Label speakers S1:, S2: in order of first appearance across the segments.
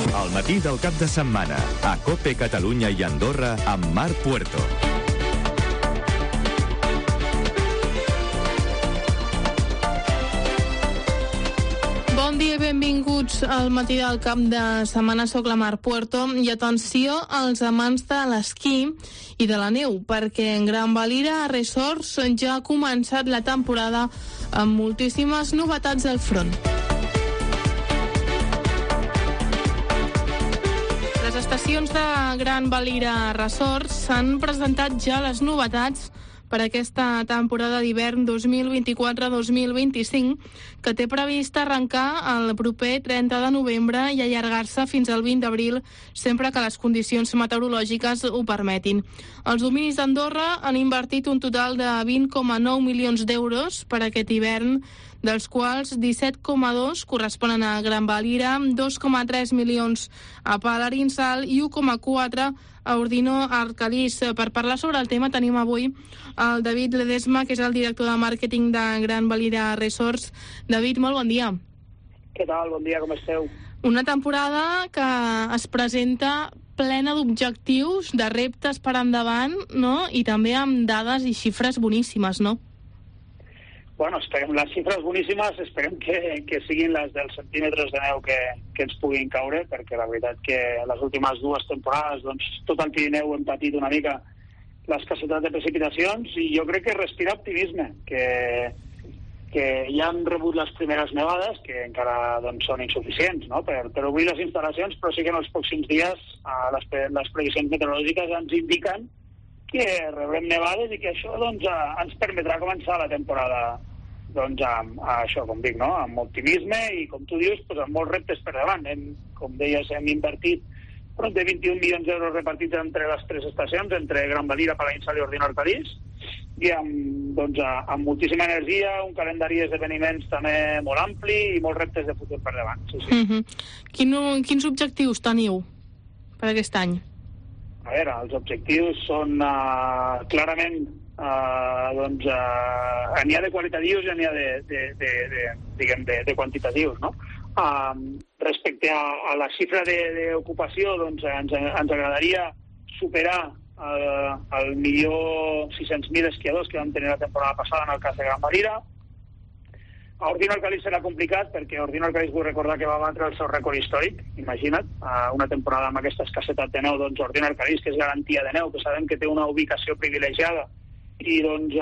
S1: Al matí del cap de setmana, a COPE Catalunya i Andorra, amb Marc Puerto.
S2: Bon dia i benvinguts al matí del cap de setmana. Soc la Marc Puerto i atenció als amants de l'esquí i de la neu, perquè en Gran Valira Resorts ja ha començat la temporada amb moltíssimes novetats al front. Les estacions de Gran Valira Resorts han presentat ja les novetats per aquesta temporada d'hivern 2024-2025, que té previst arrencar el proper 30 de novembre i allargar-se fins al 20 d'abril, sempre que les condicions meteorològiques ho permetin. Els dominis d'Andorra han invertit un total de 20,9 milions d'euros per aquest hivern, dels quals 17,2 corresponen a Gran Valira, 2,3 milions a Palarinsal i 1,4 a Ordino Arcalís. Per parlar sobre el tema tenim avui el David Ledesma, que és el director de màrqueting de Gran Valira Resorts. David, molt bon dia.
S3: Què tal? Bon dia, com esteu?
S2: Una temporada que es presenta plena d'objectius, de reptes per endavant, no? I també amb dades i xifres boníssimes, no?
S3: Bueno, esperem les xifres boníssimes, esperem que siguin les dels centímetres de neu que ens puguin caure, perquè la veritat que les últimes dues temporades, doncs, tot el Pirineu hem patit una mica l'escassetat de precipitacions i jo crec que respira optimisme, que ja han rebut les primeres nevades, que encara doncs, són insuficients, no? per obrir les instal·lacions, però sí que en els pròxims dies les previsions meteorològiques ens indiquen que rebrem nevades i que això doncs, ens permetrà començar la temporada doncs, amb això, com dic, no? Amb optimisme i, com tu dius, doncs, amb molts reptes per davant. Com deies, hem invertit prop de 21 milions d'euros repartits entre les tres estacions, entre Gran Valira, Palarinsal i Ordino Arcalís, i amb moltíssima energia, un calendari d'esdeveniments també molt ampli i molts reptes de futur per davant. Sí, sí.
S2: Quins objectius teniu per aquest any?
S3: A veure, els objectius són clarament n'hi ha de qualitatius i n'hi ha de quantitatius, no? Respecte a la xifra d'ocupació, doncs ens agradaria superar el 1.600.000 esquiadors que vam tenir la temporada passada en el cas de Gran Valira. A Ordino Arcalís serà complicat perquè Ordino Arcalís vull recordar que va batre el seu rècord històric, imagina't, una temporada amb aquesta escassetat de neu, doncs Ordino Arcalís, que és garantia de neu, que sabem que té una ubicació privilegiada i doncs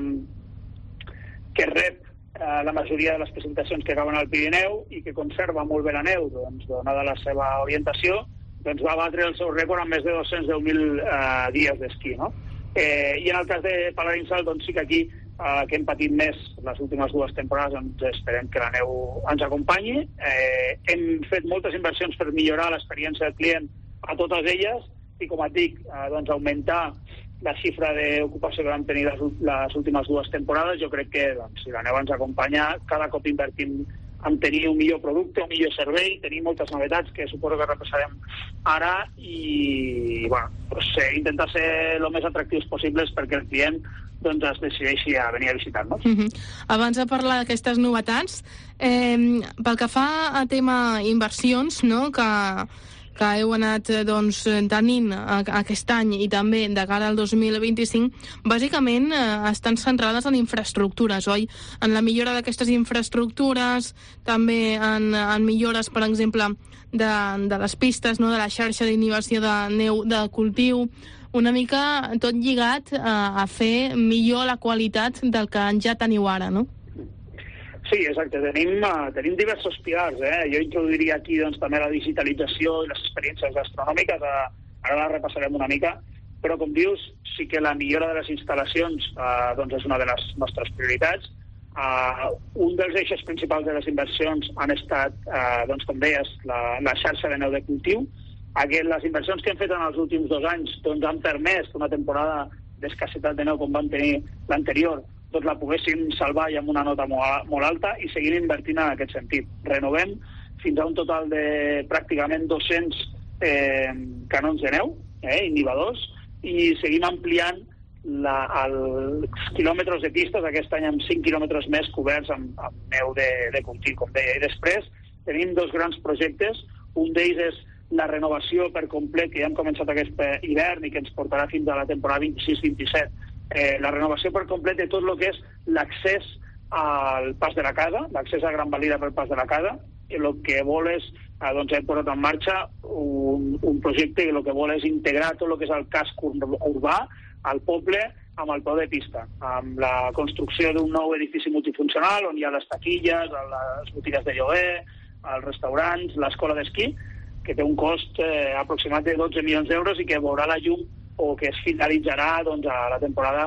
S3: que rep la majoria de les precipitacions que acaben al Pirineu i que conserva molt bé la neu, doncs donada la seva orientació, doncs va batre el seu rècord amb més de 210.000 dies d'esquí, no? I en el cas de Palarinsal, doncs sí que aquí que hem patit més les últimes dues temporades, doncs esperem que la neu ens acompanyi. Hem fet moltes inversions per millorar l'experiència del client a totes elles i, com et dic, doncs augmentar la xifra d'ocupació que vam tenir les últimes dues temporades. Jo crec que doncs, si la neu ens acompanya, cada cop invertim en tenir un millor producte, un millor servei, tenir moltes novetats que suposo que repassarem ara i bueno, doncs, intentar ser el més atractius possibles perquè el client doncs es decideixi a venir a visitar-nos.
S2: Abans de parlar d'aquestes novetats, pel que fa a tema inversions, no?, que heu anat doncs, tenint aquest any i també de cara al 2025, bàsicament estan centrades en infraestructures, oi? En la millora d'aquestes infraestructures, també en millores, per exemple, de les pistes, no?, de la xarxa d'inhibició de neu de cultiu, una mica tot lligat a fer millor la qualitat del que ja teniu ara, no?
S3: Sí, exacte. Tenim diversos pilars. Jo introduiria aquí doncs, també la digitalització i les experiències gastronòmiques. Ara la repassarem una mica. Però, com dius, sí que la millora de les instal·lacions doncs és una de les nostres prioritats. Un dels eixos principals de les inversions han estat, doncs, com deies, la xarxa de neu de cultiu. Les inversions que hem fet en els últims 2 anys doncs, han permès que una temporada d'escassetat de neu com vam tenir l'anterior doncs la poguéssim salvar i amb una nota molt alta i seguim invertint en aquest sentit. Renovem fins a un total de pràcticament 200 canons de neu, inhibidors, i seguim ampliant els quilòmetres de pistes, aquest any amb 5 quilòmetres més coberts amb neu de cultiu, com deia. I després tenim 2 grans projectes. Un d'ells és la renovació per complet, que ja hem començat aquest hivern i que ens portarà fins a la temporada 26-27, la renovació per complet de tot el que és l'accés al Pas de la Casa, l'accés a Gran Valira pel Pas de la Casa, i el que vol és, doncs hem posat en marxa un projecte que el que vol és integrar tot el que és el casc urbà al poble amb el peu de pista, amb la construcció d'un nou edifici multifuncional on hi ha les taquilles, les botigues de lloguer, els restaurants, l'escola d'esquí, que té un cost aproximat de 12 milions d'euros i que veurà la llum o que es finalitzarà doncs, a la temporada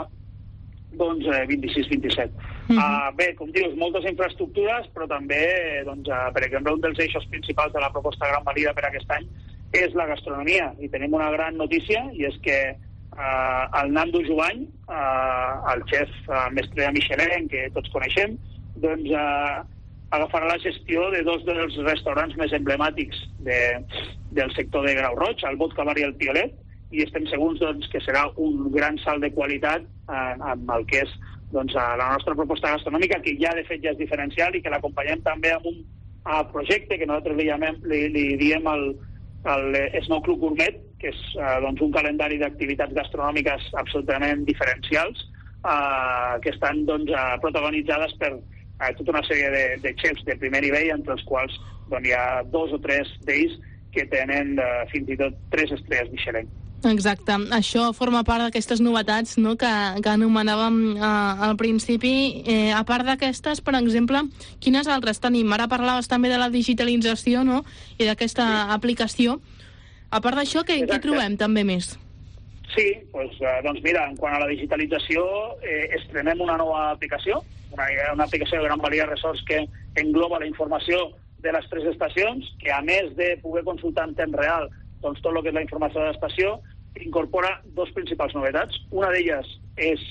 S3: 26-27. Bé, com dius, moltes infraestructures, però també, doncs, per exemple, un dels eixos principals de la proposta Gran Valira per aquest any és la gastronomia. I tenim una gran notícia, i és que el Nando Jubany, el xef mestre de Michelin, que tots coneixem, doncs agafarà la gestió de dos dels restaurants més emblemàtics del sector de Grau Roig, el Vodka Bar i el Piolet, i estem segurs doncs, que serà un gran salt de qualitat amb el que és doncs, la nostra proposta gastronòmica, que ja de fet ja és diferencial i que l'acompanyem també amb un projecte que nosaltres li diem el Snow Club Gourmet, que és doncs, un calendari d'activitats gastronòmiques absolutament diferencials que estan doncs, protagonitzades per tota una sèrie de xefs de primer nivell, entre els quals doncs, hi ha 2 o 3 d'ells que tenen fins i tot 3 estrelles Michelin.
S2: Exacte. Això forma part d'aquestes novetats, no?, que anomenàvem al principi. A part d'aquestes, per exemple, quines altres tenim? Ara parlaves també de la digitalització, no?, i d'aquesta aplicació. A part d'això, què trobem també més?
S3: Sí, doncs mira, en quant a la digitalització, estrenem una nova aplicació, una aplicació de Gran Valira Resorts que engloba la informació de les 3 estacions, que a més de poder consultar en temps real doncs, tot el que és la informació de l'estació, incorpora 2 principals novetats. Una d'elles és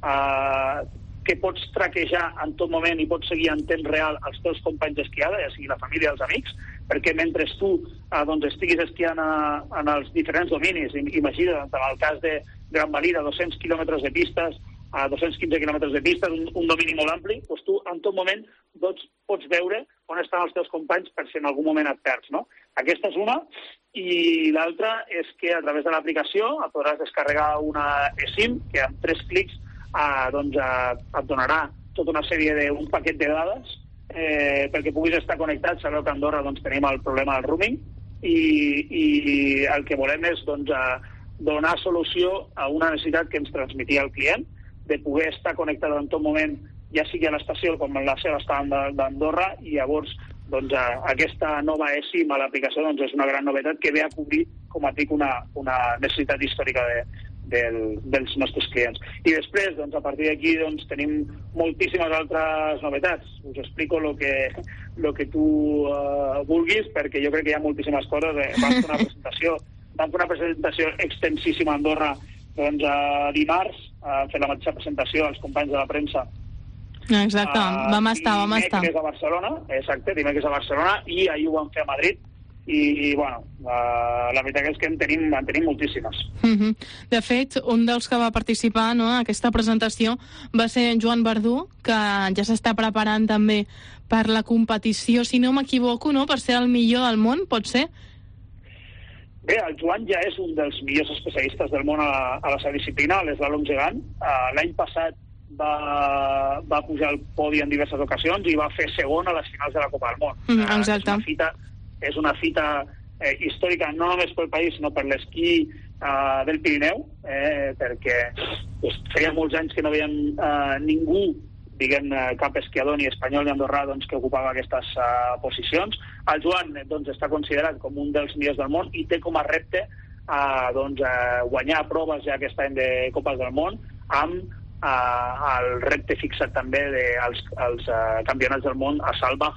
S3: que pots traquejar en tot moment i pots seguir en temps real els teus companys d'esquiada, ja sigui la família i els amics, perquè mentre tu doncs, estiguis esquiant en els diferents dominis, imagina't, en el cas de Gran Valira, 200 quilòmetres de pistes, 215 quilòmetres de pista, un domini molt ampli, doncs tu en tot moment pots veure on estan els teus companys per si en algun moment et perds, no? Aquesta és una, i l'altra és que a través de l'aplicació podràs descarregar una eSIM que amb 3 clics et donarà tota una sèrie d'un paquet de dades perquè puguis estar connectat. Sabeu que a Andorra tenim el problema del roaming i el que volem és donar solució a una necessitat que ens transmetia el client, de poder estar connectat en tot moment, ja sigui a l'estació com la seva estada d'Andorra, i llavors aquesta nova eSIM a l'aplicació és una gran novetat que ve a cobrir, com et dic, una necessitat històrica dels nostres clients. I després, a partir d'aquí, tenim moltíssimes altres novetats. Us explico el que tu vulguis, perquè jo crec que hi ha moltíssimes coses. Vam fer una presentació extensíssima a Andorra dimarts, hem fet la mateixa presentació als companys de la premsa.
S2: Exacte, vam estar.
S3: Dimecres a Barcelona, dimecres a Barcelona, i ahir ho vam fer a Madrid, i bueno, la veritat és que en tenim moltíssimes.
S2: De fet, un dels que va participar en aquesta presentació va ser en Joan Verdú, que ja s'està preparant també per la competició, si no m'equivoco, per ser el millor del món, pot ser?
S3: Bé, el Joan ja és un dels millors especialistes del món a la seva disciplina, l'eslàlom gegant. L'any passat va pujar al podi en diverses ocasions i va fer segon a les finals de la Copa del Món.
S2: Exacte.
S3: És una fita històrica no només pel país, sinó per l'esquí del Pirineu, perquè feia molts anys que no veiem ningú, cap esquiador ni espanyol ni andorrà que ocupava aquestes posicions. El Joan està considerat com un dels millors del món i té com a repte guanyar proves ja aquest any de Copes del Món amb el repte fixat també dels campionats del món a Saalbach,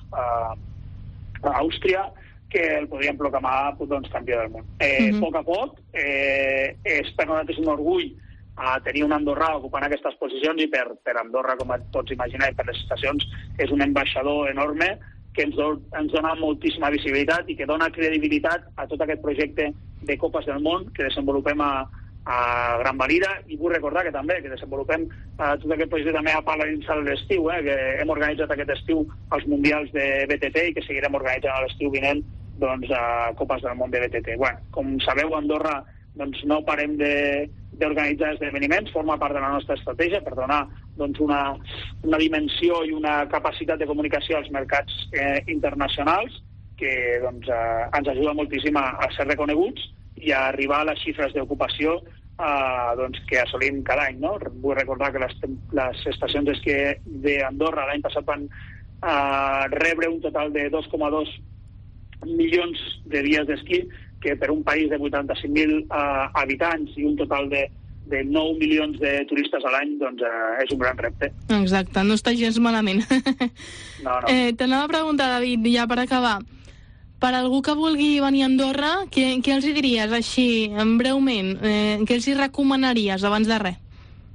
S3: a Àustria, que el podríem proclamar campió del món. A poc a poc, és per nosaltres un orgull a tenir un andorrà ocupant aquestes posicions, i per Andorra, com et pots imaginar, i per les estacions, és un ambaixador enorme que ens dona moltíssima visibilitat i que dona credibilitat a tot aquest projecte de Copes del Món que desenvolupem a Gran Valira. I vull recordar que també que desenvolupem tot aquest projecte també a Paladins a l'estiu, que hem organitzat aquest estiu els Mundials de BTT i que seguirem organitzant a l'estiu vinent Copes del Món de BTT. Bueno, com sabeu, a Andorra no parem d'organitzar esdeveniments, forma part de la nostra estratègia per donar una dimensió i una capacitat de comunicació als mercats internacionals que ens ajuda moltíssim a ser reconeguts i a arribar a les xifres d'ocupació que assolim cada any. No? Vull recordar que les estacions d'esquí d'Andorra l'any passat van rebre un total de 2,2 milions de dies d'esquí, que per un país de 85.000 habitants i un total de 9 milions de turistes a l'any, és un gran repte.
S2: Exacte, no està gens malament.
S3: No.
S2: T'anava a preguntar, David, ja per acabar, per algú que vulgui venir a Andorra, què els hi diries, així, breument? Què els hi recomanaries, abans de res?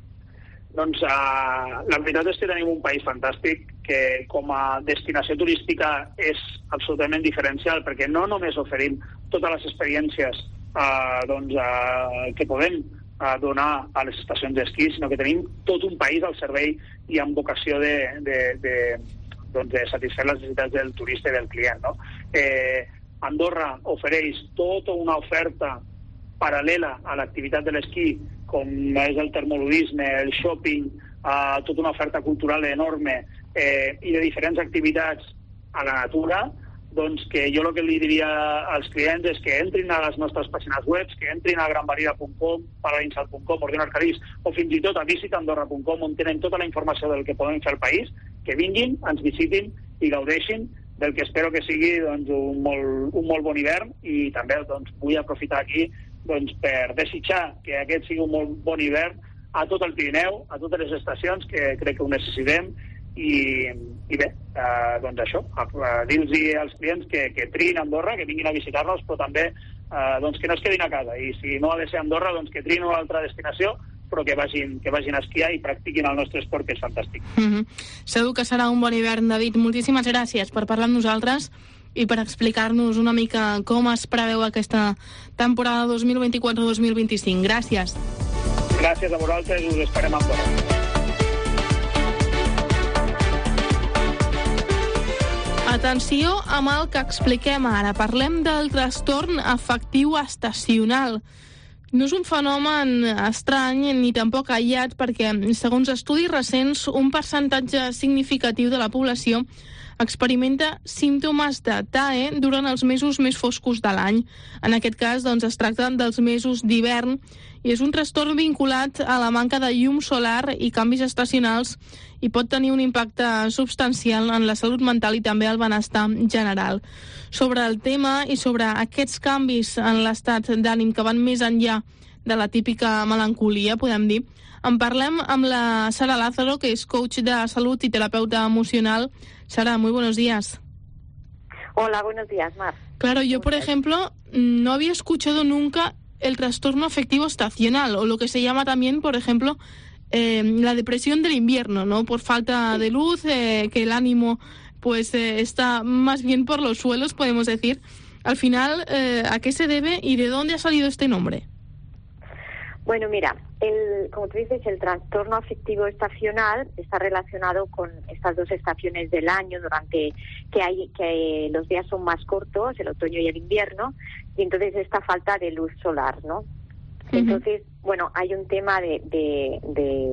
S3: La veritat és que tenim un país fantàstic que com a destinació turística és absolutament diferencial, perquè no només oferim totes les experiències que podem donar a les estacions d'esquí, sinó que tenim tot un país al servei i amb vocació de satisfer les necessitats del turista i del client. No? Andorra ofereix tota una oferta paral·lela a l'activitat de l'esquí, com és el termoludisme, el shopping, tota una oferta cultural enorme i de diferents activitats a la natura, que jo el que li diria als clients és que entrin a les nostres pàgines web, que entrin a granbarida.com, paralinsal.com, Ordinarcadís, o fins i tot a visitandorra.com, on tenen tota la informació del que podem fer al país, que vinguin, ens visitin i gaudeixin del que espero que sigui un molt bon hivern, i també vull aprofitar aquí per desitjar que aquest sigui un molt bon hivern a tot el Pirineu, a totes les estacions, que crec que ho necessitem, i bé, això, dir-los als clients que triïn Andorra, que vinguin a visitar-nos, però també que no es quedin a casa, i si no ha de ser Andorra, que triïn una altra destinació, però que vagin a esquiar i practiquin el nostre esport, que és fantàstic.
S2: Segur que serà un bon hivern, David. Moltíssimes gràcies per parlar amb nosaltres i per explicar-nos una mica com es preveu aquesta temporada 2024-2025. Gràcies.
S3: Gràcies a vosaltres, us esperem a Andorra.
S2: Atenció amb el que expliquem ara. Parlem del trastorn afectiu estacional. No és un fenomen estrany ni tampoc aïllat, perquè, segons estudis recents, un percentatge significatiu de la població experimenta símptomes de TAE durant els mesos més foscos de l'any. En aquest cas, es tracta dels mesos d'hivern i és un trastorn vinculat a la manca de llum solar i canvis estacionals i pot tenir un impacte substancial en la salut mental i també el benestar general. Sobre el tema i sobre aquests canvis en l'estat d'ànim que van més enllà de la típica melancolia, podem dir, en parlem amb la Sara Lázaro, que es coach de salud y terapeuta emocional. Sara, muy buenos días.
S4: Hola, buenos días, Mar.
S2: Claro, yo, por ejemplo, no había escuchado nunca el trastorno afectivo estacional, o lo que se llama también, por ejemplo, la depresión del invierno, ¿no? Por falta de luz, que el ánimo pues está más bien por los suelos, podemos decir. Al final, ¿a qué se debe y de dónde ha salido este nombre?
S4: Bueno, mira, como tú dices, el trastorno afectivo estacional está relacionado con estas dos estaciones del año durante que los días son más cortos, el otoño y el invierno, y entonces esta falta de luz solar, ¿no? Uh-huh. Entonces, bueno, hay un tema del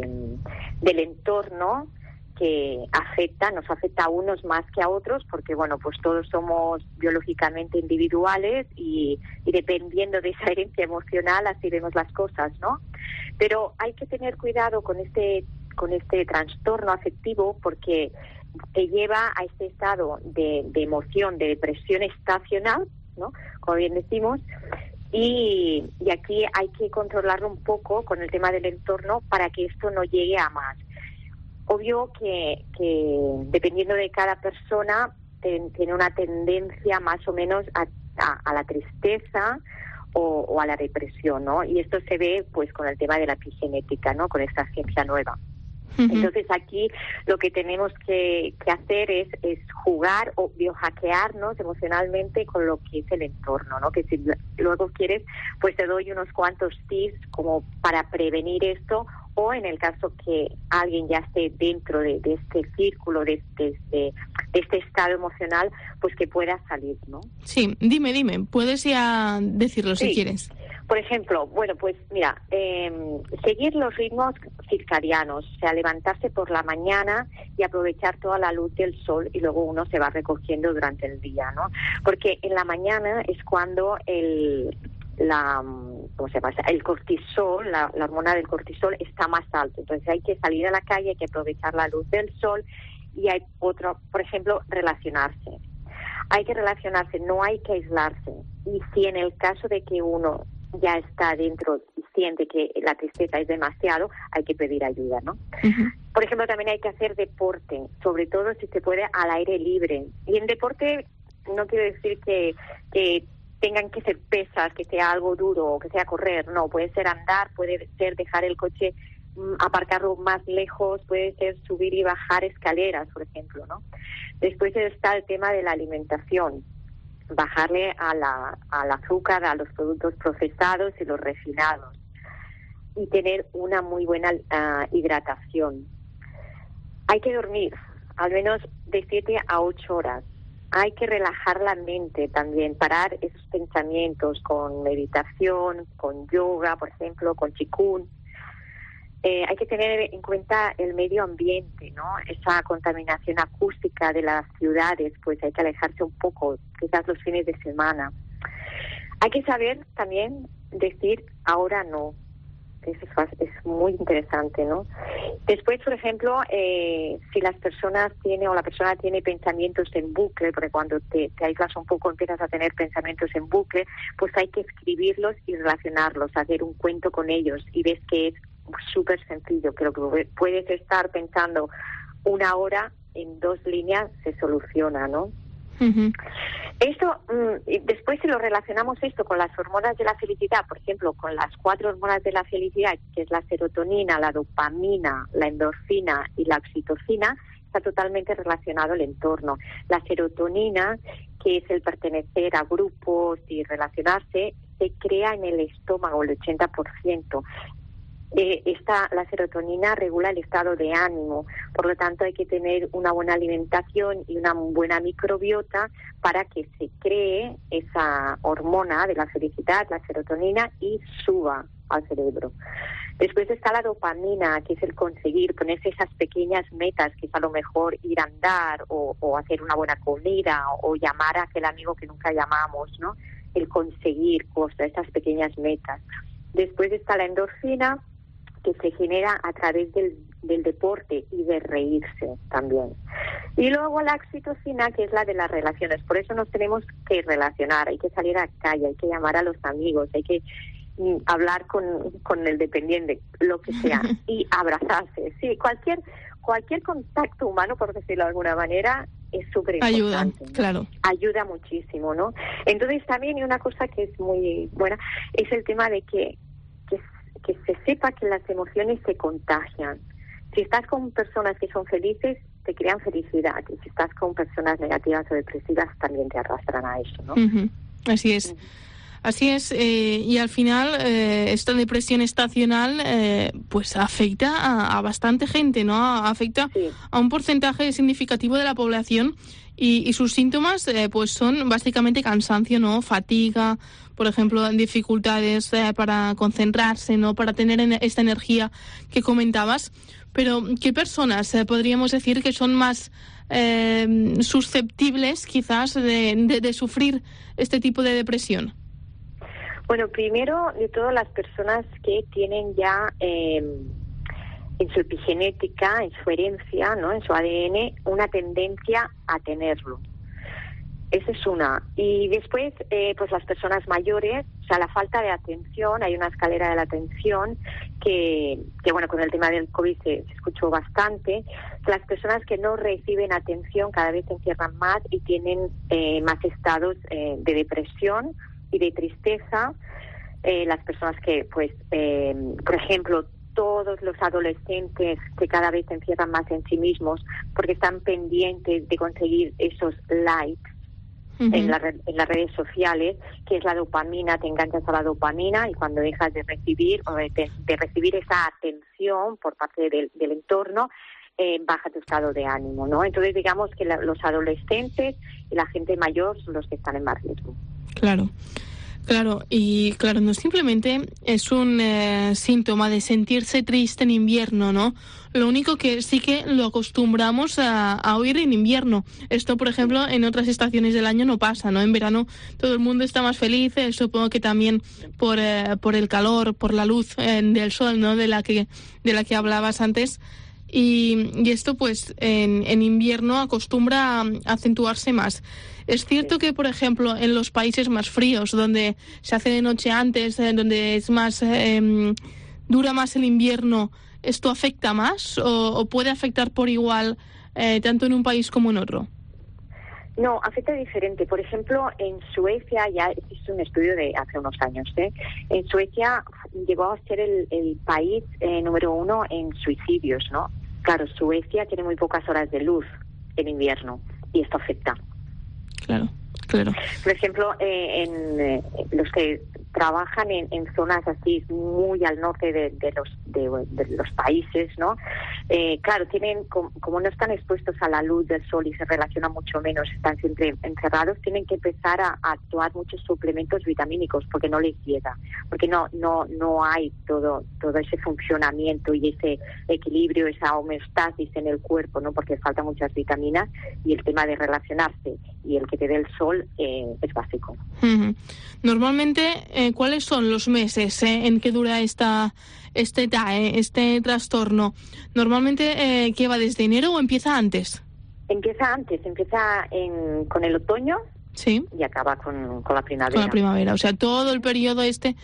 S4: entorno que nos afecta a unos más que a otros, porque bueno, pues todos somos biológicamente individuales y dependiendo de esa herencia emocional así vemos las cosas, ¿no? Pero hay que tener cuidado con este trastorno afectivo, porque te lleva a este estado de emoción, de depresión estacional, ¿no? Como bien decimos, y aquí hay que controlarlo un poco con el tema del entorno para que esto no llegue a más. Obvio que dependiendo de cada persona tiene una tendencia más o menos a la tristeza o a la depresión, ¿no? Y esto se ve pues con el tema de la epigenética, ¿no? Con esta ciencia nueva. Entonces aquí lo que tenemos que hacer es jugar o biohackearnos emocionalmente con lo que es el entorno, ¿no? Que si luego quieres, pues te doy unos cuantos tips como para prevenir esto, o en el caso que alguien ya esté dentro de este círculo, de este estado emocional, pues que pueda salir, ¿no?
S2: Sí, dime, puedes ya decirlo si quieres.
S4: Por ejemplo, bueno, pues mira, seguir los ritmos circadianos, o sea, levantarse por la mañana y aprovechar toda la luz del sol, y luego uno se va recogiendo durante el día, ¿no? Porque en la mañana es cuando el cortisol, la hormona del cortisol está más alto. Entonces hay que salir a la calle, hay que aprovechar la luz del sol, y hay otro, por ejemplo, relacionarse. Hay que relacionarse, no hay que aislarse. Y si en el caso de que uno ya está dentro y siente que la tristeza es demasiado, hay que pedir ayuda, ¿no? Uh-huh. Por ejemplo, también hay que hacer deporte, sobre todo si se puede al aire libre. Y en deporte no quiero decir que tengan que ser pesas, que sea algo duro o que sea correr, no, puede ser andar, puede ser dejar el coche, aparcarlo más lejos, puede ser subir y bajar escaleras, por ejemplo, ¿no? Después está el tema de la alimentación, bajarle al azúcar, a los productos procesados y los refinados, y tener una muy buena hidratación. Hay que dormir al menos de 7 a 8 horas. Hay que relajar la mente también, parar esos pensamientos con meditación, con yoga, por ejemplo, con qigong. Hay que tener en cuenta el medio ambiente, ¿no? Esa contaminación acústica de las ciudades, pues hay que alejarse un poco, quizás los fines de semana. Hay que saber también decir ahora no. Eso es muy interesante, ¿no? Después, por ejemplo, si la persona tiene pensamientos en bucle, porque cuando te aíslas un poco empiezas a tener pensamientos en bucle, pues hay que escribirlos y relacionarlos, hacer un cuento con ellos, y ves que es súper sencillo, que lo que puedes estar pensando 1 hora en 2 líneas se soluciona, ¿no? Uh-huh. Esto, después si lo relacionamos esto con las hormonas de la felicidad, por ejemplo, con las 4 hormonas de la felicidad, que es la serotonina, la dopamina, la endorfina y la oxitocina, está totalmente relacionado el entorno. La serotonina, que es el pertenecer a grupos y relacionarse, se crea en el estómago, el 80%. La serotonina regula el estado de ánimo, por lo tanto hay que tener una buena alimentación y una buena microbiota para que se cree esa hormona de la felicidad, la serotonina, y suba al cerebro. Después está la dopamina, que es el conseguir, ponerse esas pequeñas metas, que es a lo mejor ir a andar o hacer una buena comida o llamar a aquel amigo que nunca llamamos, ¿no? El conseguir cosas, esas pequeñas metas. Después está la endorfina, que se genera a través del deporte y de reírse también. Y luego la oxitocina, que es la de las relaciones. Por eso nos tenemos que relacionar, hay que salir a la calle, hay que llamar a los amigos, hay que hablar con el dependiente, lo que sea, y abrazarse. Sí, cualquier contacto humano, por decirlo de alguna manera, es súper importante.
S2: Ayuda, claro.
S4: Ayuda muchísimo, ¿no? Entonces también, y una cosa que es muy buena, es el tema de que se sepa que las emociones se contagian. Si estás con personas que son felices, te crean felicidad. Y si estás con personas negativas o depresivas, también te arrastran a eso, ¿no?
S2: Uh-huh. Así es. Uh-huh. Así es, y al final esta depresión estacional pues afecta a bastante gente, ¿no? Afecta a un porcentaje significativo de la población, y sus síntomas pues son básicamente cansancio, ¿no? Fatiga, por ejemplo, dificultades para concentrarse, ¿no? Para tener esta energía que comentabas. Pero ¿qué personas podríamos decir que son más susceptibles quizás de sufrir este tipo de depresión?
S4: Bueno, primero de todo, las personas que tienen ya en su epigenética, en su herencia, ¿no? En su ADN, una tendencia a tenerlo. Esa es una. Y después, pues las personas mayores, o sea, la falta de atención, hay una escalera de la atención que bueno, con el tema del COVID se escuchó bastante. Las personas que no reciben atención cada vez se encierran más y tienen más estados de depresión y de tristeza. Las personas que, pues, por ejemplo, todos los adolescentes que cada vez se encierran más en sí mismos porque están pendientes de conseguir esos likes en las redes sociales, que es la dopamina, te enganchas a la dopamina y cuando dejas de recibir esa atención por parte del entorno, baja tu estado de ánimo, ¿no? Entonces digamos que los adolescentes y la gente mayor son los que están en más riesgo.
S2: Claro, no simplemente es un síntoma de sentirse triste en invierno, ¿no? Lo único que sí que lo acostumbramos a oír en invierno. Esto, por ejemplo, en otras estaciones del año no pasa, ¿no? En verano todo el mundo está más feliz, supongo que también por el calor, por la luz del sol, ¿no? De la que hablabas antes. Y esto, pues, en invierno acostumbra a acentuarse más. Es cierto que, por ejemplo, en los países más fríos, donde se hace de noche antes, donde es más dura más el invierno, ¿esto afecta más o puede afectar por igual tanto en un país como en otro?
S4: No, afecta diferente. Por ejemplo, en Suecia, ya es un estudio de hace unos años, en Suecia llegó a ser el país número 1 en suicidios, ¿no? Claro, Suecia tiene muy pocas horas de luz en invierno y esto afecta. Claro. Por ejemplo, en los que trabajan en zonas así muy al norte de los países, ¿no? Claro, tienen como no están expuestos a la luz del sol y se relacionan mucho menos, están siempre encerrados, tienen que empezar a tomar muchos suplementos vitamínicos porque no les llega, porque no hay todo ese funcionamiento y ese equilibrio, esa homeostasis en el cuerpo, ¿no? Porque faltan muchas vitaminas y el tema de relacionarse y el que te dé el sol es básico.
S2: Normalmente, ¿cuáles son los meses en que dura este trastorno? Normalmente, ¿qué va desde enero o empieza antes?
S4: Empieza antes, con el otoño.
S2: Sí.
S4: Y acaba con la primavera.
S2: Con la primavera, o sea, todo el periodo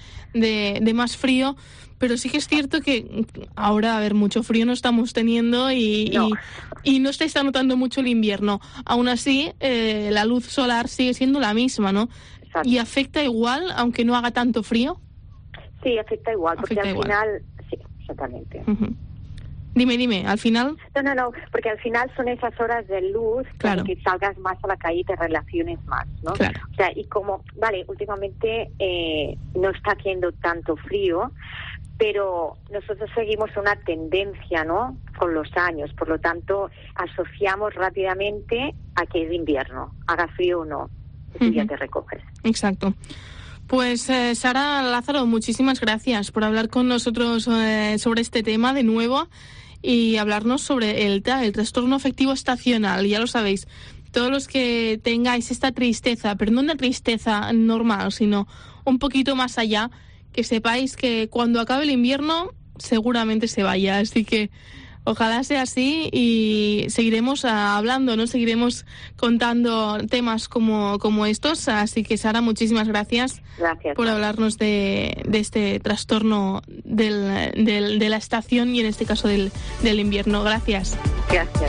S2: de más frío, pero sí que es cierto que ahora, mucho frío no estamos teniendo y no se está notando mucho el invierno. Aún así, la luz solar sigue siendo la misma, ¿no? Exacto. ¿Y afecta igual, aunque no haga tanto frío?
S4: Sí, afecta igual, porque al final... Sí, exactamente.
S2: Dime, ¿al final?
S4: No, porque al final son esas horas de luz,
S2: claro,
S4: que salgas más a la calle y te relaciones más, ¿no?
S2: Claro.
S4: O sea, y como, últimamente no está haciendo tanto frío, pero nosotros seguimos una tendencia, ¿no? Con los años, por lo tanto, asociamos rápidamente a que es invierno, haga frío o no, y ya te recoges.
S2: Exacto. Pues Sara Lázaro, muchísimas gracias por hablar con nosotros sobre este tema de nuevo y hablarnos sobre el trastorno afectivo estacional. Ya lo sabéis, todos los que tengáis esta tristeza, pero no una tristeza normal, sino un poquito más allá, que sepáis que cuando acabe el invierno seguramente se vaya. Así que ojalá sea así y seguiremos hablando, ¿no? Seguiremos contando temas como estos. Así que, Sara, muchísimas gracias por hablarnos de este trastorno de la estación y, en este caso, del invierno. Gracias.
S4: Gracias.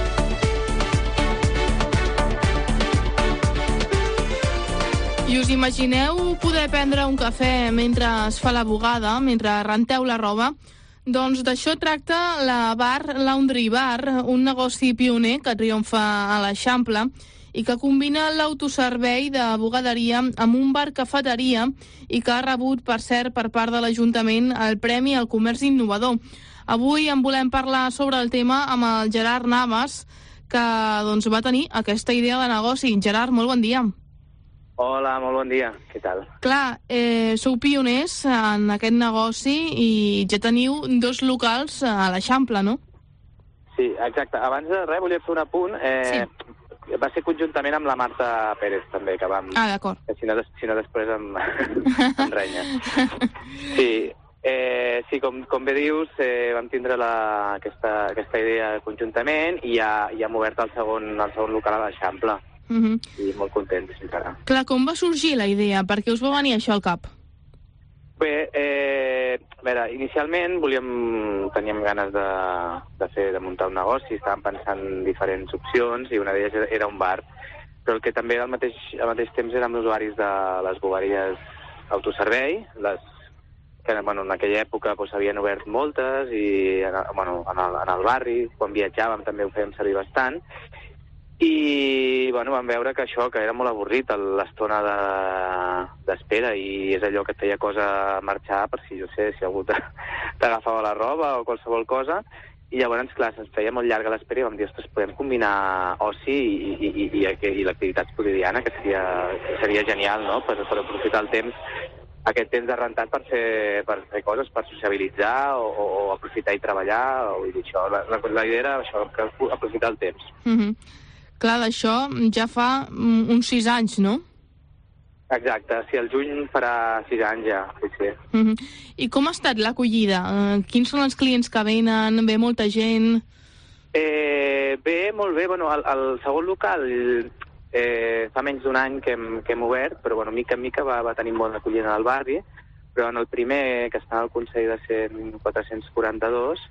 S2: I us imagineu poder prendre un cafè mentre es fa la bugada, mentre renteu la roba? Doncs d'això tracta la Laundry Bar, un negoci pioner que triomfa a l'Eixample i que combina l'autoservei de bugaderia amb un bar-cafeteria i que ha rebut, per cert, per part de l'Ajuntament el Premi al Comerç Innovador. Avui en volem parlar sobre el tema amb el Gerard Navas, que va tenir aquesta idea de negoci. Gerard, molt bon dia.
S5: Hola, molt bon dia. Què tal?
S2: Clar, sou pioners en aquest negoci i ja teniu 2 locals a l'Eixample, no?
S5: Sí, exacte. Abans de res, volia fer un apunt.
S2: Sí.
S5: Va ser conjuntament amb la Marta Pérez, també, que vam...
S2: Ah, d'acord.
S5: Si no després em renya. Sí, com bé dius, vam tindre aquesta idea conjuntament i ja hem obert el segon local a l'Eixample. I molt contents encara.
S2: Clar, com va sorgir la idea? Per què us va venir això al cap?
S5: Bé, a veure, inicialment teníem ganes de muntar un negoci, estàvem pensant diferents opcions i una d'elles era un bar, però el que també al mateix temps érem usuaris de les bogeries autoservei, que bueno, en aquella època doncs, havien obert moltes i bueno, en el barri, quan viatjàvem també ho fèiem servir bastant, i bueno, vam veure que això, que era molt avorrit l'estona d'espera, i és allò que et feia cosa marxar per si, jo sé, si algú t'agafava la roba o qualsevol cosa, i llavors, clar, se'ns feia molt llarga l'espera i vam dir, ostres, podem combinar oci i l'activitat quotidiana, que seria genial, no?, per aprofitar el temps, aquest temps de rentat per fer coses, per sociabilitzar o aprofitar i treballar, o dir això. La idea era això, aprofitar el temps.
S2: Clar, d'això ja fa uns 6 anys, no?
S5: Exacte, sí, el juny farà 6 anys ja, sí.
S2: I com ha estat l'acollida? Quins són els clients que venen? Ve molta gent?
S5: Bé, molt bé. Bueno, el segon local fa menys d'1 any que hem obert, però bueno, mica en mica va tenir molt d'acollida al barri, però en el primer, que està al Consell de 442,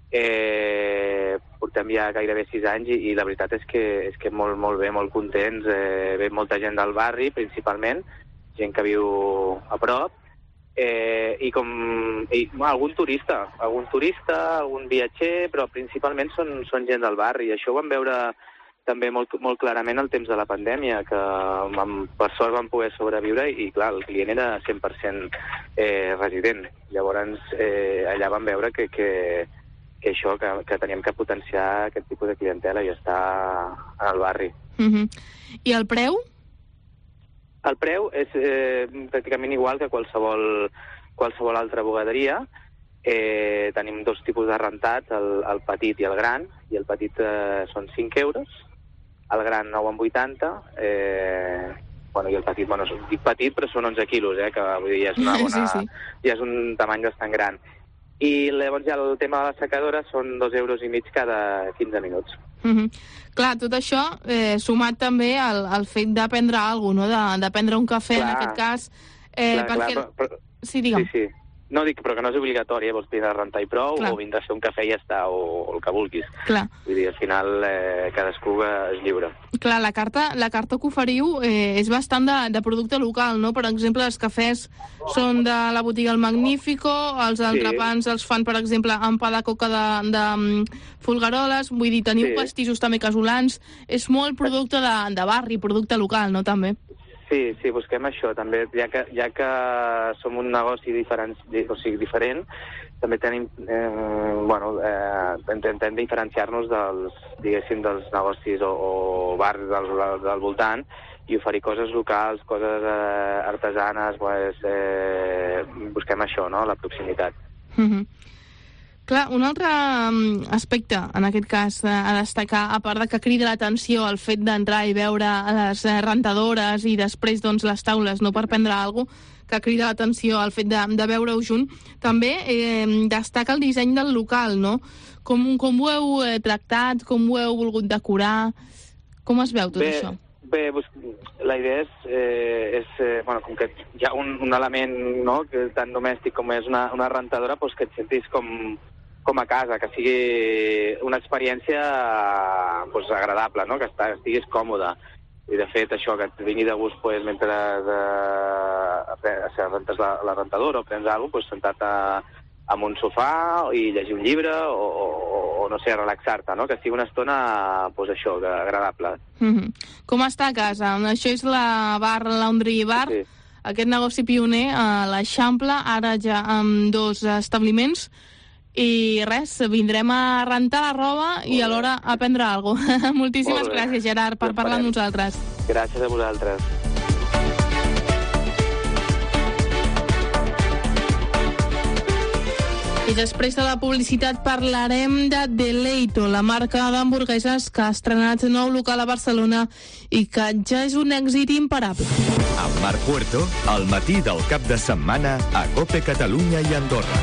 S5: portem ja gairebé 6 anys i la veritat és que molt bé, molt contents. Ve molta gent del barri, principalment, gent que viu a prop, i algun turista, algun viatger, però principalment són gent del barri, i això ho vam veure també molt clarament el temps de la pandèmia, que per sort vam poder sobreviure i, clar, el client era 100% resident. Llavors, allà vam veure que això, que teníem que potenciar aquest tipus de clientela i estar al barri.
S2: I el preu?
S5: El preu és pràcticament igual que qualsevol altra bugaderia. Tenim 2 tipus de rentats, el petit i el gran, i el petit són 5 euros, el gran 9,80, bueno, i el petit, bueno, dic petit, però són 11 quilos, que vull dir, ja és una bona... Sí. Ja és un tamany bastant gran. I llavors ja el tema de la secadora són 2,5 euros cada 15 minuts.
S2: Clar, tot això sumat també al fet de prendre alguna cosa, no? De prendre un cafè, en aquest cas, perquè...
S5: Però...
S2: Sí, digue'm.
S5: Sí. No, dic, però que no és obligatori, vols vindre a rentar i prou, o vindre a fer un cafè i ja està, o el que vulguis.
S2: Clar.
S5: Vull dir, al final cadascú és lliure.
S2: Clar, la carta que oferiu és bastant de producte local, no? Per exemple, els cafès són de la botiga El Magnífico, els entrepans els fan, per exemple, amb pa de coca de Folgueroles, vull dir, teniu pastissos també casolans, és molt producte de barri, producte local, no, també?
S5: Sí, busquem això, també, ja que som un negoci diferent, també tenim, intentem diferenciar-nos dels negocis o bars del voltant i oferir coses locals, coses artesanes, busquem això, no?, la proximitat.
S2: Clar, un altre aspecte, en aquest cas, a destacar, a part de que crida l'atenció el fet d'entrar i veure les rentadores i després doncs, les taules, no, per prendre alguna cosa, que crida l'atenció el fet de veure-ho junt, també destaca el disseny del local, no? Com ho heu tractat, com ho heu volgut decorar, com es veu tot això?
S5: Bé, la idea és com que hi ha un element, no?, que tan domèstic com és una rentadora, doncs que et sentis com a casa, que sigui una experiència agradable, no?, que estiguis còmode. I, de fet, això, que et vingui de gust mentre rentes la rentadora o prens alguna cosa, sentat en un sofà i llegir un llibre o no sé, relaxar-te, no?, que sigui una estona, això, agradable.
S2: Com està a casa? Això és la Bar Laundry Bar, aquest negoci pioner a l'Eixample, ara ja amb 2 establiments, i res, vindrem a rentar la roba i alhora a prendre alguna cosa. Moltíssimes gràcies, Gerard, per parlar amb nosaltres.
S5: Gràcies a vosaltres.
S2: I després de la publicitat parlarem de Deleito, la marca d'hamburgueses que ha estrenat nou local a Barcelona i que ja és un èxit imparable.
S1: Amb Marc Puerto, al matí del cap de setmana a COPE Catalunya i Andorra.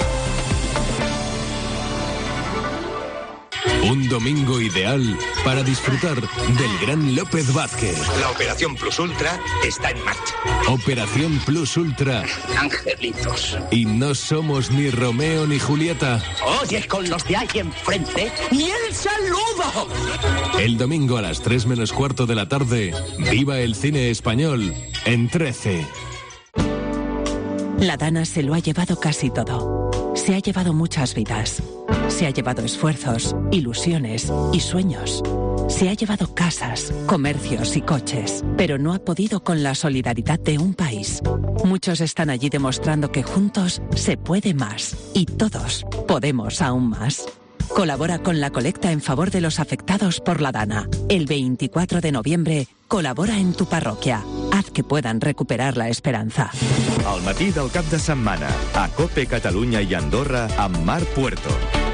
S6: Un domingo ideal para disfrutar del gran López Vázquez.
S7: La Operación Plus Ultra está en marcha.
S6: Operación Plus Ultra.
S7: Angelitos.
S6: Y no somos ni Romeo ni Julieta.
S7: Oye, con los de ahí enfrente, ¡ni el saludo!
S6: El domingo a las 3 menos cuarto de la tarde, viva el cine español en 13.
S8: La Dana se lo ha llevado casi todo. Se ha llevado muchas vidas. Se ha llevado esfuerzos, ilusiones y sueños. Se ha llevado casas, comercios y coches, pero no ha podido con la solidaridad de un país. Muchos están allí demostrando que juntos se puede más y todos podemos aún más. Colabora con la colecta en favor de los afectados por la Dana. El 24 de noviembre, colabora en tu parroquia. Haz que puedan recuperar la esperanza.
S1: Al matí del cap de setmana, a COPE Catalunya i Andorra, amb Marc Puerto.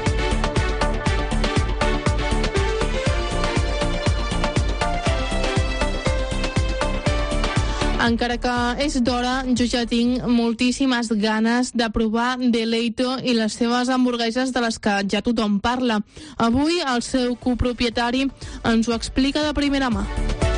S2: Encara que és d'hora, jo ja tinc moltíssimes ganes de provar Deleito i les seves hamburgueses de les que ja tothom parla. Avui el seu copropietari ens ho explica de primera mà.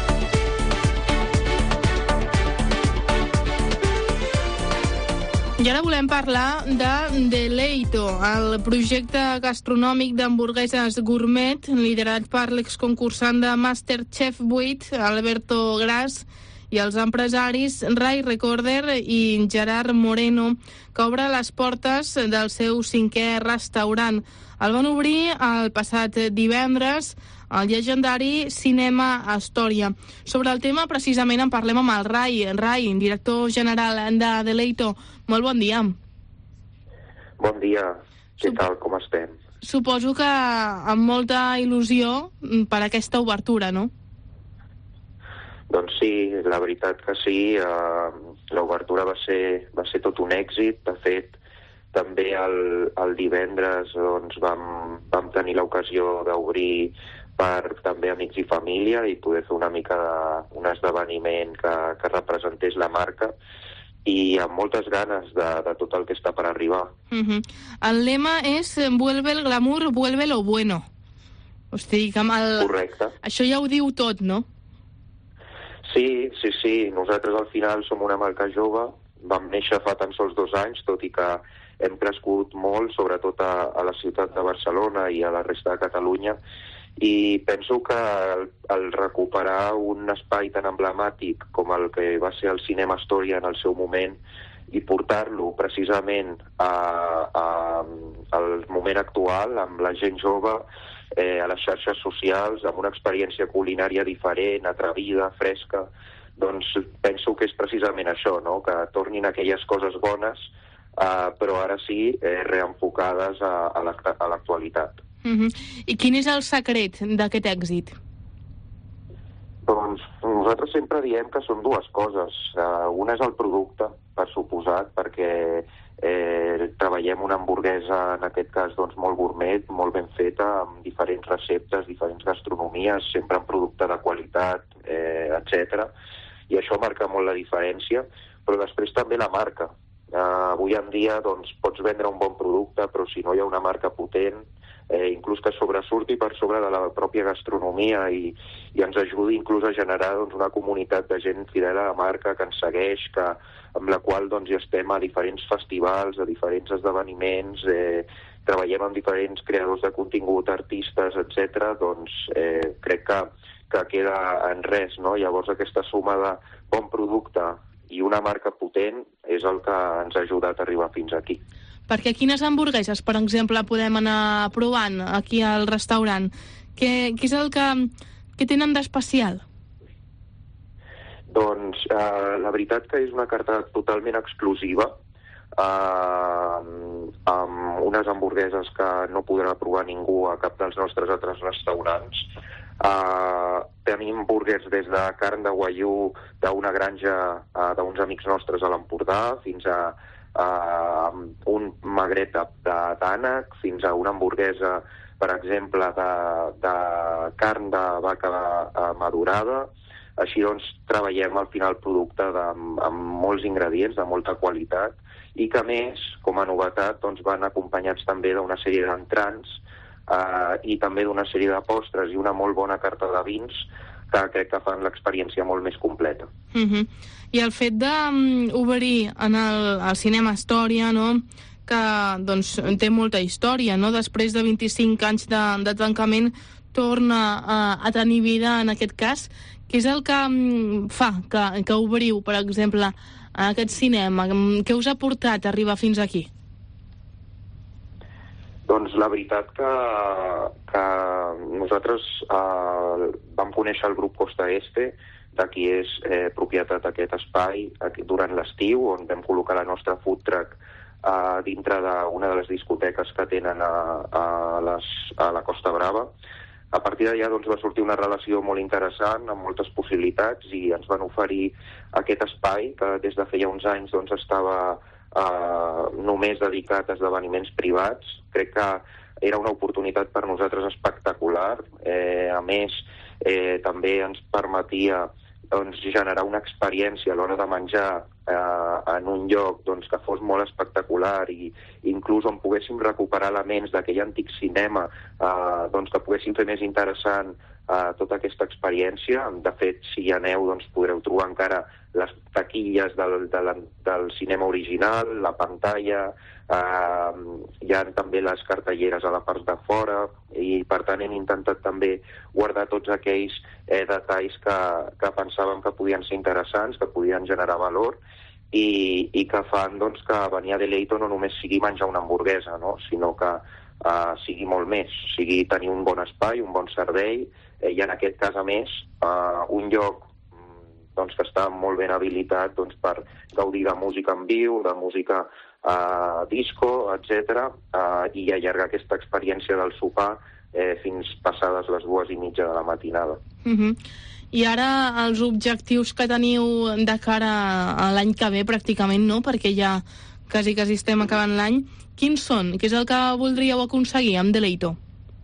S2: I ara volem parlar de Deleito, el projecte gastronòmic d'hamburgueses gourmet liderat per l'exconcursant de MasterChef 8, Alberto Gras, i els empresaris Rai Recorder i Gerard Moreno, que obre les portes del seu 5è restaurant. El van obrir el passat divendres al llegendari Cinema Astòria. Sobre el tema, precisament, en parlem amb el Rai, director general de Deleito. Molt bon dia.
S9: Bon dia. Què tal? Com estem?
S2: Suposo que amb molta il·lusió per aquesta obertura, no?
S9: Doncs sí, la veritat que sí. L'obertura va ser tot un èxit. De fet, també el divendres doncs, vam tenir l'ocasió d'obrir per també amics i família i poder fer una mica un esdeveniment que representés la marca i amb moltes ganes de tot el que està per arribar.
S2: El lema és «Vuelve el glamour, vuelve lo bueno». Hosti,
S9: Correcte.
S2: Això ja ho diu tot, no?
S9: Sí. Nosaltres al final som una marca jove. Vam néixer fa tan sols 2 anys, tot i que hem crescut molt, sobretot a la ciutat de Barcelona i a la resta de Catalunya. I penso que el recuperar un espai tan emblemàtic com el que va ser el Cinema Astòria en el seu moment i portar-lo precisament al moment actual, amb la gent jove, a les xarxes socials, amb una experiència culinària diferent, atrevida, fresca, doncs penso que és precisament això, no? Que tornin aquelles coses bones, però ara sí, reenfocades a l'actualitat.
S2: I quin és el secret d'aquest èxit?
S9: Doncs nosaltres sempre diem que són 2 coses. Una és el producte, per suposat, perquè treballem una hamburguesa, en aquest cas, doncs, molt gourmet, molt ben feta, amb diferents receptes, diferents gastronomies, sempre amb producte de qualitat, etc. I això marca molt la diferència, però després també la marca. Avui en dia doncs, pots vendre un bon producte, però si no hi ha una marca potent, inclús que sobresurti per sobre de la pròpia gastronomia i ens ajudi inclús a generar doncs, una comunitat de gent fidel a la marca que ens segueix, amb la qual doncs, ja estem a diferents festivals, a diferents esdeveniments, treballem amb diferents creadors de contingut, artistes, etc. Doncs crec que queda en res, no? Llavors aquesta suma de bon producte i una marca potent és el que ens ha ajudat a arribar fins aquí.
S2: Perquè quines hamburgueses, per exemple, podem anar provant aquí al restaurant? Què és el que tenen d'especial?
S9: Doncs la veritat que és una carta totalment exclusiva, amb unes hamburgueses que no podrà provar ningú a cap dels nostres altres restaurants. Tenim burgers des de carn de guaiú d'una granja d'uns amics nostres a l'Empordà fins a un magret d'ànec, fins a una hamburguesa, per exemple, de carn de vaca madurada. Així doncs treballem al final producte amb molts ingredients, de molta qualitat, i que a més, com a novetat, doncs van acompanyats també d'una sèrie d'entrants i també d'una sèrie de postres i una molt bona carta de vins que crec que fan l'experiència molt més completa.
S2: I el fet d'obrir en el Cinema Astòria, no?, que doncs, té molta història, no?, després de 25 anys de tancament torna a tenir vida en aquest cas. Què és el que fa que obriu, per exemple, aquest cinema? Què us ha portat a arribar fins aquí?
S9: Doncs la veritat que nosaltres vam conèixer el grup Costa Este, de qui és propietat aquest espai, durant l'estiu, on vam col·locar la nostra food truck dintre d'una de les discoteques que tenen a la Costa Brava. A partir d'allà doncs, va sortir una relació molt interessant, amb moltes possibilitats, i ens van oferir aquest espai, que des de feia uns anys doncs, estava només dedicat a esdeveniments privats. Crec que era una oportunitat per nosaltres espectacular. A més, també ens permetia doncs, generar una experiència a l'hora de menjar en un lloc doncs, que fos molt espectacular, i inclús on poguéssim recuperar elements d'aquell antic cinema, doncs, que poguéssim fer més interessant tota aquesta experiència. De fet, si hi aneu, doncs, podreu trobar encara les taquilles del cinema original, la pantalla, hi ha també les cartelleres a la part de fora, i per tant hem intentat també guardar tots aquells detalls que pensàvem que podien ser interessants, que podien generar valor, i que fan doncs, que venir a Deleito no només sigui menjar una hamburguesa, no? Sinó que sigui molt més, sigui tenir un bon espai, un bon servei, i en aquest cas, a més, un lloc doncs, que està molt ben habilitat doncs, per gaudir de música en viu, de música disco, etc., i allargar aquesta experiència del sopar fins passades les 2:30 de la matinada.
S2: I ara els objectius que teniu de cara a l'any que ve, pràcticament, no? Perquè ja quasi estem acabant l'any. Quins són? Què és el que voldríeu aconseguir amb Deleito?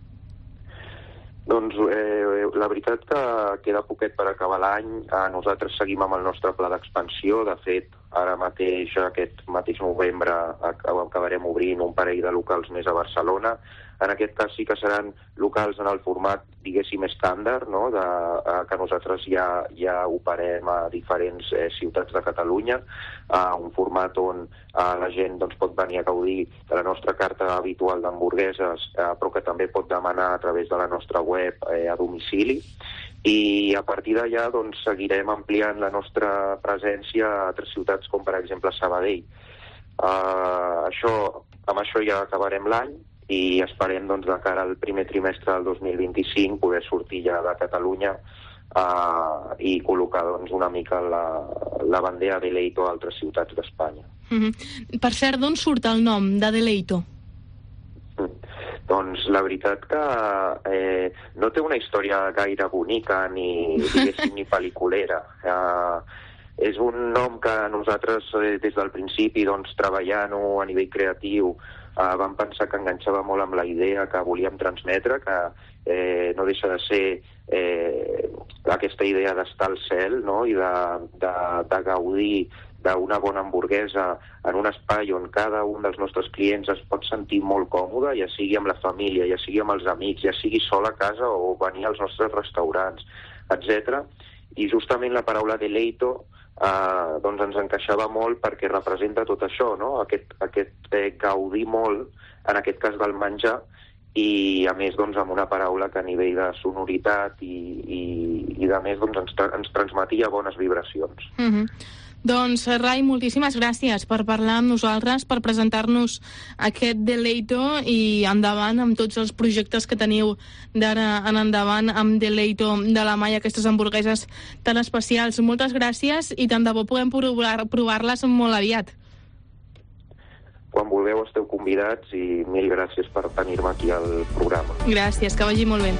S9: Doncs la veritat que queda poquet per acabar l'any. Nosaltres seguim amb el nostre pla d'expansió. De fet, ara mateix, aquest mateix novembre, acabarem obrint un parell de locals més a Barcelona. En aquest cas sí que seran locals en el format, diguéssim, estàndard, no? Que nosaltres ja operem a diferents ciutats de Catalunya, un format on la gent doncs, pot venir a gaudir de la nostra carta habitual d'hamburgueses, però que també pot demanar a través de la nostra web a domicili. I a partir d'allà doncs, seguirem ampliant la nostra presència a altres ciutats, com per exemple Sabadell. Amb això ja acabarem l'any, i esperem doncs, de cara al primer trimestre del 2025 poder sortir ja de Catalunya i col·locar doncs, una mica la bandera Deleito a altres ciutats d'Espanya.
S2: Per cert, d'on surt el nom de Deleito?
S9: Doncs la veritat que no té una història gaire bonica ni pel·liculera. És un nom que nosaltres des del principi, doncs, treballant-ho a nivell creatiu, vam pensar que enganxava molt amb la idea que volíem transmetre, que no deixa de ser aquesta idea d'estar al cel, no? I de gaudir d'una bona hamburguesa en un espai on cada un dels nostres clients es pot sentir molt còmode, ja sigui amb la família, ja sigui amb els amics, ja sigui sol a casa o venir als nostres restaurants, etc. I justament la paraula Deleito doncs ens encaixava molt perquè representa tot això, no? Aquest gaudir molt, en aquest cas del menjar, i a més doncs, amb una paraula que a nivell de sonoritat i de més doncs, ens transmetia bones vibracions.
S2: Doncs, Rai, moltíssimes gràcies per parlar amb nosaltres, per presentar-nos aquest Deleito, i endavant amb tots els projectes que teniu d'ara en endavant amb Deleito de la mà, aquestes hamburgueses tan especials. Moltes gràcies, i tant de bo podem provar-les molt aviat.
S9: Quan vulgueu esteu convidats, i mil gràcies per tenir-me aquí al programa.
S2: Gràcies, que vagi molt bé.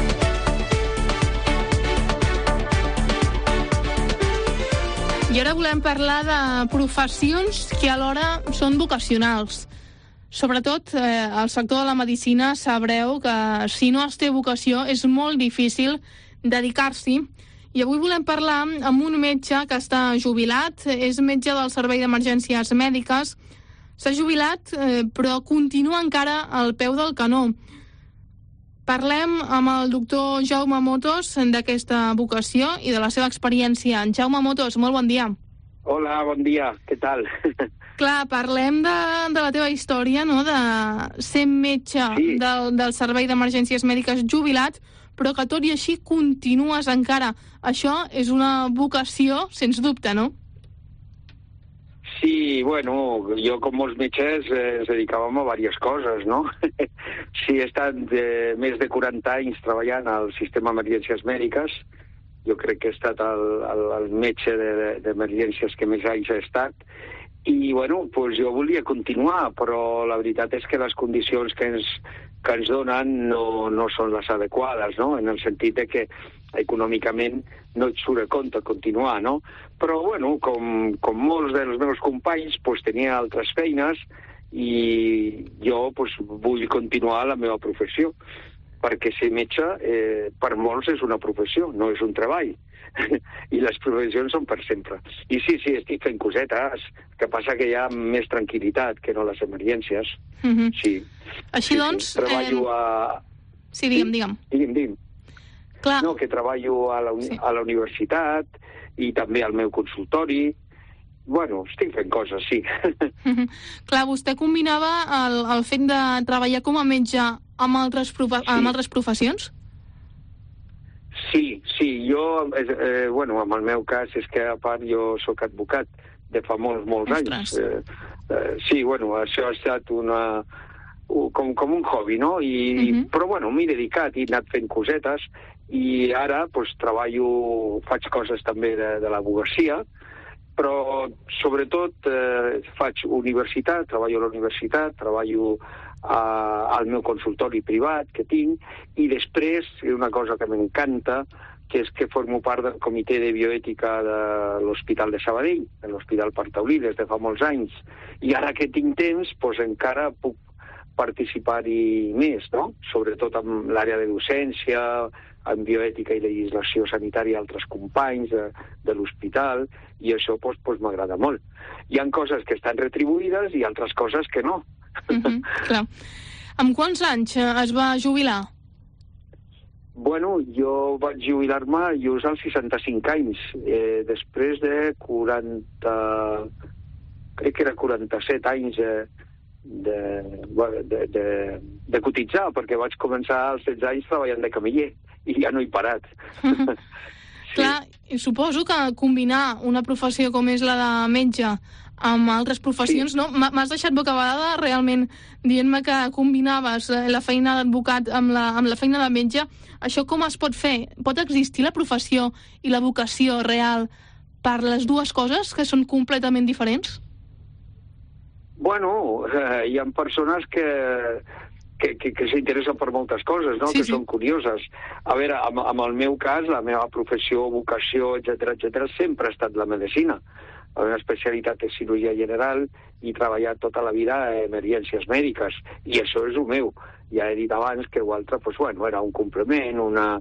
S2: I ara volem parlar de professions que alhora són vocacionals. Sobretot al sector de la medicina sabreu que si no es té vocació és molt difícil dedicar-s'hi. I avui volem parlar amb un metge que està jubilat, és metge del Servei d'Emergències Mèdiques. S'ha jubilat, però continua encara al peu del canó. Parlem amb el doctor Jaume Motos d'aquesta vocació i de la seva experiència. Jaume Motos, molt bon dia.
S10: Hola, bon dia. Què tal?
S2: Clar, parlem de la teva història, no?, de ser metge del Servei d'Emergències Mèdiques jubilat, però que tot i així continues encara. Això és una vocació, sens dubte, no?
S10: Sí, bueno, jo com molts metges ens dedicàvem a diverses coses, no? Sí, he estat més de 40 anys treballant al sistema d'emergències mèdiques. Jo crec que he estat el metge d'emergències que més anys he estat. I, bueno, doncs jo volia continuar, però la veritat és que les condicions que ens donen no són les adequades, no? En el sentit de que econòmicament no et surt a compte continuar, no? Però, bueno, com molts dels meus companys, doncs tenia altres feines i jo vull continuar la meva professió, perquè ser metge per molts és una professió, no és un treball. I les professions són per sempre. I sí, estic fent cosetes, que passa que hi ha més tranquil·litat que no les emergències. Sí.
S2: Així doncs...
S10: Treballo a...
S2: Sí, digue'm.
S10: Digue'm.
S2: Clar.
S10: No, que treballo a la universitat i també al meu consultori. Bueno, estic fent coses, sí.
S2: Clar, vostè combinava el fet de treballar com a metge amb altres professions?
S10: Sí, jo, bueno, en el meu cas és que a part jo sóc advocat de fa molts anys. Sí, bueno, això ha estat com un hobby, no? Però bueno, m'he dedicat i he anat fent cosetes i ara faig coses també de l'advocacia, però sobretot faig universitat, treballo a la universitat, treballo al meu consultori privat que tinc, i després una cosa que m'encanta, que és que formo part del comitè de bioètica de l'Hospital de Sabadell, de l'Hospital Partaulí, des de fa molts anys. I ara que tinc temps, doncs encara puc participar-hi més, no? Sobretot en l'àrea de docència, en bioètica i legislació sanitària, altres companys de l'hospital, i això doncs m'agrada molt. Hi ha coses que estan retribuïdes i altres coses que no.
S2: Clar. Amb quants anys es va jubilar?
S10: Bueno, jo vaig jubilar-me just als 65 anys, després de 40... crec que era 47 anys de cotitzar, perquè vaig començar als 16 anys treballant de camiller, i ja no he parat.
S2: Sí. Clar, suposo que combinar una professió com és la de metge amb altres professions, sí. No? M'has deixat bocabadada realment dient-me que combinaves la feina d'advocat amb la feina de metge. Això com es pot fer? Pot existir la professió i la vocació real per les dues coses, que són completament diferents?
S10: Bueno, hi ha persones que s'interessen per moltes coses, no? Que són curioses. A veure, amb el meu cas, la meva professió, vocació, etc., sempre ha estat la medicina. La meva especialitat és cirurgia general i he treballat tota la vida a emergències mèdiques, i això és el meu. Ja he dit abans que l'altre, bueno, era un complement,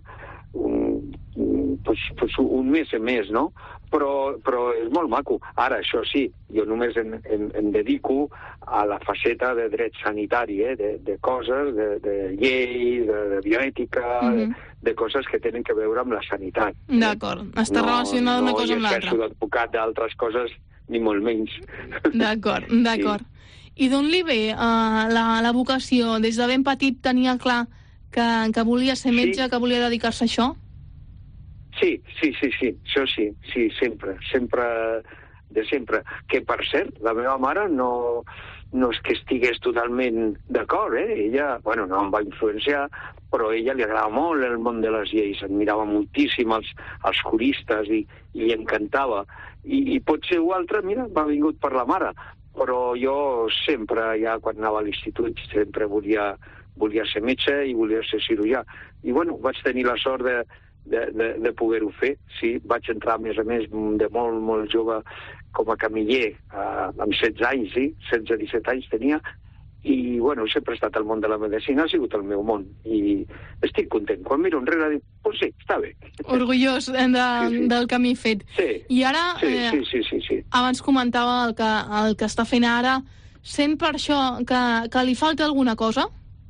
S10: un més, no? Però és molt maco. Ara, això sí, jo només em dedico a la faceta de dret sanitari, de coses, de llei, de bioètica, de coses que tenen que veure amb la sanitat.
S2: D'acord, està relacionada una cosa amb l'altra.
S10: No exerço d'advocat d'altres coses, ni molt menys.
S2: D'acord. I d'on li ve la vocació? Des de ben petit tenia clar que volia ser metge, que volia dedicar-se a això?
S10: Sí, això sí, sempre, de sempre. Que, per cert, la meva mare no és que estigués totalment d'acord, Ella, bueno, no em va influenciar, però a ella li agrada molt el món de les lleis, admirava moltíssim els juristes i li encantava. I potser altre, mira, m'ha vingut per la mare, però jo sempre, ja quan anava a l'institut, sempre volia ser metge i volia ser cirurgià. I, bueno, vaig tenir la sort de poder-ho fer, sí. Vaig entrar, a més, de molt jove com a camiller, amb 16 anys, sí, 16-17 anys tenia, i, bueno, sempre he estat al món de la medicina, ha sigut el meu món, i estic content. Quan miro enrere, dic, pues sí, està bé.
S2: Orgullós del camí fet.
S10: Sí.
S2: I ara,
S10: sí.
S2: Abans comentava el que està fent ara, sent per això que li falta alguna cosa?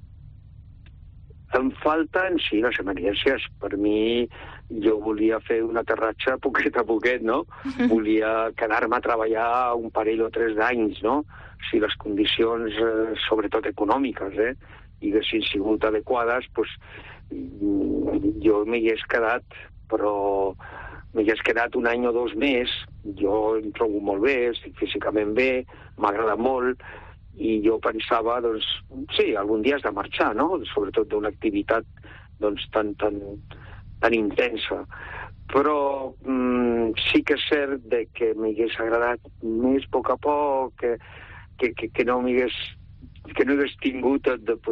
S10: Em falten, sí, les emergències. Per mi, jo volia fer un aterratge poquet a poquet, no? Volia quedar-me a treballar un parell o 3 d'anys, no? Si les condicions, sobretot econòmiques, haguessin sigut adequades, doncs jo m'hi hagués quedat, però m'hagués quedat un any o dos més, jo em trobo molt bé, estic físicament bé, m'agrada molt, i jo pensava, doncs, sí, algun dia has de marxar, no? Sobretot d'una activitat doncs, tan intensa. Però sí que és cert que m'hagués agradat més a poc, que no hagués tingut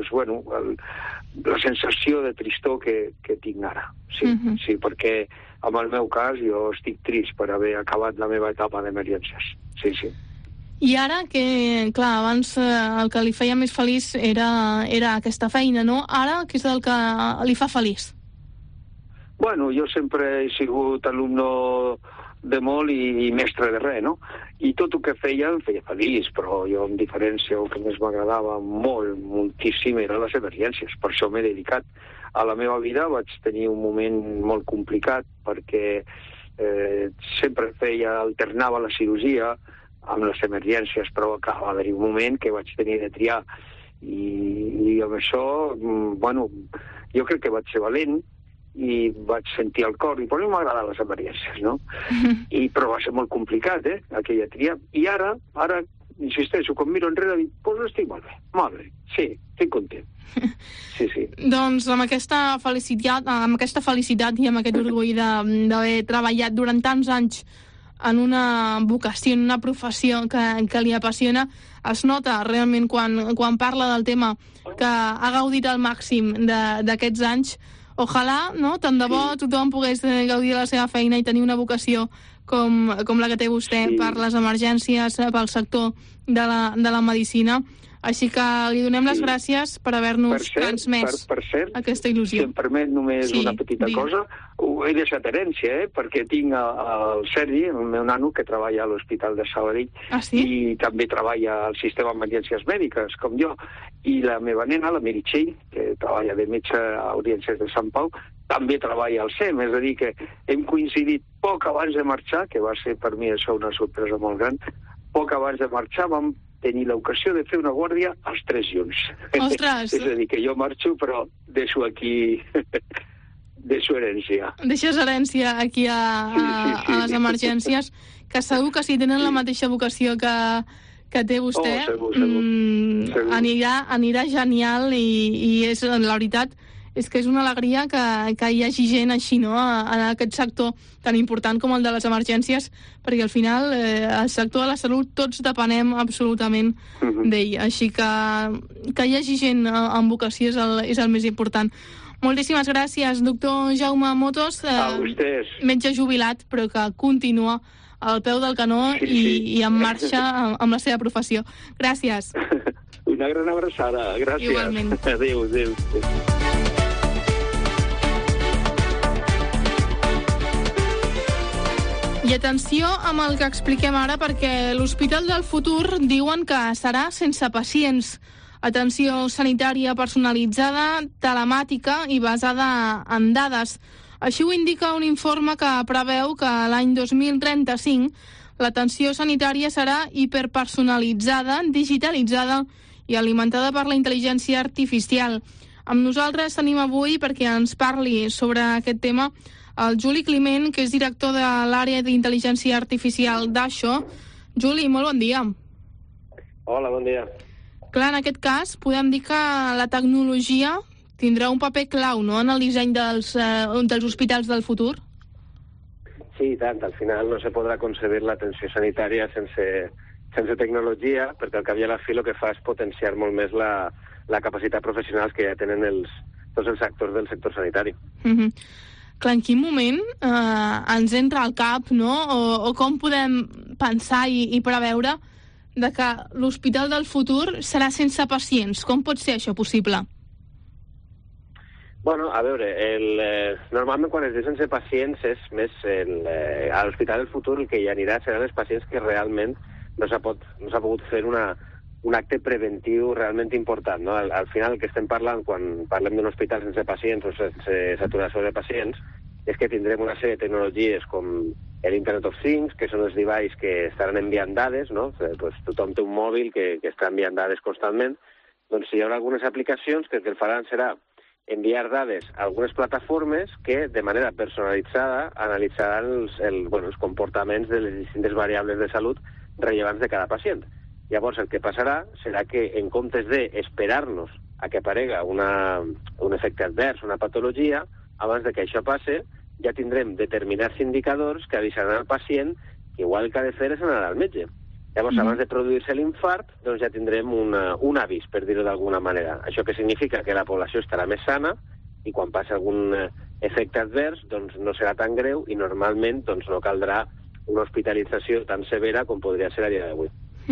S10: la sensació de tristor que tinc ara. Sí, perquè en el meu cas jo estic trist per haver acabat la meva etapa d'emergències. Sí.
S2: I ara, que, clar, abans el que li feia més feliç era aquesta feina, no? Ara, què és el que li fa feliç?
S10: Bueno, jo sempre he sigut alumne de molt i mestre de res, no? I tot el que feia em feia feliç, però jo, en diferència, el que més m'agradava moltíssim eren les emergències. Per això m'he dedicat. A la meva vida vaig tenir un moment molt complicat perquè sempre alternava la cirurgia amb les emergències, però va haver-hi un moment que vaig tenir de triar. I amb això, bueno, jo crec que vaig ser valent i vaig sentir el cor, i per mi m'agraden les emergències, no? Però va ser molt complicat, aquella tria. I ara, insisteixo, quan miro enrere, dic, doncs estic molt bé, sí, estic content. Sí.
S2: Doncs amb aquesta felicitat i amb aquest orgull d'haver treballat durant tants anys en una vocació, en una professió que li apassiona, es nota realment quan parla del tema que ha gaudit al màxim d'aquests anys. Ojalà, no?, tant de bo tothom pogués gaudir de la seva feina i tenir una vocació com la que té vostè per les emergències, pel sector de la medicina. Així que li donem les gràcies per haver-nos transmès aquesta il·lusió.
S10: Si em permet només una petita cosa, ho he deixat herència, perquè tinc el Sergi, el meu nano, que treballa a l'Hospital de Sabadell, i també treballa al sistema d'emergències mèdiques, com jo, i la meva nena, la Meritxell, que treballa de metge a Urgències de Sant Pau, també treballa al SEM, és a dir, que hem coincidit poc abans de marxar, que va ser per mi això una sorpresa molt gran, poc abans de marxar vam tenir l'ocasió de fer una guàrdia els tres junts.
S2: Ostres!
S10: És a dir, que jo marxo, però deixo aquí... deixo herència.
S2: Deixes herència aquí a les emergències, que segur que si tenen la mateixa vocació que té vostè,
S10: segur.
S2: Anirà genial i és, la veritat, és que és una alegria que hi hagi gent així, no?, en aquest sector tan important com el de les emergències, perquè al final el sector de la salut tots depenem absolutament d'ell. Així que hi hagi gent amb vocació és el més important. Moltíssimes gràcies, doctor Jaume Motos, metge jubilat, però que continua al peu del canó i en marxa amb la seva professió. Gràcies.
S10: Una gran abraçada. Gràcies.
S2: Igualment.
S10: Adéu.
S2: I atenció amb el que expliquem ara, perquè l'Hospital del Futur diuen que serà sense pacients. Atenció sanitària personalitzada, telemàtica i basada en dades. Així ho indica un informe que preveu que l'any 2035 l'atenció sanitària serà hiperpersonalitzada, digitalitzada i alimentada per la intel·ligència artificial. Amb nosaltres tenim avui, perquè ens parli sobre aquest tema, el Juli Climent, que és director de l'àrea d'intel·ligència artificial d'Aixo. Juli, molt bon dia.
S11: Hola, bon dia.
S2: Clar, en aquest cas, podem dir que la tecnologia tindrà un paper clau, no?, en el disseny dels hospitals del futur?
S11: Sí, i tant. Al final no se podrà concebir l'atenció sanitària sense tecnologia, perquè al cap i a la fi el que fa és potenciar molt més la capacitat professional que ja tenen tots els actors del sector sanitari.
S2: Clar, en quin moment ens entra al cap, no?, o com podem pensar i preveure de que l'hospital del futur serà sense pacients? Com pot ser això possible?
S11: Bueno, a veure, normalment quan es diu sense pacients és més a l'hospital del futur el que hi anirà seran els pacients que realment no s'ha pogut fer un acte preventiu realment important, no? Al final el que estem parlant quan parlem d'un hospital sense pacients o sense saturació de pacients és que tindrem una sèrie de tecnologies com l'Internet of Things, que són els devices que estaran enviant dades, no? Pues tothom té un mòbil que està enviant dades constantment. Doncs hi haurà algunes aplicacions que el que faran serà enviar dades a algunes plataformes que, de manera personalitzada, analitzaran els comportaments de les distintes variables de salut rellevants de cada pacient. Llavors, el que passarà serà que, en comptes d'esperar-nos a que aparega un efecte advers, una patologia, abans de que això passe, ja tindrem determinats indicadors que avisaran al pacient que igual el que ha de fer és anar al metge. Llavors, abans de produir-se l'infart, doncs ja tindrem un avís, per dir-ho d'alguna manera. Això que significa que la població estarà més sana i quan passi algun efecte advers doncs no serà tan greu i normalment doncs no caldrà una hospitalització tan severa com podria ser a dia d'avui.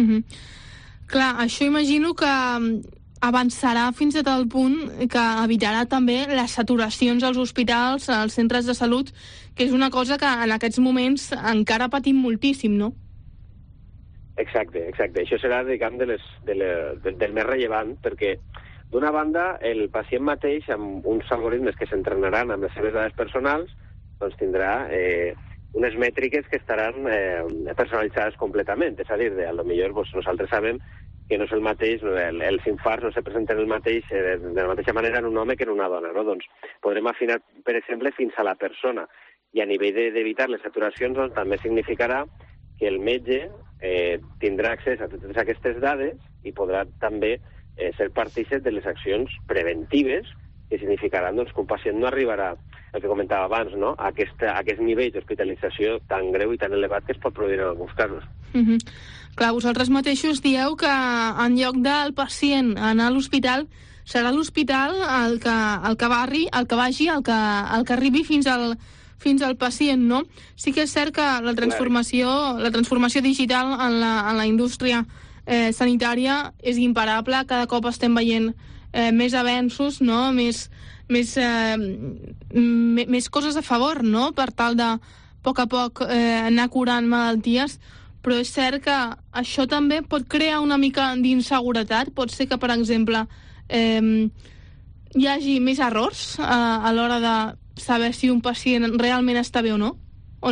S2: Clar, això imagino que avançarà fins a tal punt que evitarà també les saturacions als hospitals, als centres de salut, que és una cosa que en aquests moments encara patim moltíssim, no?
S11: Exacte. Això serà, diguem, del més rellevant, perquè, d'una banda, el pacient mateix, amb uns algoritmes que s'entrenaran amb les seves dades personals, doncs tindrà unes mètriques que estaran personalitzades completament. És a dir, potser nosaltres sabem que no és el mateix, els infarts no se presenten de la mateixa manera en un home que en una dona, no? Doncs podrem afinar, per exemple, fins a la persona. I a nivell d'evitar les saturacions, doncs, també significarà que el metge tindrà accés a totes aquestes dades i podrà també ser partícip de les accions preventives que significaran doncs, que un pacient no arribarà, el que comentava abans, no? a aquest nivell d'hospitalització tan greu i tan elevat que es pot produir en alguns casos.
S2: Clar, vosaltres mateixos dieu que en lloc del pacient anar a l'hospital, serà l'hospital el que arribi fins al pacient, no? Sí que és cert que la transformació digital en la indústria sanitària és imparable. Cada cop estem veient més avenços, no? Més coses a favor, no? Per tal de, a poc, anar curant malalties. Però és cert que això també pot crear una mica d'inseguretat. Pot ser que, per exemple, hi hagi més errors a l'hora de saber si un pacient realment està bé o no?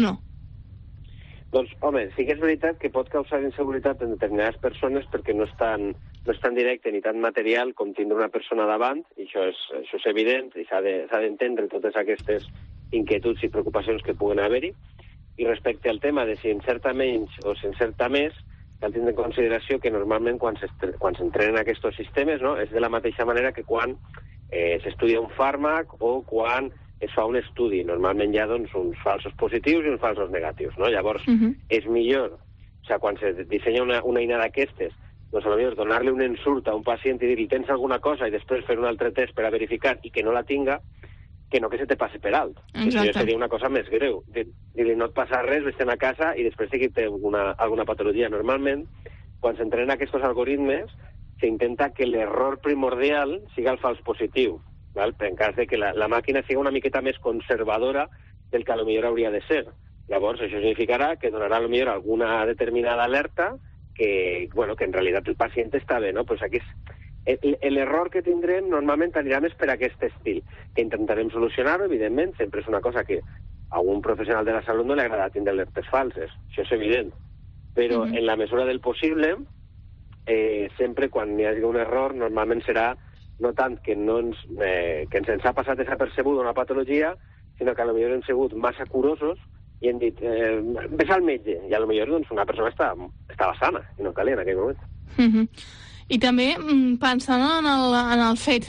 S11: Doncs, home, sí que és veritat que pot causar inseguretat en determinades persones perquè no és tan directe ni tan material com tindre una persona davant, i això és evident, i s'ha d'entendre totes aquestes inquietuds i preocupacions que puguen haver-hi. I respecte al tema de si encerta menys o si encerta més, cal tindre en consideració que normalment quan s'entrenen aquests sistemes, no, és de la mateixa manera que quan s'estudia un fàrmac o quan es fa un estudi. Normalment hi ha doncs, uns falsos positius i uns falsos negatius. No? Llavors, és millor, quan se dissenya una eina d'aquestes, doncs potser donar-li un insult a un pacient i dir-li tens alguna cosa i després fer un altre test per a verificar i que no la tinga, que no que se te passi per alt. Això seria una cosa més greu. Dir-li no et passa res, vés-te'n a casa i després sí que té alguna patologia. Normalment, quan s'entrenen aquests algoritmes, s'intenta que l'error primordial siga el fals positiu, val? En cas de que la màquina sigui una miqueta més conservadora del que potser hauria de ser. Llavors, això significarà que donarà potser alguna determinada alerta que en realitat el pacient està bé, no? Pues aquí l'error que tindrem normalment anirà més per aquest estil, que intentarem solucionar-ho, evidentment, sempre és una cosa que a un professional de la salut no li agrada tindre alertes falses, això és evident, però en la mesura del possible, sempre quan hi hagi un error, normalment serà no tant que ens ha passat desapercebut una patologia, sinó que potser hem sigut massa curosos i hem dit, ves al metge, i potser doncs, una persona estava sana i no calia en aquell moment.
S2: I també pensant en el fet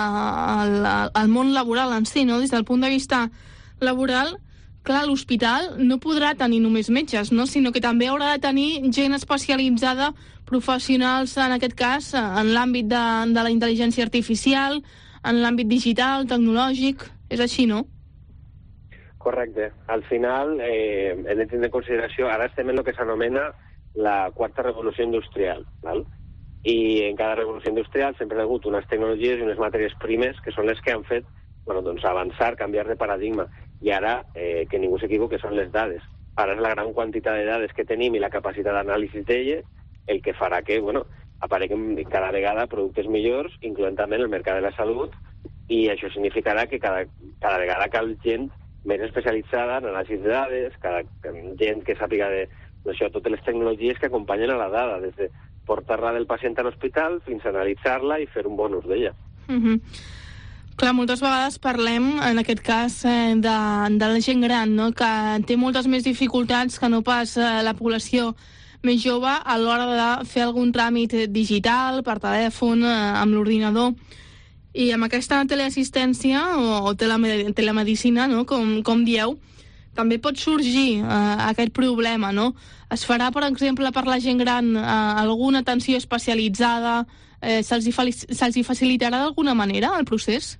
S2: del món laboral en si, no? Des del punt de vista laboral, clar, l'hospital no podrà tenir només metges, no? Sinó que també haurà de tenir gent especialitzada, professionals, en aquest cas, en l'àmbit de la intel·ligència artificial, en l'àmbit digital, tecnològic. És així, no?
S11: Correcte. Al final, hem de tenir en consideració, ara estem en el que s'anomena la quarta revolució industrial, val? I en cada revolució industrial sempre ha hagut unes tecnologies i unes matèries primes que són les que han fet avançar, canviar de paradigma. I ara, que ningú s'equivoqui, són les dades. Ara és la gran quantitat de dades que tenim i la capacitat d'anàlisi d'elles el que farà que apareguin cada vegada productes millors, incloent també en el mercat de la salut, i això significarà que cada vegada cal gent més especialitzada en anàlisi de dades, gent que sàpiga de totes les tecnologies que acompanyen a la dada, des de portar-la del pacient a l'hospital fins a analitzar-la i fer un bon ús d'ella.
S2: Clar, moltes vegades parlem, en aquest cas, de la gent gran, no? Que té moltes més dificultats que no pas la població més jove a l'hora de fer algun tràmit digital, per telèfon, amb l'ordinador. I amb aquesta teleassistència o telemedicina, no? Com dieu, també pot sorgir aquest problema, no? Es farà, per exemple, per la gent gran alguna atenció especialitzada? Se'ls facilitarà d'alguna manera el procés?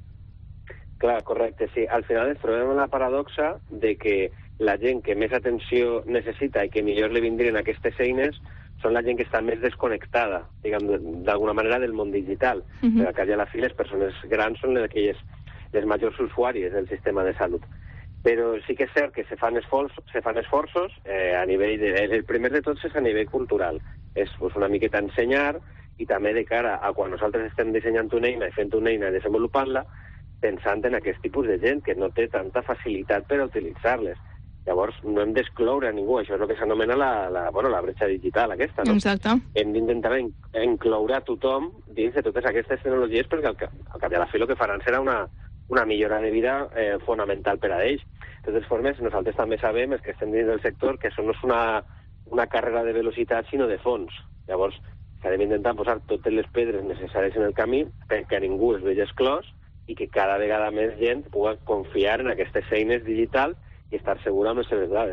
S11: Clar, correcte, sí. Al final ens trobem en la paradoxa de que la gent que més atenció necessita i que millor li vindrien aquestes eines són la gent que està més desconnectada, diguem, d'alguna manera del món digital. Al cap i a la fi, les persones grans són les majors usuàries del sistema de salut. Però sí que és cert que se fan esforços a nivell el primer de tots és a nivell cultural. És una miqueta ensenyar i també de cara a quan nosaltres estem dissenyant una eina i fent una eina i desenvolupant-la, pensant en aquest tipus de gent que no té tanta facilitat per a utilitzar-les. Llavors, no hem d'excloure a ningú. Això és el que s'anomena la bretxa digital aquesta, no?
S2: Exacte.
S11: Hem d'intentar incloure a tothom dins de totes aquestes tecnologies perquè al cap i a la fi el que faran serà una millora de vida fonamental per a ells. De totes formes, nosaltres també sabem, els que estem dins del sector, que això no és una carrera de velocitat, sinó de fons. Llavors, s'ha d'intentar posar totes les pedres necessàries en el camí perquè a ningú es vegi exclòs i que cada vegada més gent pugui confiar en aquestes eines digitals i estar segura amb les seves dades.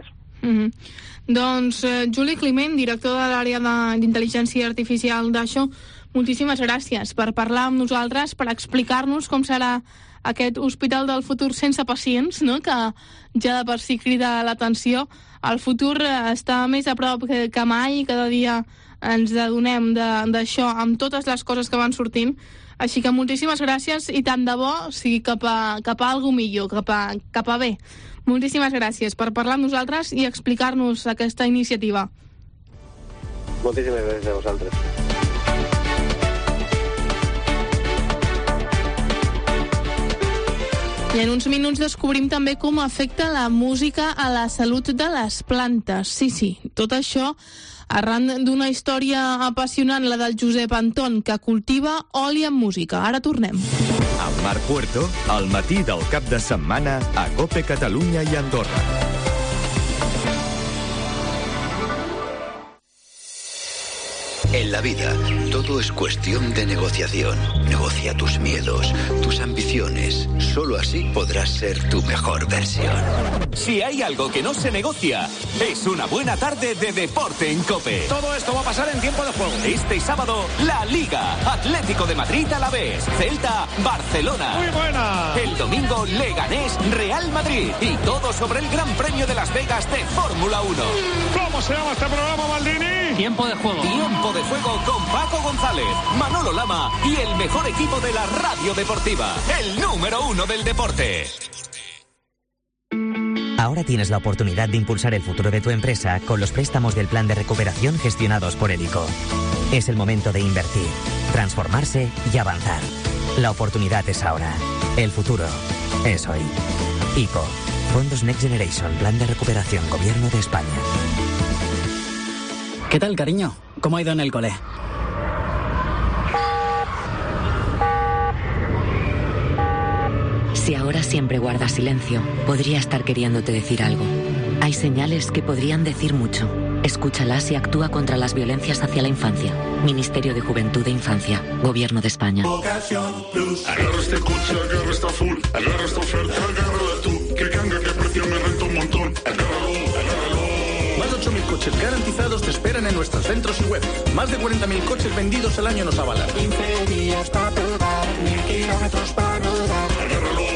S2: Doncs Juli Climent, director de l'àrea d'intel·ligència artificial d'Aixo, moltíssimes gràcies per parlar amb nosaltres, per explicar-nos com serà aquest hospital del futur sense pacients, no? Que ja de per si crida l'atenció. El futur està més a prop que mai i cada dia ens adonem d'això amb totes les coses que van sortint. Així que moltíssimes gràcies i tant de bo sigui cap a algo millor, cap a bé. Moltíssimes gràcies per parlar amb nosaltres i explicar-nos aquesta iniciativa.
S11: Moltíssimes gràcies a vosaltres.
S2: I en uns minuts descobrim també com afecta la música a la salut de les plantes. Sí, tot això arran d'una història apassionant, la del Josep Anton, que cultiva oli amb música. Ara tornem.
S1: Amb Marc Puerto, al matí del cap de setmana a COPE Catalunya i Andorra.
S12: En la vida, todo es cuestión de negociación. Negocia tus miedos, tus ambiciones. Solo así podrás ser tu mejor versión.
S13: Si hay algo que no se negocia, es una buena tarde de deporte en COPE.
S14: Todo esto va a pasar en tiempo de juego.
S13: Este sábado, la Liga. Atlético de Madrid a la vez. Celta, Barcelona.
S14: ¡Muy buena!
S13: El domingo, Leganés, Real Madrid. Y todo sobre el Gran Premio de Las Vegas de Fórmula 1.
S14: ¿Cómo se llama este programa, Maldini?
S13: Tiempo de juego. Tiempo de juego con Paco González, Manolo Lama y el mejor equipo de la radio deportiva. El número 1 del deporte.
S15: Ahora tienes la oportunidad de impulsar el futuro de tu empresa con los préstamos del Plan de Recuperación gestionados por el ICO. Es el momento de invertir, transformarse y avanzar. La oportunidad es ahora. El futuro es hoy. ICO. Fondos Next Generation. Plan de Recuperación. Gobierno de España.
S16: ¿Qué tal, cariño? ¿Cómo ha ido en el cole?
S17: Si ahora siempre guardas silencio, podría estar queriéndote decir algo. Hay señales que podrían decir mucho. Escúchalas y actúa contra las violencias hacia la infancia. Ministerio de Juventud e Infancia. Gobierno de España.
S18: Agarra este coche, agarra esta full, agarra esta oferta, agárrala tú. Que ganga, que precio me renta un montón. Agárralo.
S19: Más de 8.000 coches garantizados te esperan en nuestros centros y web. Más de 40.000 coches vendidos al año nos avalan.
S18: 15 días para probar, 1.000 kilómetros para rodar. Agárralo.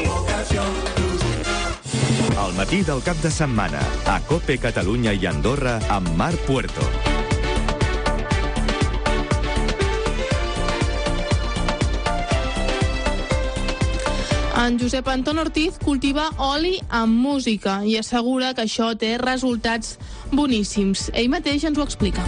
S1: Al matí del cap de setmana a COPE Catalunya i Andorra amb Marc Puerto.
S2: En Josep Anton Ortiz cultiva oli amb música i assegura que això té resultats boníssims. Ell mateix ens ho explica.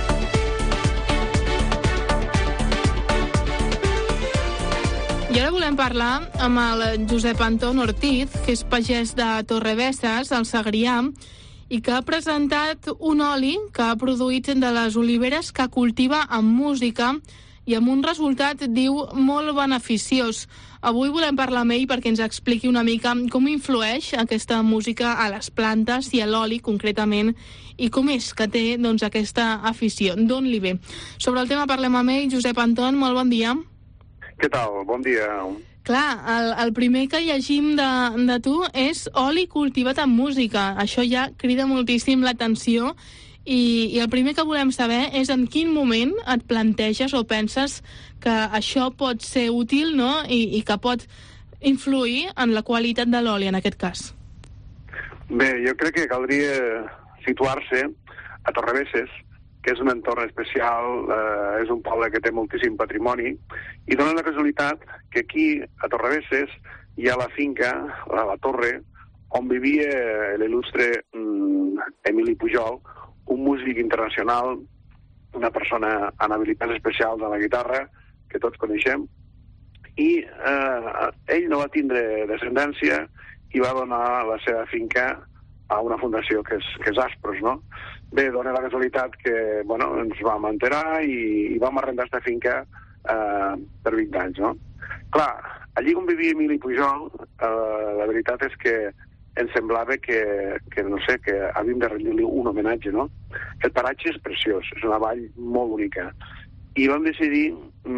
S2: I ara volem parlar amb el Josep Anton Ortiz, que és pagès de Torrebesses, al Segrià, i que ha presentat un oli que ha produït de les oliveres que cultiva amb música i amb un resultat, diu, molt beneficiós. Avui volem parlar amb ell perquè ens expliqui una mica com influeix aquesta música a les plantes i a l'oli concretament, i com és que té doncs, aquesta afició, d'on li ve. Sobre el tema parlem amb ell. Josep Anton, molt bon dia.
S20: Què tal? Bon dia.
S2: Clar, el primer que llegim de tu és oli cultivat amb música. Això ja crida moltíssim l'atenció i el primer que volem saber és en quin moment et planteges o penses que això pot ser útil, no? I que pot influir en la qualitat de l'oli, en aquest cas.
S20: Bé, jo crec que caldria situar-se a Torrebesses, que és un entorn especial, és un poble que té moltíssim patrimoni, i dona la casualitat que aquí, a Torrebesses, hi ha la finca, la torre, on vivia l'il·lustre Emili Pujol, un músic internacional, una persona amb habilitats especials a la guitarra, que tots coneixem, i ell no va tindre descendència i va donar la seva finca a una fundació que és Aspros, no? Bé, dona la casualitat que, bueno, ens vam enterar i vam arrendar aquesta finca per 20 anys, no? Clar, allí on vivia Emili Pujol, la veritat és que ens semblava que no sé, que havíem de rendir-li un homenatge, no? El paratge és preciós, és una vall molt bonica. I vam decidir,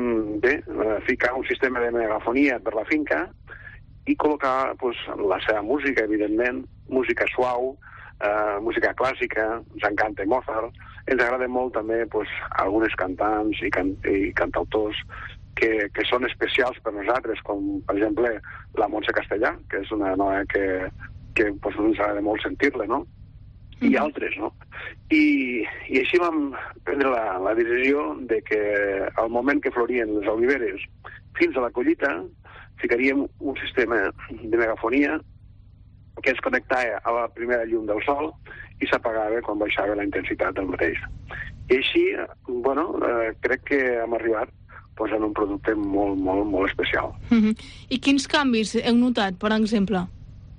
S20: ficar un sistema de megafonia per la finca i col·locar la seva música, evidentment, música suau, música clàssica, ens encanta Mozart, ens agrada molt també algunes cantants i cantautors que són especials per nosaltres, com per exemple la Montse Castellà, que és una noia que ens agrada molt sentir-la, no? I altres, no? I així vam prendre la decisió de que al moment que florien les oliveres fins a la collita ficaríem un sistema de megafonia que es connectava a la primera llum del sol i s'apagava quan baixava la intensitat del mateix. I així, crec que hem arribat en un producte molt, molt, molt especial.
S2: I quins canvis heu notat, per exemple?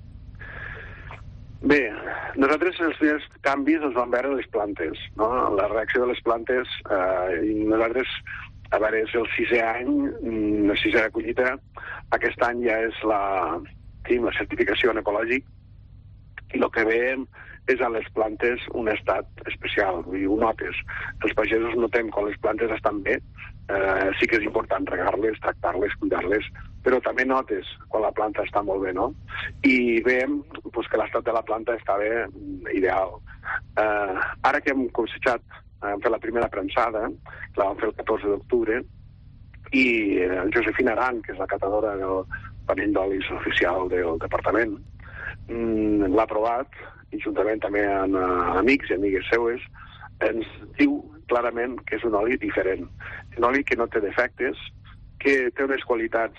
S20: Bé, nosaltres els primers canvis els vam veure en les plantes, no? La reacció de les plantes, nosaltres, a veure, és el 6è any, la 6a collita, aquest any ja és la certificació en ecològic, i el que veiem és a les plantes un estat especial, vull dir, ho notes. Els pagesos notem quan les plantes estan bé, sí que és important regar-les, tractar-les, cuidar-les, però també notes quan la planta està molt bé, no? I veiem que l'estat de la planta està bé, ideal. Ara que hem cosechat, hem fet la primera premsada, la vam fer el 14 d'octubre, i Josefina Aran, que és la catadora del panell d'olis oficial del departament, l'ha provat, i juntament també amb amics i amigues seues, ens diu clarament que és un oli diferent. Un oli que no té defectes, que té unes qualitats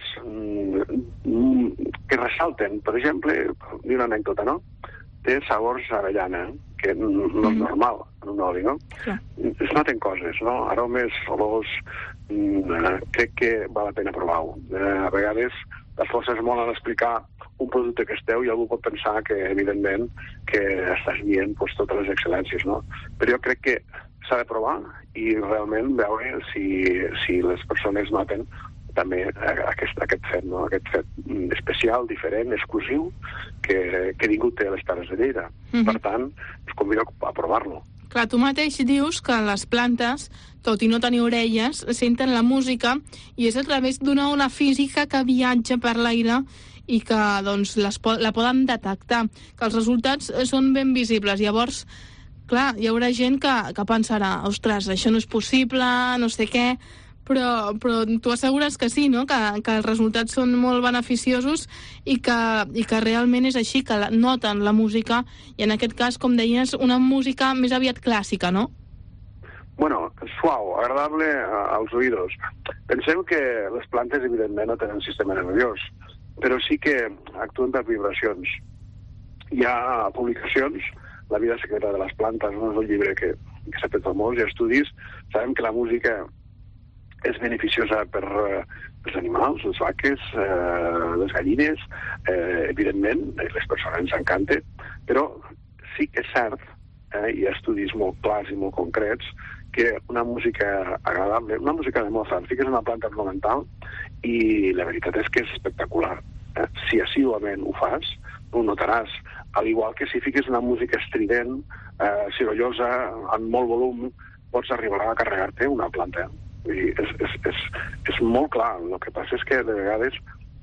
S20: que ressalten. Per exemple, dir una anècdota, no? Té sabors avellana, que no és normal en un oli, no? Es noten coses, no? Aromes, olors, crec que val la pena provar-ho. A vegades les forces molt a explicar un producte que esteu i algú pot pensar que, evidentment, que estàs dient totes les excel·lències, no? Però jo crec que s'ha de provar i realment veure si les persones noten també aquest fet, no? Aquest fet especial, diferent, exclusiu, que ningú té a les Terres de Lleida. Per tant, us convido a provar-lo.
S2: Clar, tu mateix dius que les plantes, tot i no tenir orelles, senten la música i és a través d'una ona física que viatja per l'aire i que doncs, la poden detectar, que els resultats són ben visibles. Llavors, clar, hi haurà gent que pensarà, ostres, això no és possible, no sé què, però tu assegures que sí, no? Que els resultats són molt beneficiosos i que realment és així, que noten la música, i en aquest cas, com deies, una música més aviat clàssica, no?
S20: Bueno, suau, agradable als oïdos. Penseu que les plantes, evidentment, no tenen sistema nerviós, però sí que actuen per vibracions. Hi ha publicacions, La vida secreta de les plantes, no és un llibre que s'ha fet famós, hi ha estudis, sabem que la música és beneficiosa per els animals, les vaques, les gallines, evidentment, les persones ens encanta, però sí que és cert, hi ha estudis molt clars i molt concrets, que una música agradable, una música de Mozart, fiques una planta ornamental i la veritat és que és espectacular. Si assíduament ho fas, ho notaràs. Al igual que si fiques una música estrident, sorollosa, amb molt volum, pots arribar a carregar-te una planta. Vull dir, és molt clar. El que passa és que de vegades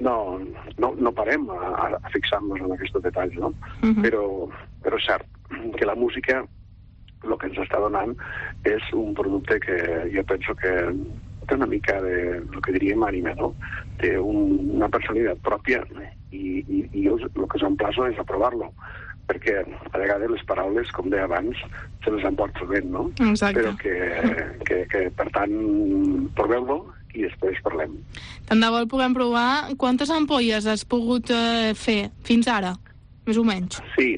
S20: no parem a fixar-nos en aquests detalls, no? Però és cert que la música el que ens està donant és un producte que jo penso que té una mica de, el que diríem, ànima, no? Té una personalitat pròpia i jo el que s'emplaço és a provar-lo, perquè a vegades les paraules, com deia abans, se les emporta el vent, no?
S2: Exacte.
S20: Però que per tant, proveu-lo i després parlem.
S2: Tant de bo el puguem provar. Quantes ampolles has pogut fer fins ara, més o menys?
S20: Sí,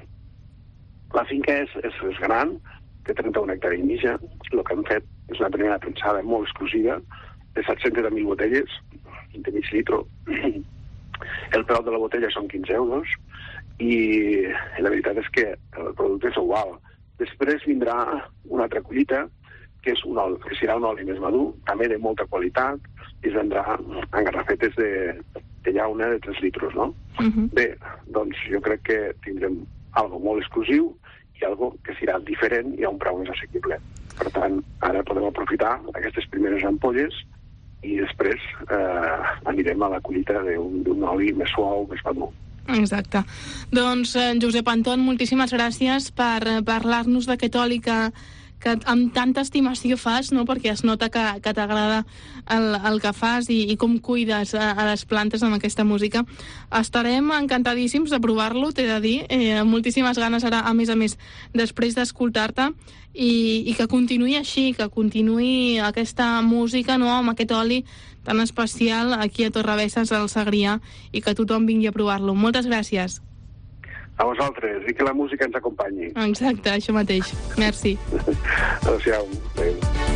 S20: la finca és gran, té 31 hectàrees i mitja. El que hem fet és una primera pensada molt exclusiva de 700.000 botelles de mig litro. El preu de la botella són 15 euros i la veritat és que el producte és igual. Després vindrà una altra collita que serà un oli més madur, també de molta qualitat, i es vendrà en garrafetes de llauna de 3 litros, no? Bé, doncs jo crec que tindrem algo molt exclusiu i algo que serà diferent i a un preu més assequible. Per tant, ara podem aprofitar aquestes primeres ampolles i després anirem a la collita d'un oli més suau, més madur.
S2: Exacte. Doncs, Josep Anton, moltíssimes gràcies per parlar-nos d'aquest oli que amb tanta estimació fas, no? Perquè es nota que t'agrada el que fas i com cuides a les plantes amb aquesta música. Estarem encantadíssims de provar-lo, t'he de dir, moltíssimes ganes ara, a més, després d'escoltar-te, i que continuï així, que continuï aquesta música, no?, amb aquest oli tan especial aquí a Torrebesses, al Segrià, i que tothom vingui a provar-lo. Moltes gràcies.
S20: A vosaltres, i que la música ens acompanyi.
S2: Exacte, això mateix. Merci.
S20: Adéu-siau. Adéu.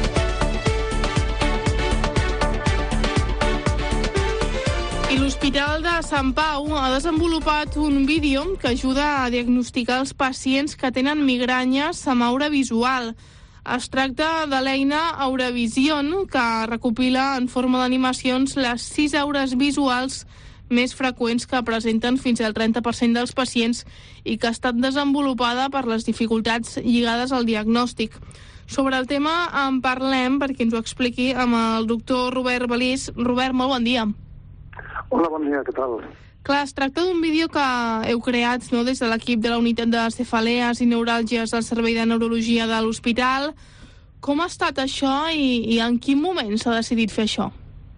S2: I l'Hospital de Sant Pau ha desenvolupat un vídeo que ajuda a diagnosticar els pacients que tenen migranyes amb aura visual. Es tracta de l'eina Auravision, que recopila en forma d'animacions les 6 aures visuals més freqüents que presenten fins al 30% dels pacients i que ha estat desenvolupada per les dificultats lligades al diagnòstic. Sobre el tema en parlem perquè ens ho expliqui amb el doctor Robert Balís. Robert, molt bon dia.
S21: Hola, bon dia, què tal?
S2: Clar, es tracta d'un vídeo que heu creat, no?, des de l'equip de la unitat de cefalees i neuràlgies al Servei de Neurologia de l'Hospital. Com ha estat això i en quin moment s'ha decidit fer això?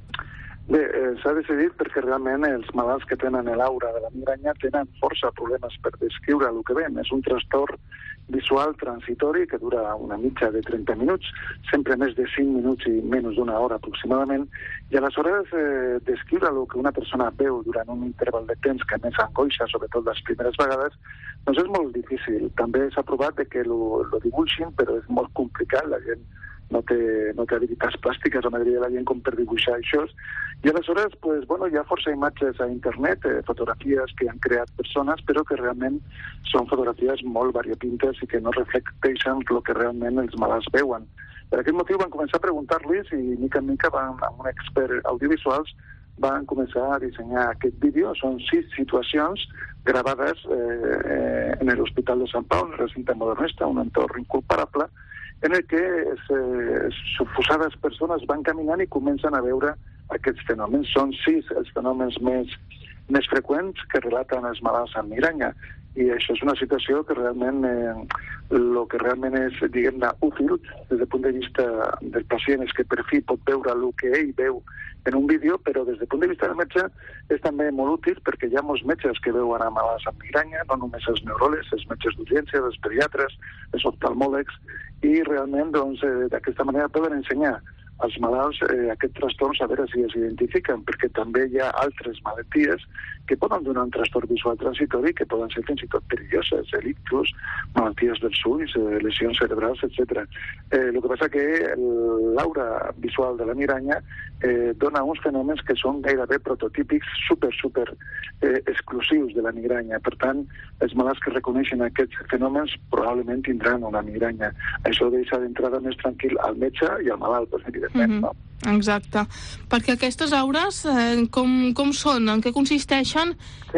S21: Bé, s'ha decidit perquè realment els malalts que tenen l'aura de la migranya tenen força problemes per descriure el que ven. És un trastorn visual transitori que dura una mitja de 30 minuts, sempre més de 5 minuts i menys d'una hora aproximadament, i aleshores descriure el que una persona veu durant un interval de temps que més angoixa, sobretot les primeres vegades, doncs és molt difícil. També s'ha provat que lo dibuixin, però és molt complicat, la gent no té habilitats plàstiques, la majoria de la gent, com per dibuixar això. I aleshores, pues, bueno, hi ha força imatges a internet, fotografies que han creat persones, però que realment són fotografies molt variopintes i que no reflecteixen el que realment els malalts veuen. Per aquest motiu van començar a preguntar-los i mica en mica amb un expert audiovisuals van començar a dissenyar aquest vídeo. Són 6 situacions gravades en l'Hospital de Sant Pau, en el recinte modernista, un entorn incomparable, en el que suposades persones van caminant i comencen a veure aquests fenòmens. Són 6 els fenòmens més freqüents que relaten els malalts amb migranya. I això és una situació que realment el que realment és, diguem-ne, útil des del punt de vista del pacient és que per fi pot veure el que ell veu en un vídeo, però des del punt de vista del metge és també molt útil perquè hi ha molts metges que veuen a malalts amb migranya, no només els neuròlegs, els metges d'urgència, els pediatres, els oftalmòlegs, i realment doncs, d'aquesta manera poden ensenyar als malalts aquest trastorn, a veure si es identifiquen, perquè també hi ha altres malalties que poden donar un trastorn visual transitori que poden ser fins i tot perilloses, ictus, malalties dels ulls, lesions cerebrals, etc. El que passa que l'aura visual de la migranya dona uns fenòmens que són gairebé prototípics, super exclusius de la migranya. Per tant, els malalts que reconeixen aquests fenòmens probablement tindran una migranya. Això deixa d'entrada més tranquil al metge i al malalt, doncs, evidentment, no?
S2: Exacte. Perquè aquestes aures, com són? En què consisteixen?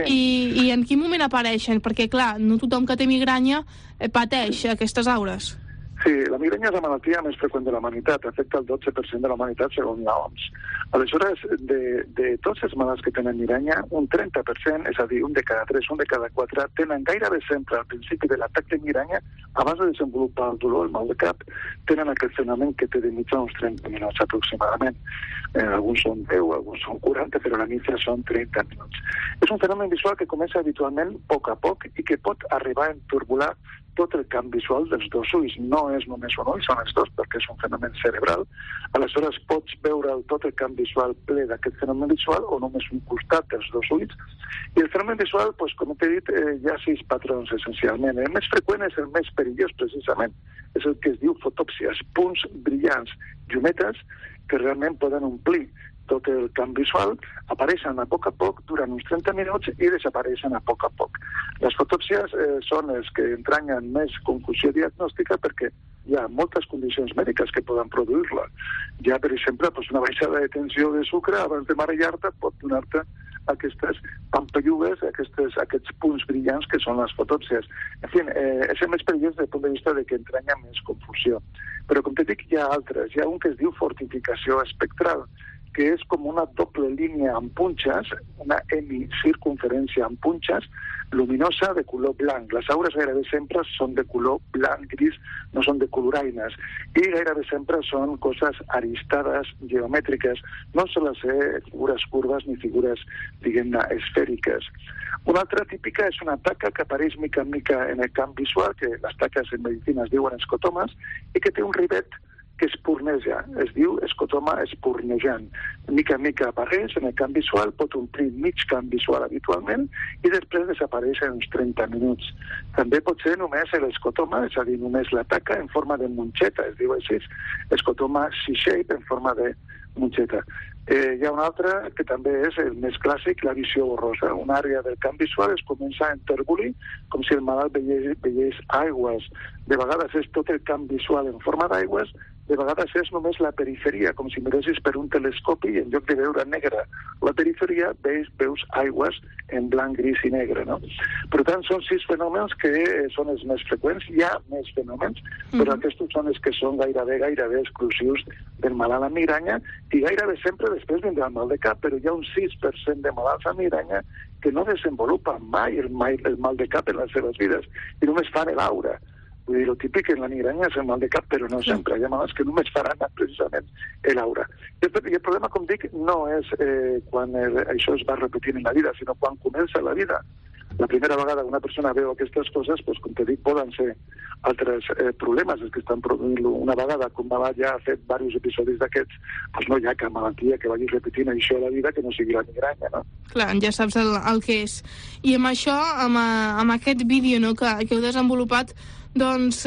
S2: I en quin moment apareixen? Perquè, clar, no tothom que té migranya pateix aquestes aures.
S21: Sí, la migranya és la malaltia més freqüent de la humanitat, afecta el 12% de la humanitat segons l'OMS. Aleshores, de tots els malalts que tenen migranya, un 30%, és a dir, un de cada 3, un de cada 4, tenen gairebé sempre al principi de l'atac de migranya, abans de desenvolupar el dolor, el mal de cap, tenen aquest fenomen que té de mitja uns 30 minuts aproximadament. Alguns són 10, alguns són 40, però la mitja són 30 minuts. És un fenomen visual que comença habitualment a poc i que pot arribar a enturbular tot el camp visual dels dos ulls. No és només un ull, són els dos, perquè és un fenomen cerebral. Aleshores pots veure tot el camp visual ple d'aquest fenomen visual o només un costat dels dos ulls. I el fenomen visual, doncs, com t'he dit, hi ha 6 patrons essencialment. El més freqüent és el més perillós, precisament. És el que es diu fotòpsies, punts brillants, llumetes, que realment poden omplir tot el camp visual, apareixen a poc, durant uns 30 minuts i desapareixen a poc. Les fotòpsies són els que entranyen més confusió diagnòstica perquè hi ha moltes condicions mèdiques que poden produir-la. Hi ha, per exemple, una baixada de tensió de sucre abans de marejar-te pot donar-te aquestes pampallugues, aquests punts brillants que són les fotòpsies. En fi, és el més perillós des del punt de vista de que entranya més confusió. Però, com te dic, hi ha altres. Hi ha un que es diu fortificació espectral, que és com una doble línia amb punxes, una hemicircunferència amb punxes, luminosa de color blanc. Les aures gairebé sempre són de color blanc, gris, no són de coloraines. I gairebé sempre són coses aristades, geomètriques, no solen ser figures curves ni figures, diguem-ne, esfèriques. Una altra típica és una taca que apareix mica en mica en el camp visual, que les taques en medicina es diuen escotomes, i que té un rivet que espurneja, es diu escotoma espurnejant. Mica en mica apareix en el camp visual, pot omplir mig camp visual habitualment i després desapareix en uns 30 minuts. També pot ser només l'escotoma, és a dir, només la taca en forma de monxeta, es diu així, escotoma C-shape en forma de monxeta. Hi ha un altre que també és el més clàssic, la visió borrosa. Una àrea del camp visual es comença a enterbolir com si el malalt veiés aigües. De vegades és tot el camp visual en forma d'aigües, de vegades és només la periferia, com si miressis per un telescopi i en lloc de veure negra la periferia veus aigües en blanc, gris i negre, no? Per tant, són 6 fenòmens que són els més freqüents. Hi ha més fenòmens, però aquests són els que són gairebé exclusius del malalt amb migranya i gairebé sempre després vindrà el mal de cap, però hi ha un 6% de malalts amb migranya que no desenvolupen mai el mal de cap en les seves vides i només fan l'aura. Vull dir, el típic en la migranya és el mal de cap, però no sempre. Hi ha malalts que només faran precisament l'aura. I el problema, com dic, no és quan això es va repetint en la vida, sinó quan comença la vida. La primera vegada que una persona veu aquestes coses, doncs, com te dic, poden ser altres problemes els que estan produint-lo. Una vegada, com malalt ja ha fet diversos episodis d'aquests, doncs no hi ha cap malaltia que vagi repetint això a la vida que no sigui la migranya, no?
S2: Clar, ja saps el que és. I amb això, amb aquest vídeo, no, que heu desenvolupat, doncs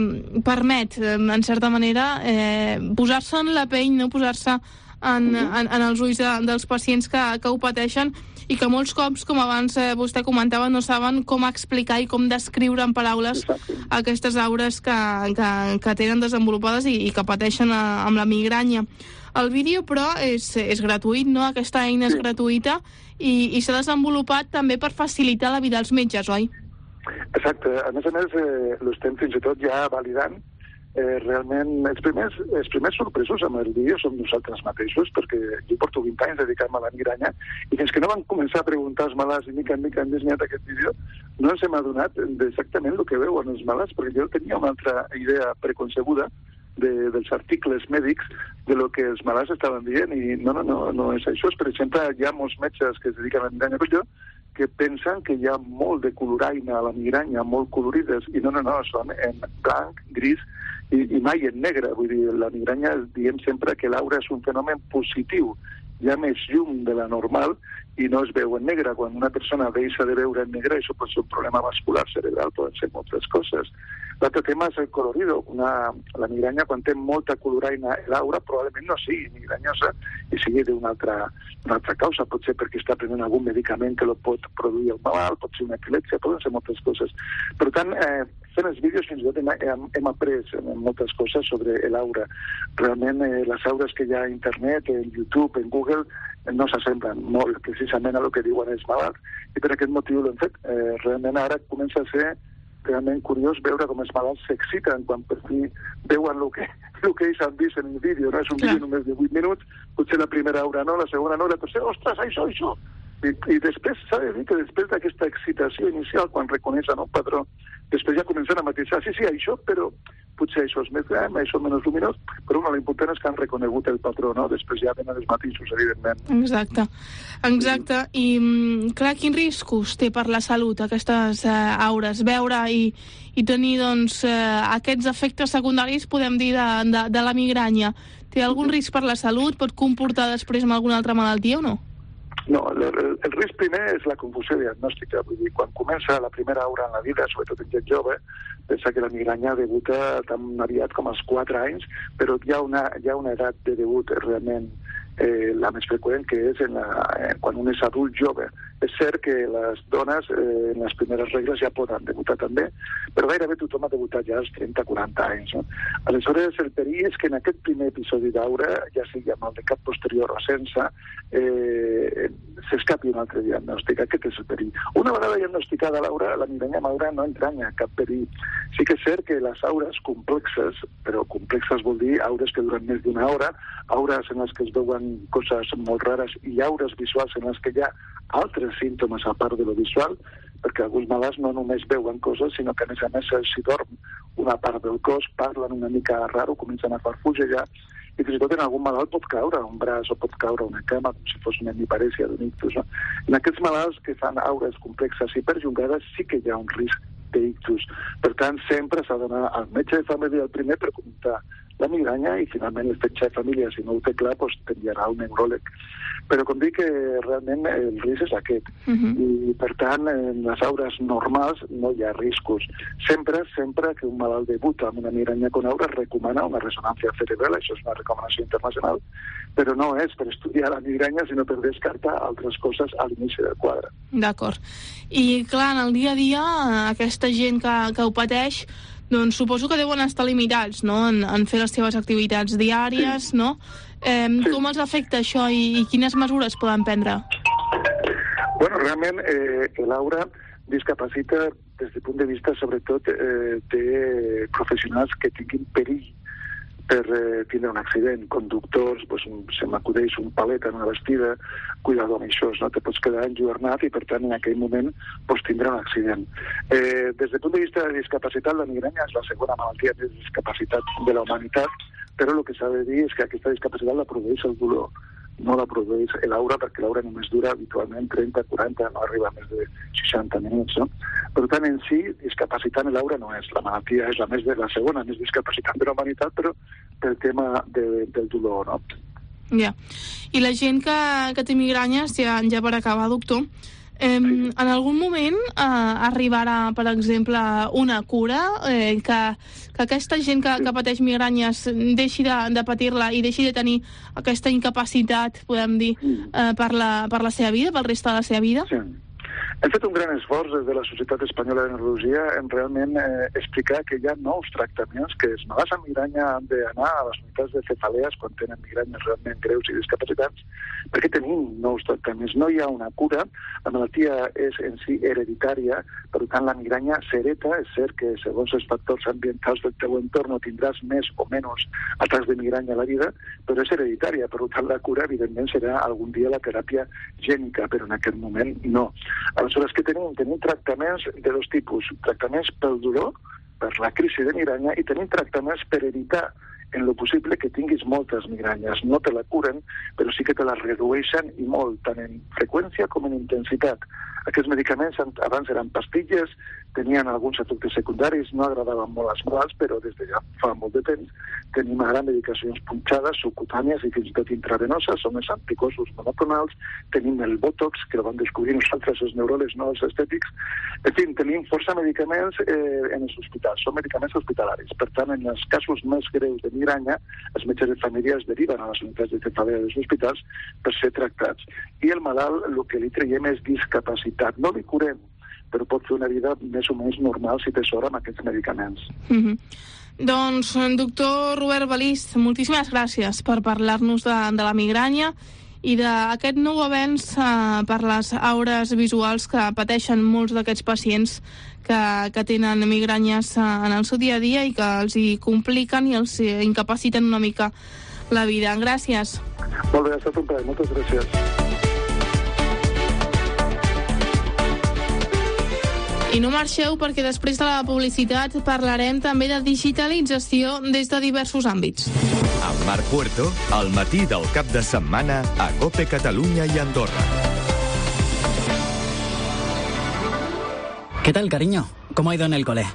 S2: permet, en certa manera, posar-se en la pell, no posar-se en els ulls dels pacients que ho pateixen i que molts cops, com abans vostè comentava, no saben com explicar i com descriure en paraules aquestes aures que tenen desenvolupades i que pateixen amb la migranya. El vídeo, però, és gratuït, no? Aquesta eina és gratuïta i s'ha desenvolupat també per facilitar la vida als metges, oi?
S21: Exacte. A més, l'estem fins i tot ja validant. Realment, els primers sorpresos amb el vídeo som nosaltres mateixos, perquè jo porto 20 anys dedicant-me a la migranya i fins que no van començar a preguntar als malalts i mica en mica hem dissenyat aquest vídeo, no ens hem adonat d'exactament el que veuen els malalts, perquè jo tenia una altra idea preconcebuda dels articles mèdics de lo que els malalts estaven dient i no és això. Per exemple, hi ha molts metges que es dediquen a la migranya com jo que pensen que hi ha molt de coloraina a la migranya, molt colorides, i no, són en blanc, gris i mai en negre. Vull dir, la migranya, diem sempre que l'aura és un fenomen positiu. Hi ha més llum de la normal i no es veu en negre. Quan una persona deixa de veure en negre, això pot ser un problema vascular cerebral, poden ser moltes coses. L'altre tema és el colorido. La migranya, quan té molta coloraina a l'aura, probablement no sigui migranyosa i sigui d'una altra causa. Pot ser perquè està prenent algun medicament que el pot produir el malalt, pot ser una epilèpsia, poden ser moltes coses. Per tant, fent els vídeos fins i tot hem après moltes coses sobre l'aura. Realment, les aures que hi ha a internet, en YouTube, en Google, no s'assemblen molt precisament a el que diuen els malalts, i per aquest motiu l'hem fet. Realment ara comença a ser realment curiós veure com els malalts s'exciten quan per fi veuen el que ells han vist en el vídeo. No és un vídeo només de 8 minuts, potser la primera hora no, la segona no, la tercera, ostres, això. I després s'ha de dir que després d'aquesta excitació inicial, quan reconeixen un patró, després ja comencen a matisar, sí, això, però potser això és més gran, això menys luminós, però l'important és que han reconegut el patró, no? Després ja venen els matisos, evidentment.
S2: Exacte. I, clar, quins riscos té per la salut aquestes aures? Veure i tenir, doncs, aquests efectes secundaris, podem dir, de la migranya. Té algun risc per la salut? Pot comportar després amb alguna altra malaltia o no?
S21: No, el risc primer és la confusió diagnòstica. Vull dir, quan comença la primera aura en la vida, sobretot en gent jove, pensa que la migranya debuta tan aviat com als 4 anys, però hi ha una edat de debut realment la més freqüent, que és quan un és adult jove. És cert que les dones en les primeres regles ja poden debutar també, però gairebé tothom ha debutat ja als 30-40 anys. No? Aleshores, el perill és que en aquest primer episodi d'aura, ja sigui amb el de cap posterior o sense, s'escapi un altre diagnòstic. Aquest és el perill. Una vegada diagnosticada l'aura, la migranya magra no entranya cap perill. Sí que és cert que les aures complexes, però complexes vol dir aures que duren més d'una hora, aures en les que es veuen coses molt rares i aures visuals en les que hi ha altres símptomes a part de lo visual, perquè alguns malalts no només veuen coses, sinó que a més se'ls dorm una part del cos, parlen una mica raro, comencen a farfugellar, i fins i tot en algun malalt pot caure un braç o pot caure una cama, com si fos una hemiparèsia d'un ictus. No? En aquests malalts que fan aures complexes i perllongades sí que hi ha un risc d'ictus. Per tant, sempre s'ha d'anar al metge de família el primer per comentar la migranya i finalment el metge de família, si no ho té clar, doncs t'enviarà al neuròleg. Però com dic, realment el risc és aquest. I per tant, en les aures normals no hi ha riscos. Sempre que un malalt debuta amb una migranya con aura es recomana una ressonància cerebral, això és una recomanació internacional, però no és per estudiar la migranya, sinó per descartar altres coses a l'inici del quadre.
S2: D'acord. I clar, en el dia a dia, aquesta gent que ho pateix, doncs suposo que deuen estar limitats, no?, en fer les seves activitats diàries, no? Com els afecta això i quines mesures poden prendre?
S21: Bueno, realment l'aura discapacita des del punt de vista, sobretot, de professionals que tinguin perill per tindre un accident. Conductors, se m'acudeix un palet en una vestida, cuidado amb això, no te pots quedar enlluernat i per tant en aquell moment pots tindre un accident. Des del punt de vista de discapacitat, la migranya és la segona malaltia de discapacitat de la humanitat, però el que s'ha de dir és que aquesta discapacitat la produeix el dolor, no la produeix l'aura, perquè l'aura només dura habitualment 30-40, no arriba a més de 60 minuts. No? Per tant, en si, discapacitant l'aura no és. La malaltia és la segona més discapacitant de la humanitat, però pel tema del dolor. No?
S2: Ja. I la gent que té migranyes, ja per acabar, doctor, en algun moment arribarà, per exemple, una cura, que aquesta gent que pateix migranyes deixi de patir-la i deixi de tenir aquesta incapacitat, podem dir, per la seva vida, pel reste de la seva vida?
S21: Sí. Hem fet un gran esforç des de la Societat Espanyola de Neurologia en realment explicar que hi ha nous tractaments, que els malalts amb migranya han d'anar a les unitats de cefalees quan tenen migranyes realment greus i discapacitats, perquè tenim nous tractaments. No hi ha una cura, la malaltia és en si hereditària, per tant la migranya s'hereta, és cert que segons els factors ambientals del teu entorn tindràs més o menys atacs de migranya a la vida, però és hereditària, per tant la cura evidentment serà algun dia la teràpia gènica, però en aquest moment no. Aleshores, què tenim? Tenim tractaments de dos tipus. Tractaments pel dolor, per la crisi de migranya, i tenim tractaments per evitar en lo possible que tinguis moltes migranyes. No te la curen, però sí que te la redueixen i molt, tant en freqüència com en intensitat. Aquests medicaments abans eren pastilles, tenien alguns efectes secundaris, no agradaven molt als malalts, però des de ja fa molt de temps tenim ara medicacions punxades, subcutànies i fins i tot intravenoses, són els anticossos monoclonals, tenim el Botox, que el vam descobrir nosaltres, els neuroles, no els estètics. En fi, tenim força medicaments en els hospitals, són medicaments hospitalaris. Per tant, en els casos més greus de migranya, els metges de família es deriven a les unitats de cefalea dels hospitals per ser tractats. I el malalt, el que li traiem és discapacitat. No li curem, però pot fer una vida més o menys normal si té sort amb aquests medicaments.
S2: Doncs, doctor Robert Balist, moltíssimes gràcies per parlar-nos de la migranya i d'aquest nou avenç per les aures visuals que pateixen molts d'aquests pacients que tenen migranyes en el seu dia a dia i que els hi compliquen i els incapaciten una mica la vida. Gràcies.
S21: Molt bé, ha estat un plaer. Moltes gràcies.
S2: I no marxeu perquè després de la publicitat parlarem també de digitalització des de diversos àmbits.
S1: Amb Marc Puerto, al matí del cap de setmana a COPE Catalunya i Andorra.
S16: ¿Qué tal, cariño? ¿Cómo ha ido en el cole?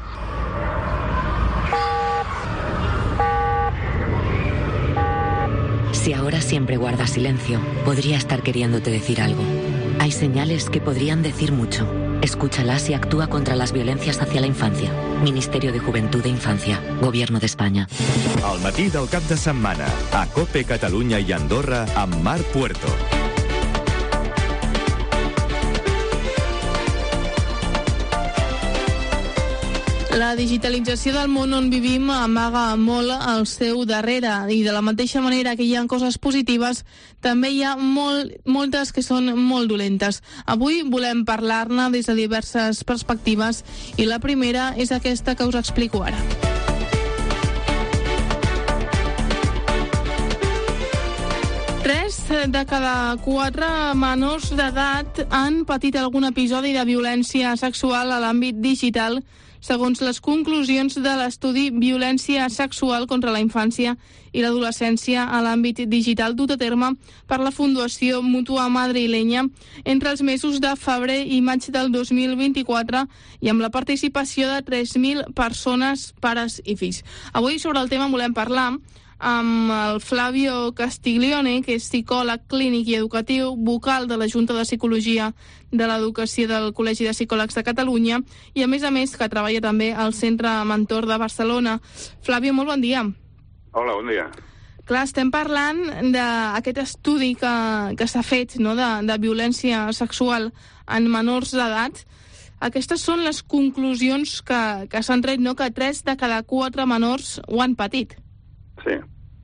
S17: Si ahora siempre guardas silencio, podría estar queriéndote decir algo. Hay señales que podrían decir mucho. Escúchalas y actúa contra las violencias hacia la infancia. Ministerio de Juventud e Infancia. Gobierno de España.
S1: Al matí del cap de setmana a COPE Catalunya i Andorra amb Marc Puerto.
S2: La digitalització del món on vivim amaga molt al seu darrere i de la mateixa manera que hi ha coses positives, també hi ha moltes que són molt dolentes. Avui volem parlar-ne des de diverses perspectives i la primera és aquesta que us explico ara. Tres de cada 4 menors d'edat han patit algun episodi de violència sexual a l'àmbit digital, segons les conclusions de l'estudi Violència sexual contra la infància i l'adolescència a l'àmbit digital dut a terme per la Fundació Mútua Madrilenya entre els mesos de febrer i maig del 2024 i amb la participació de 3.000 persones, pares i fills. Avui sobre el tema volem parlar amb el Flavio Castiglione, que és psicòleg clínic i educatiu, vocal de la Junta de Psicologia de l'Educació del Col·legi de Psicòlegs de Catalunya i, a més, que treballa també al Centre Mentor de Barcelona. Flavio, molt bon dia.
S3: Hola, bon dia.
S2: Clar, estem parlant d'aquest estudi que s'ha fet, no?, de violència sexual en menors d'edat. Aquestes són les conclusions que s'han tret, no?, que 3 de cada 4 menors ho han patit.
S3: Sí.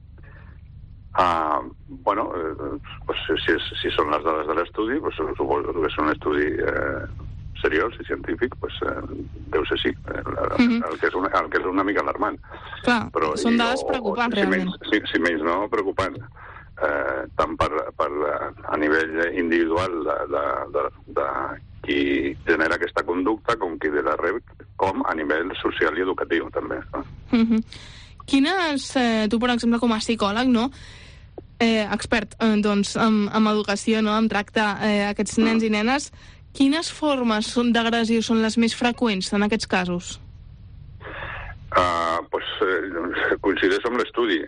S3: Bueno, pues si són les dades de l'estudi, pues suposo que és un estudi seriós i científic, pues deu ser sí, el que és una mica alarmant.
S2: Clar, però, són dades preocupants, realment.
S3: Si menys no preocupant, tant a nivell individual de qui genera aquesta conducta com qui de la rep, com a nivell social i educatiu, també.
S2: Quines, tu per exemple com a psicòleg, no, expert doncs, en educació, no, en tractar aquests nens i nenes, quines formes d'agressió són les més freqüents en aquests casos?
S3: Coincideix amb l'estudi.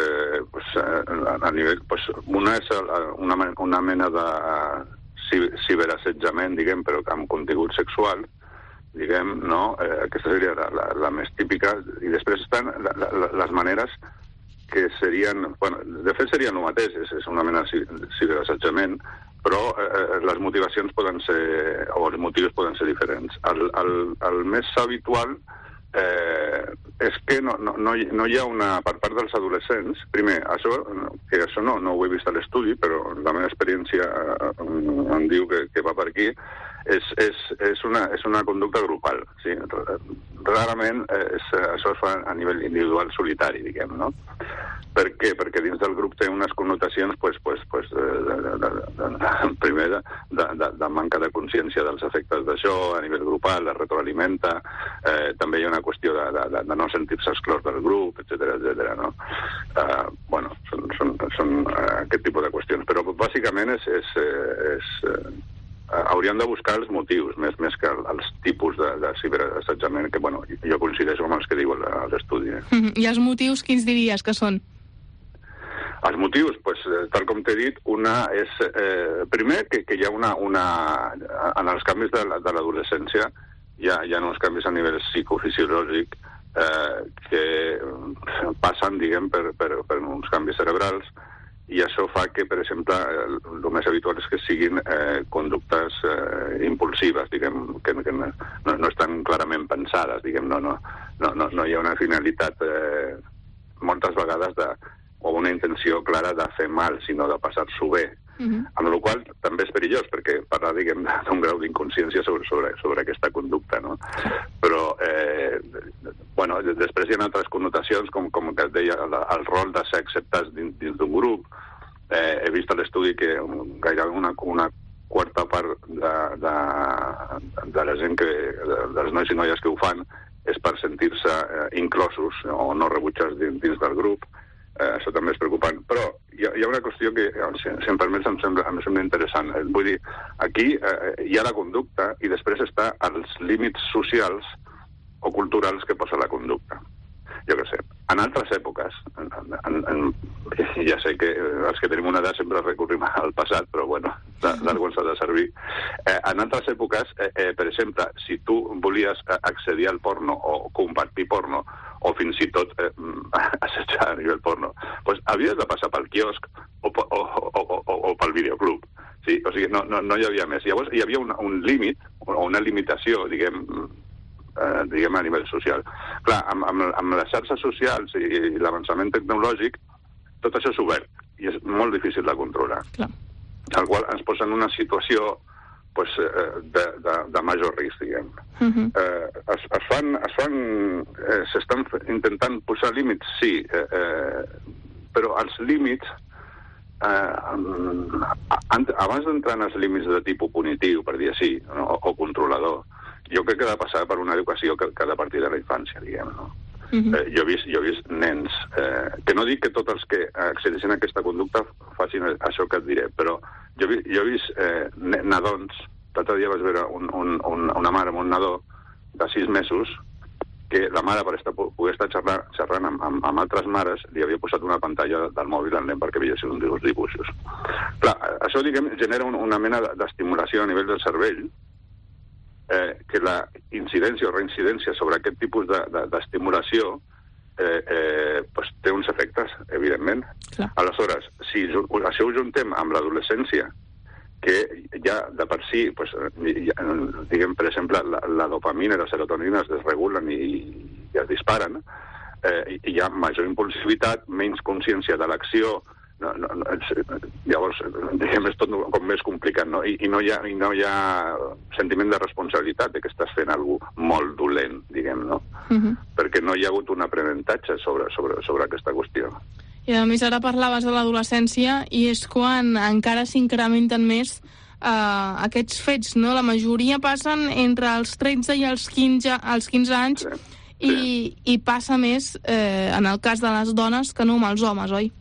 S3: A nivell, una és una mena de ciberassetjament, diguem, però amb contingut sexual, diguem, no? Aquesta seria la més típica, i després estan les maneres que serien, bueno, de fet serien el mateix, és una mena de ciberassetjament, però les motivacions poden ser, o els motius poden ser diferents. El més habitual és que no hi ha una, per part dels adolescents, primer, això no ho he vist a l'estudi, però la meva experiència em diu que va per aquí, és una conducta grupal. Sí? Rarament això es fa a nivell individual solitari, diguem, no? Per què? Perquè dins del grup té unes connotacions primer de manca de consciència dels efectes d'això a nivell grupal, es retroalimenta, també hi ha una qüestió de no sentir-se exclòs del grup, etc. No? Bueno, són aquest tipus de qüestions, però bàsicament hauríem de buscar els motius, més que els tipus de ciberassetjament, que bueno, jo coincideixo amb els que diu l'estudi.
S2: I els motius, quins diries que són?
S3: Els motius, pues, tal com t'he dit, una és, primer, que hi ha en els canvis de l'adolescència hi ha uns canvis a nivell psicofisiològic que passen, diguem, per uns canvis cerebrals, i això fa que, per exemple, el més habitual és que siguin conductes impulsives, diguem, que no estan clarament pensades, diguem, no hi ha una finalitat moltes vegades o una intenció clara de fer mal, sinó de passar-s'ho bé. Amb la qual cosa també és perillós, perquè parla, diguem, d'un grau d'inconsciència sobre aquesta conducta, no? Però, bueno, després hi ha altres connotacions, com que et deia, el rol de ser acceptats dins d'un grup. He vist a l'estudi que gairebé una quarta part de la gent, dels nois i noies que ho fan, és per sentir-se inclosos o no rebutjats dins del grup. Això també és preocupant. Però hi ha una qüestió que, si em permets, em sembla interessant. Vull dir, aquí hi ha la conducta i després està els límits socials o culturals que posa la conducta. Jo què sé, en altres èpoques, ja sé que els que tenim una edat sempre recurrim al passat, però bueno, d'algú ens ha de servir. En altres èpoques, per exemple, si tu volies accedir al porno o compartir porno, o fins i tot assetjar a nivell porno, doncs havies de passar pel quiosc o pel videoclub. Sí? O sigui, no hi havia més. Llavors hi havia un límit, o una limitació, diguem, a nivell social. Clar, amb les xarxes socials i l'avançament tecnològic, tot això és obert i és molt difícil de controlar.
S2: Clar.
S3: El qual ens posa en una situació pues, de major risc, diguem. S'estan intentant posar límits, sí, però els límits, abans d'entrar en els límits de tipus punitiu, per dir així, no? O controlador, jo crec que ha de passar per una educació que ha de partir de la infància, diguem, no? Jo he vist nens, que no dic que tots els que accedeixen a aquesta conducta facin això que et diré, però jo he vist nadons. L'altre dia vaig veure una mare amb un nadó de 6 mesos que la mare, per poder estar xerrant amb altres mares, li havia posat una pantalla del mòbil al nen perquè veiessin uns dibuixos. Clar, això, diguem, genera una mena d'estimulació a nivell del cervell, que la incidència o reincidència sobre aquest tipus d'estimulació pues, té uns efectes, evidentment. Clar. Aleshores, si això ho juntem amb l'adolescència, que ja de per si, pues, diguem, per exemple, la dopamina i la serotonina es desregulen i es disparen, hi ha major impulsivitat, menys consciència de l'acció, llavors, diguem, és tot com més complicat, no? I no hi ha sentiment de responsabilitat de que estàs fent alguna cosa molt dolent, diguem, no? Perquè no hi ha hagut un aprenentatge sobre aquesta qüestió.
S2: I a més ara parlaves de l'adolescència i és quan encara s'incrementen més aquests fets, no? La majoria passen entre els 13 i els 15 anys i passa més en el cas de les dones que no amb els homes, oi?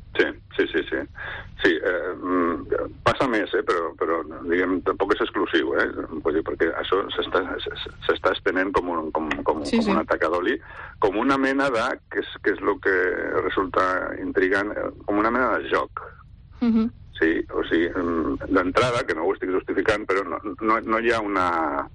S2: Sí, passa més, però diguem, tampoc és exclusiu, vull dir, perquè això s'està estenent com un atac d'oli, com una mena de, que és el que resulta intrigant, com una mena de joc. Sí, o sigui, d'entrada, que no ho estic justificant, però no hi ha una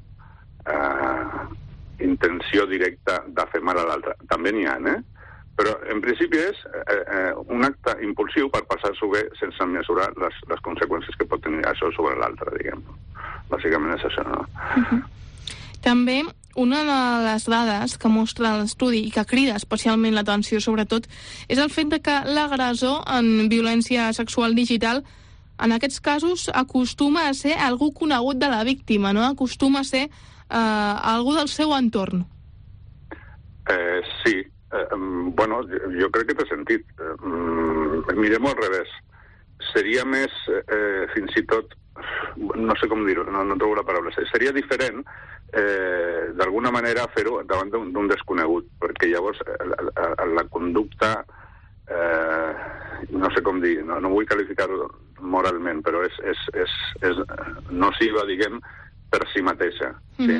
S2: intenció directa de fer mal a l'altre. També n'hi ha, però en principi és un acte impulsiu per passar-s'ho bé sense mesurar les conseqüències que pot tenir això sobre l'altre, diguem. Bàsicament és això, no? També una de les dades que mostra l'estudi i que crida especialment l'atenció, sobretot, és el fet de que l'agressor en violència sexual digital en aquests casos acostuma a ser algú conegut de la víctima, no? Acostuma a ser algú del seu entorn.
S3: Sí. Bueno, jo crec que té sentit. Mirem-ho al revés. Seria més, fins i tot, no sé com dir-ho, no trobo la paraula, seria diferent d'alguna manera fer-ho davant d'un desconegut, perquè llavors la conducta, no sé com dir, no vull qualificar-ho moralment, però és nociva, diguem, per si mateixa. Sí?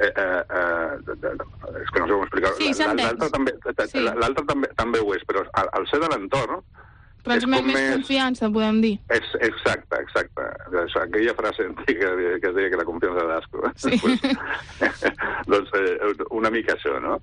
S3: És que no sé com explicar-ho. L'altre també ho és, però al ser de l'entorn
S2: transmet més confiança, podem dir.
S3: Exacte. Aquella frase antiga que es deia que la confiança d'asco. Sí. Doncs una mica això, no?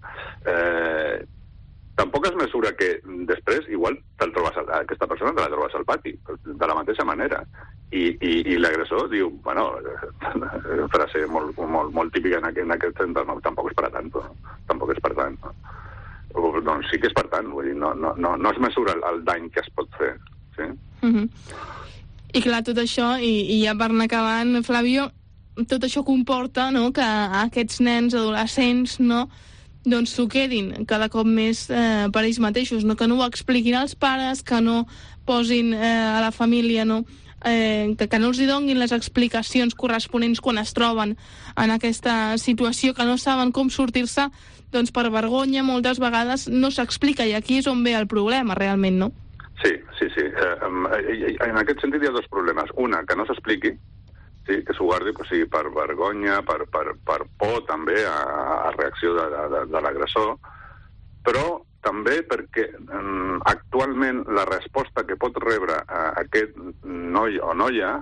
S3: Tampoc es mesura que després igual aquesta persona te la trobes al pati, de la mateixa manera. I l'agressor diu, bueno, frase molt típica en aquest sentit, no, tampoc és per tant, no? Tampoc és per tant, no? Doncs sí que és per tant, vull dir, no es mesura el dany que es pot fer, sí?
S2: I clar, tot això, i ja per anar acabant, Flavio, tot això comporta, no?, que aquests nens adolescents, no?, doncs s'ho quedin cada cop més per ells mateixos, no?, que no ho expliquin als pares, que no posin a la família, no?, que no els hi donin les explicacions corresponents quan es troben en aquesta situació, que no saben com sortir-se, doncs per vergonya moltes vegades no s'explica, i aquí és on ve el problema realment, no?
S3: Sí. En aquest sentit hi ha dos problemes. Una, que no s'expliqui, sí, que s'ho guardi, o sigui, per vergonya, per por també a reacció de l'agressor, però també perquè actualment la resposta que pot rebre aquest noi o noia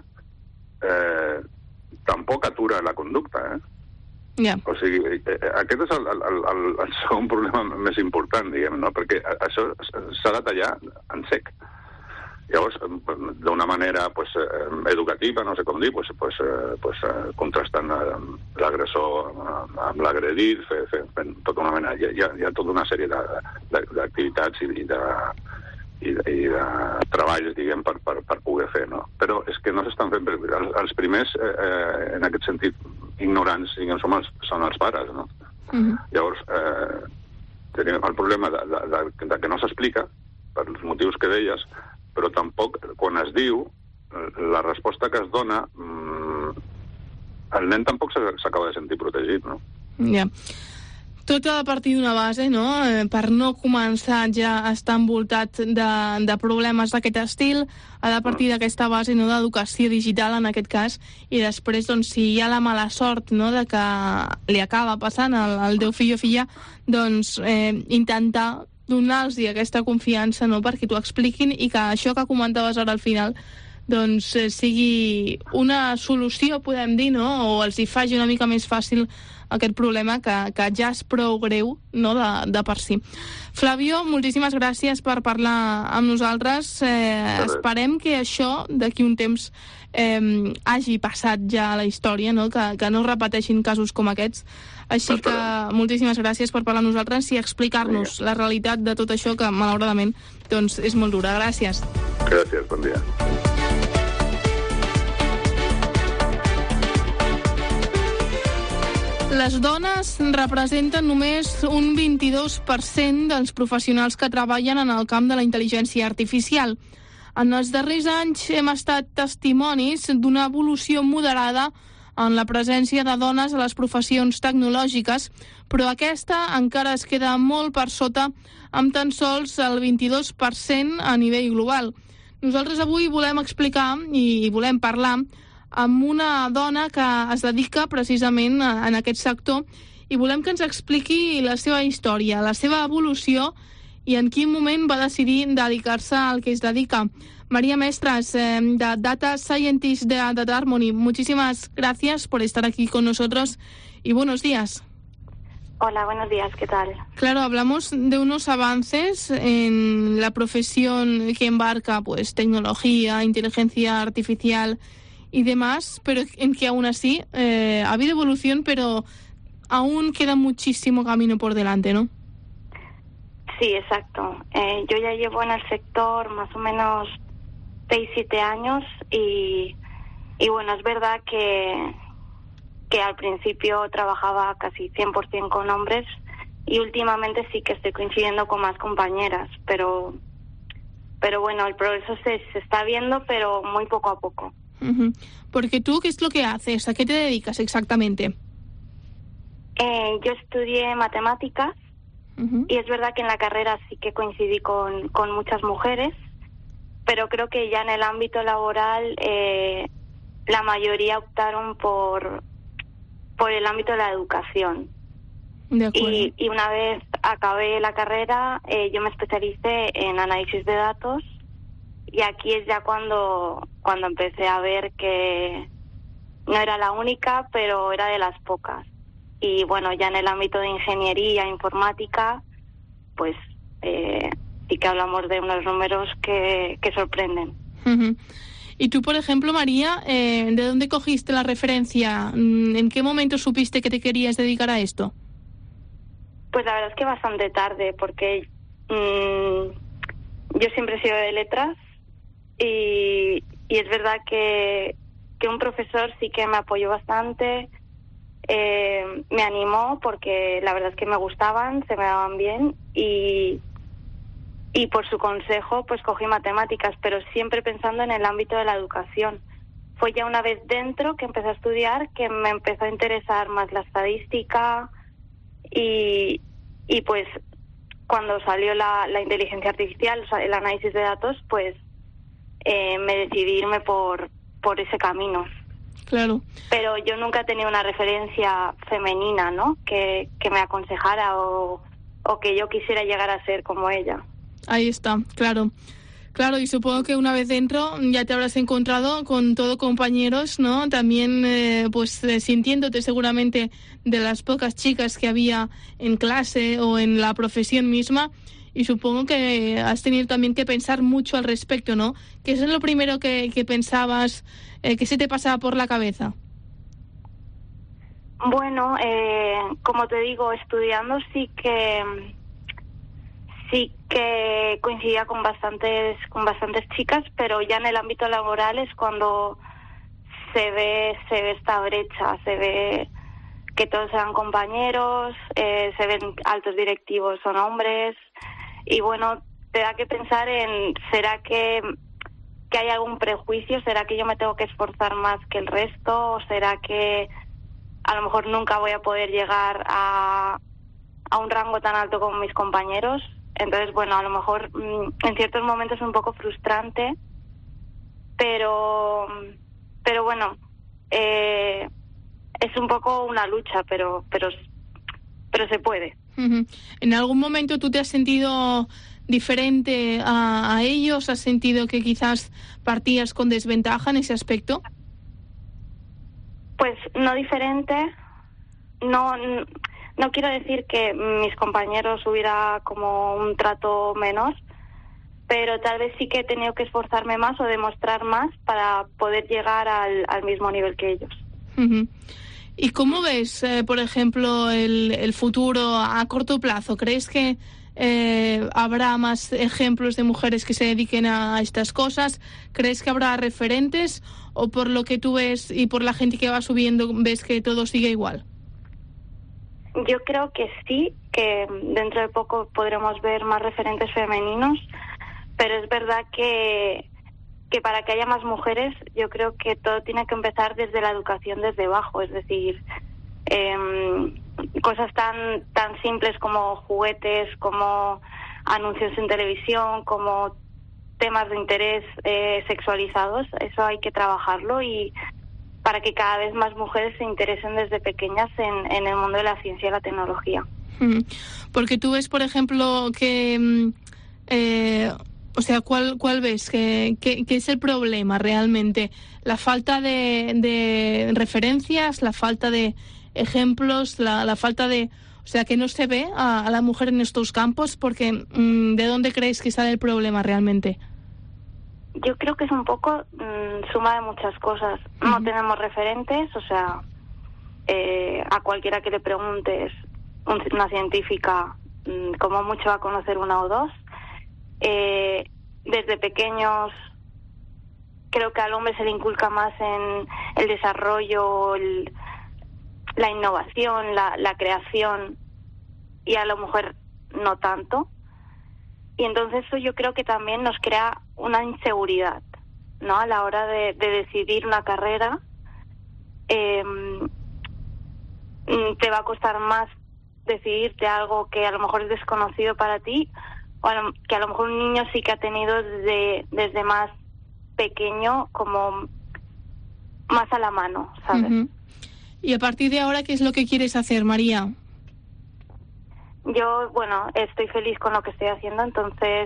S3: tampoc atura la conducta,
S2: Yeah.
S3: O sigui, aquest és el segon problema més important, diguem, no? Perquè això s'ha de tallar en sec. Llavors, d'una manera educativa, no sé com dir, contrastant l'agressor amb l'agredit, fent tota una mena... Hi ha tota una sèrie d'activitats i de treballs, diguem, per poder fer, no? Però és que no s'estan fent... Els primers, en aquest sentit, ignorants, diguem, són els pares, no? Llavors, tenim el problema de que no s'explica, per els motius que deies, però tampoc, quan es diu, la resposta que es dona, el nen tampoc s'acaba de sentir protegit, no?
S2: Ja. Tot ha de partir d'una base, no?, per no començar ja a estar envoltat de problemes d'aquest estil, ha de partir d'aquesta base, no?, d'educació digital en aquest cas, i després, doncs, si hi ha la mala sort, no?, de que li acaba passant al teu fill o filla, doncs intentar donar-los aquesta confiança, no?, perquè t'ho expliquin, i que això que comentaves ara al final doncs sigui una solució, podem dir, no?, o els hi faci una mica més fàcil aquest problema que ja és prou greu, no?, de per si. Flavio, moltíssimes gràcies per parlar amb nosaltres. Esperem que això d'aquí un temps hagi passat ja a la història, no?, que no repeteixin casos com aquests. Així que moltíssimes gràcies per parlar amb nosaltres i explicar-nos la realitat de tot això, que malauradament doncs, és molt dura. Gràcies.
S3: Gràcies, bon dia.
S2: Les dones representen només un 22% dels professionals que treballen en el camp de la intel·ligència artificial. En els darrers anys hem estat testimonis d'una evolució moderada en la presència de dones a les professions tecnològiques, però aquesta encara es queda molt per sota, amb tan sols el 22% a nivell global. Nosaltres avui volem explicar i volem parlar amb una dona que es dedica precisament en aquest sector, i volem que ens expliqui la seva història, la seva evolució i en quin moment va decidir dedicar-se al que es dedica. María Mestres, de Data Scientist de Data Harmony, muchísimas gracias por estar aquí con nosotros y buenos días.
S4: Hola, buenos días, ¿qué tal?
S2: Claro, hablamos de unos avances en la profesión que embarca pues tecnología, inteligencia artificial y demás, pero en que aún así ha habido evolución, pero aún queda muchísimo camino por delante, ¿no?
S4: Sí, exacto. Yo ya llevo en el sector más o menos 6-7 años y bueno, es verdad que al principio trabajaba casi 100% con hombres y últimamente sí que estoy coincidiendo con más compañeras, pero bueno, el progreso se está viendo, pero muy poco a poco.
S2: Porque tú, ¿qué es lo que haces? ¿A qué te dedicas exactamente?
S4: Yo estudié matemáticas y es verdad que en la carrera sí que coincidí con muchas mujeres, pero creo que ya en el ámbito laboral la mayoría optaron por el ámbito de la educación.
S2: De acuerdo.
S4: Y una vez acabé la carrera, yo me especialicé en análisis de datos, y aquí es ya cuando empecé a ver que no era la única, pero era de las pocas. Y bueno, ya en el ámbito de ingeniería informática, pues sí que hablamos de unos números que sorprenden.
S2: Y tú, por ejemplo, María, ¿de dónde cogiste la referencia? ¿En qué momento supiste que te querías dedicar a esto?
S4: Pues la verdad es que bastante tarde, porque yo siempre he sido de letras y es verdad que un profesor sí que me apoyó bastante, me animó porque la verdad es que me gustaban, se me daban bien y por su consejo pues cogí matemáticas, pero siempre pensando en el ámbito de la educación. Fue ya una vez dentro que empecé a estudiar que me empezó a interesar más la estadística y pues cuando salió la inteligencia artificial, o sea, el análisis de datos, pues me decidí irme por ese camino.
S2: Claro.
S4: Pero yo nunca he tenido una referencia femenina, ¿no? Que me aconsejara o que yo quisiera llegar a ser como ella.
S2: Ahí está, claro. Claro, y supongo que una vez dentro ya te habrás encontrado con todo compañeros, ¿no? También, sintiéndote seguramente de las pocas chicas que había en clase o en la profesión misma, y supongo que has tenido también que pensar mucho al respecto, ¿no? ¿Qué es lo primero que pensabas, que se te pasaba por la cabeza?
S4: Bueno, como te digo, estudiando sí que coincidía con bastantes chicas, pero ya en el ámbito laboral es cuando se ve esta brecha, se ve que todos eran compañeros, se ven altos directivos son hombres, y bueno, te da que pensar en, ¿será que hay algún prejuicio? ¿Será que yo me tengo que esforzar más que el resto? ¿O será que a lo mejor nunca voy a poder llegar a un rango tan alto como mis compañeros? Entonces, bueno, a lo mejor en ciertos momentos es un poco frustrante, pero bueno, es un poco una lucha, pero se puede.
S2: ¿En algún momento tú te has sentido diferente a ellos? ¿Has sentido que quizás partías con desventaja en ese aspecto?
S4: Pues no diferente, no quiero decir que mis compañeros hubiera como un trato menor, pero tal vez sí que he tenido que esforzarme más o demostrar más para poder llegar al mismo nivel que ellos.
S2: ¿Y cómo ves, por ejemplo, el futuro a corto plazo? ¿Crees que habrá más ejemplos de mujeres que se dediquen a estas cosas? ¿Crees que habrá referentes? ¿O por lo que tú ves y por la gente que va subiendo, ves que todo sigue igual?
S4: Yo creo que sí, que dentro de poco podremos ver más referentes femeninos, pero es verdad que para que haya más mujeres, yo creo que todo tiene que empezar desde la educación desde abajo, es decir, cosas tan simples como juguetes, como anuncios en televisión, como temas de interés sexualizados, eso hay que trabajarlo y para que cada vez más mujeres se interesen desde pequeñas en el mundo de la ciencia y la tecnología.
S2: Porque tú ves, por ejemplo, que... ¿cuál ves? ¿Qué es el problema realmente? ¿La falta de referencias? ¿La falta de ejemplos? ¿La falta de... O sea, que no se ve a la mujer en estos campos? Porque ¿de dónde crees que sale el problema realmente?
S4: Yo creo que es un poco suma de muchas cosas. No tenemos referentes, o sea, a cualquiera que le preguntes, una científica, como mucho va a conocer una o dos. Desde pequeños creo que al hombre se le inculca más en el desarrollo, la innovación, la creación, y a la mujer no tanto. Y entonces eso yo creo que también nos crea una inseguridad, ¿no? A la hora de decidir una carrera, te va a costar más decidirte algo que a lo mejor es desconocido para ti, o que a lo mejor un niño sí que ha tenido desde más pequeño como más a la mano, ¿sabes?
S2: Uh-huh. Y a partir de ahora, ¿qué es lo que quieres hacer, María?
S4: Yo, bueno, estoy feliz con lo que estoy haciendo, entonces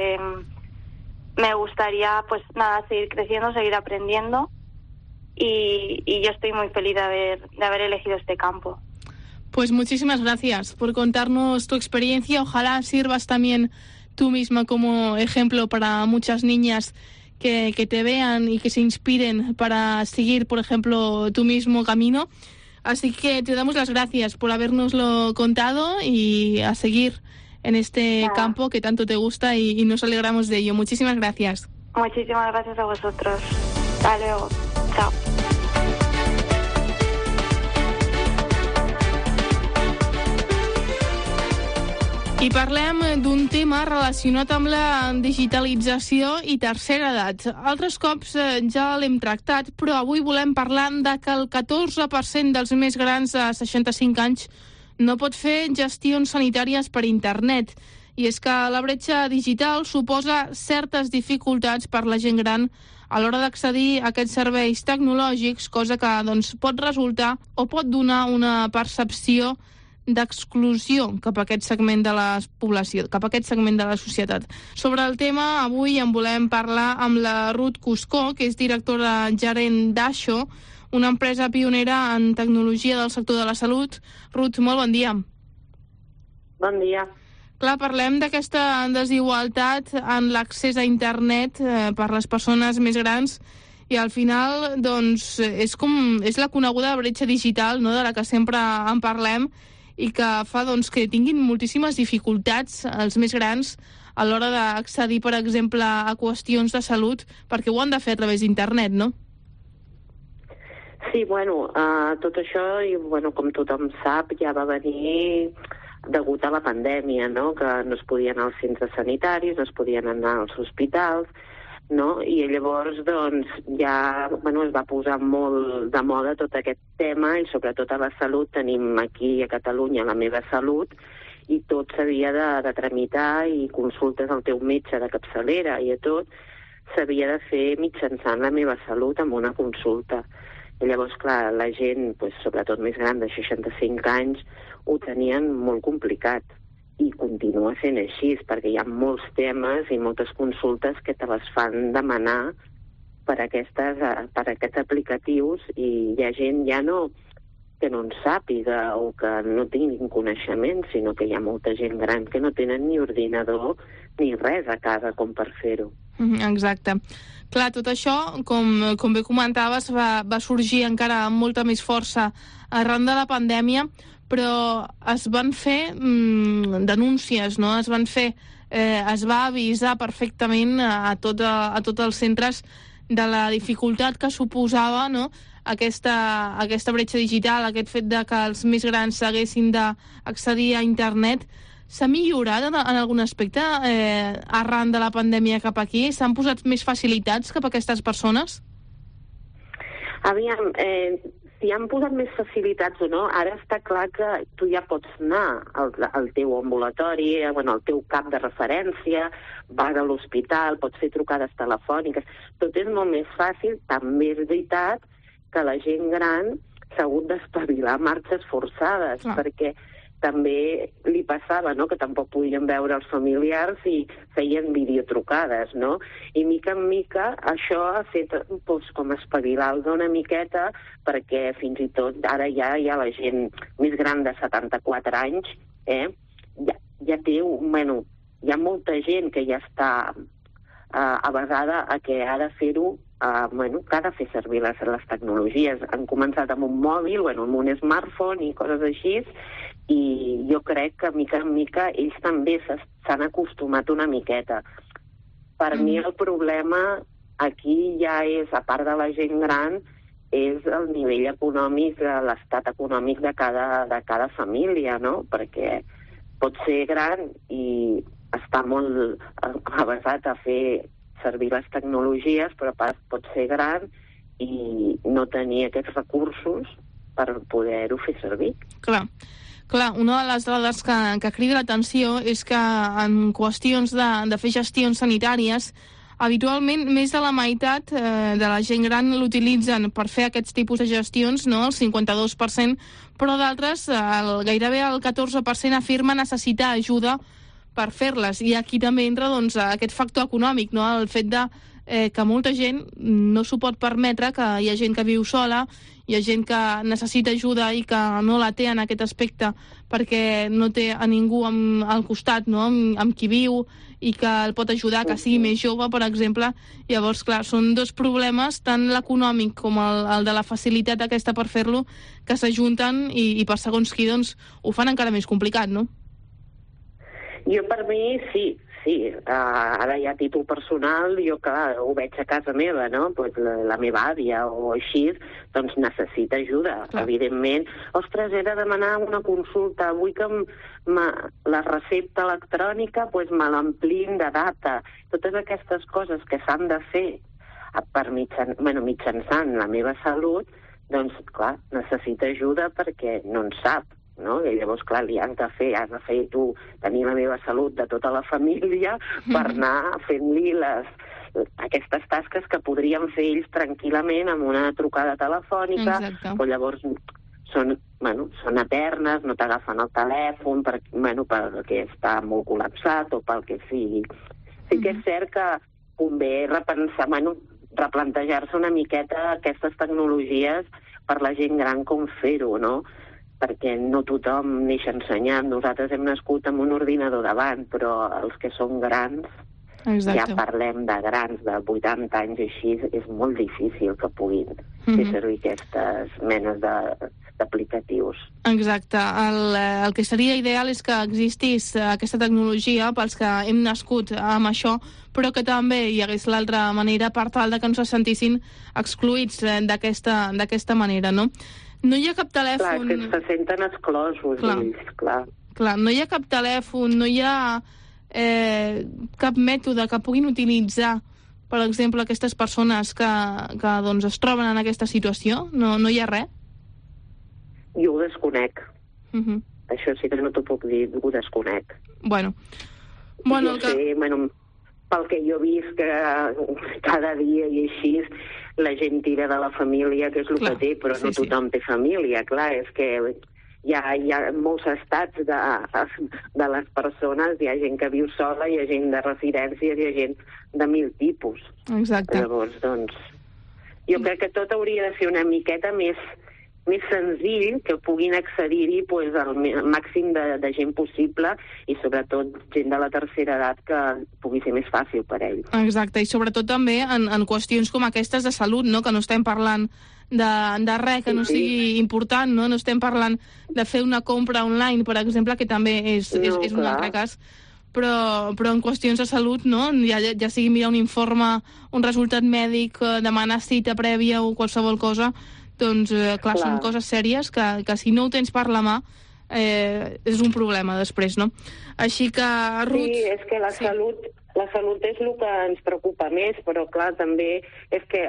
S4: me gustaría, pues nada, seguir creciendo, seguir aprendiendo, y yo estoy muy feliz de haber elegido este campo.
S2: Pues muchísimas gracias por contarnos tu experiencia. Ojalá sirvas también tú misma como ejemplo para muchas niñas que te vean y que se inspiren para seguir, por ejemplo, tu mismo camino. Así que te damos las gracias por habérnoslo contado y a seguir en este campo que tanto te gusta y nos alegramos de ello. Muchísimas gracias.
S4: Muchísimas gracias a vosotros. Hasta luego. Chao.
S2: I parlem d'un tema relacionat amb la digitalització i tercera edat. Altres cops ja l'hem tractat, però avui volem parlar de que el 14% dels més grans de 65 anys no pot fer gestions sanitàries per internet. I és que la bretxa digital suposa certes dificultats per la gent gran a l'hora d'accedir a aquests serveis tecnològics, cosa que pot resultar o pot donar una percepció d'exclusió cap a aquest segment de la població, cap a aquest segment de la societat. Sobre el tema, avui en volem parlar amb la Ruth Cuscó, que és directora gerent d'Aixo, una empresa pionera en tecnologia del sector de la salut. Ruth, molt bon dia.
S5: Bon dia.
S2: Clar, parlem d'aquesta desigualtat en l'accés a internet per les persones més grans i al final és la coneguda bretxa digital, no?, de la que sempre en parlem, i que fa que tinguin moltíssimes dificultats els més grans a l'hora d'accedir, per exemple, a qüestions de salut, perquè ho han de fer a través d'internet, no?
S5: Sí, tot això, i com tothom sap, ja va venir degut a la pandèmia, no?, que no es podien anar als centres sanitaris, no es podien anar als hospitals, no? I llavors ja es va posar molt de moda tot aquest tema, i sobretot a la salut tenim aquí a Catalunya la Meva Salut, i tot s'havia de tramitar, i consultes al teu metge de capçalera i tot s'havia de fer mitjançant la Meva Salut amb una consulta. I llavors, clar, la gent, sobretot més gran de 65 anys, ho tenien molt complicat. I continua sent així, perquè hi ha molts temes i moltes consultes que te les fan demanar per aquests aplicatius, i hi ha gent que no en sàpiga o que no tinguin coneixement, sinó que hi ha molta gent gran que no tenen ni ordinador ni res a casa com per fer-ho.
S2: Exacte. Clar, tot això, com bé comentaves, va sorgir encara amb molta més força arran de la pandèmia, però es van fer denúncies, no? Es va avisar perfectament a tots els centres de la dificultat que suposava, no?, aquesta bretxa digital, aquest fet de que els més grans haguessin d'accedir a internet. S'ha millorat en algun aspecte arran de la pandèmia cap aquí? S'han posat més facilitats cap a aquestes persones?
S5: Aviam, si han posat més facilitats o no, ara està clar que tu ja pots anar al teu ambulatori, al teu cap de referència, vas a l'hospital, pots fer trucades telefòniques, tot és molt més fàcil. També és veritat que la gent gran s'ha hagut d'espavilar marxes forçades, perquè també li passava, no?, que tampoc podien veure els familiars i feien videotrucades, no? I mica en mica això ha fet com espavilar-los una miqueta, perquè fins i tot ara ja la gent més gran de 74 anys ja té, hi ha molta gent que ja està avasada a que ha de fer-ho, que ha de fer servir les tecnologies. Han començat amb un mòbil, amb un smartphone i coses així, i jo crec que mica en mica ells també s'han acostumat una miqueta. Per mi el problema aquí ja és, a part de la gent gran, és el nivell econòmic, l'estat econòmic de cada família, no? Perquè pot ser gran i està molt avasat a fer servir les tecnologies, però pot ser gran i no tenir aquests recursos per poder-ho fer servir.
S2: Clar, una de les dades que crida l'atenció és que en qüestions de fer gestions sanitàries, habitualment més de la meitat de la gent gran l'utilitzen per fer aquests tipus de gestions, no? El 52%, però d'altres, gairebé el 14% afirma necessitar ajuda per fer-les. I aquí també entra doncs, aquest factor econòmic, no? El fet de que molta gent no s'ho pot permetre, que hi ha gent que viu sola, hi ha gent que necessita ajuda i que no la té en aquest aspecte perquè no té a ningú al costat, no? amb qui viu i que el pot ajudar, que sigui més jove, per exemple. Llavors, clar, són dos problemes, tant l'econòmic com el de la facilitat aquesta per fer-lo, que s'ajunten i per segons qui doncs, ho fan encara més complicat, no?
S5: Jo, per mi, sí. Ara ja a títol personal, jo clar, ho veig a casa meva, no? Pues la meva àvia o així, doncs necessita ajuda, evidentment. Ostres, he de demanar una consulta, vull que la recepta electrònica pues, me l'ampliïn de data. Totes aquestes coses que s'han de fer mitjançant la meva salut, doncs clar, necessita ajuda perquè no en sap. No? I llavors, clar, li has de fer tu, tenir la meva salut de tota la família per anar fent-li aquestes tasques que podrien fer ells tranquil·lament amb una trucada telefònica. Exacte. Però llavors són eternes, no t'agafen el telèfon perquè està molt col·lapsat o pel que sigui. Sí que és cert que convé replantejar-se una miqueta aquestes tecnologies per la gent gran com fer-ho, no? Perquè no tothom neix ensenyant. Nosaltres hem nascut amb un ordinador davant, però els que són grans, ja parlem de grans de 80 anys i així, és molt difícil que puguin fer servir aquestes menes d'aplicatius.
S2: Exacte. El que seria ideal és que existís aquesta tecnologia pels que hem nascut amb això, però que també hi hagués l'altra manera per tal de que no se sentissin excloïts d'aquesta manera, no? No hi ha cap telèfon...
S5: Clar, que se senten exclosos, ells, clar.
S2: Clar, no hi ha cap telèfon, no hi ha cap mètode que puguin utilitzar, per exemple, aquestes persones que doncs, es troben en aquesta situació? No hi ha res?
S5: Jo ho desconec. Això sí que no t'ho puc dir, ho desconec.
S2: Bueno,
S5: pel que jo he vist que cada dia i així la gent tira de la família, que és el que té, però no tothom té família. Clar, és que hi ha molts estats de les persones, hi ha gent que viu sola, hi ha gent de residències, hi ha gent de 1000 tipus.
S2: Exacte.
S5: Llavors, doncs, jo crec que tot hauria de ser una miqueta més senzill, que puguin accedir-hi pues, al màxim de gent possible i sobretot gent de la tercera edat que pugui ser més fàcil per ells.
S2: Exacte, i sobretot també en qüestions com aquestes de salut, no? Que no estem parlant de res que no sigui important, no? No estem parlant de fer una compra online, per exemple, que també és un altre cas, però en qüestions de salut, no? Ja sigui mirar un informe, un resultat mèdic, demanar cita prèvia o qualsevol cosa, doncs, clar, són coses sèries que si no ho tens per la mà és un problema després, no? Així que, Ruth...
S5: Sí, és que la salut és el que ens preocupa més, però clar, també és que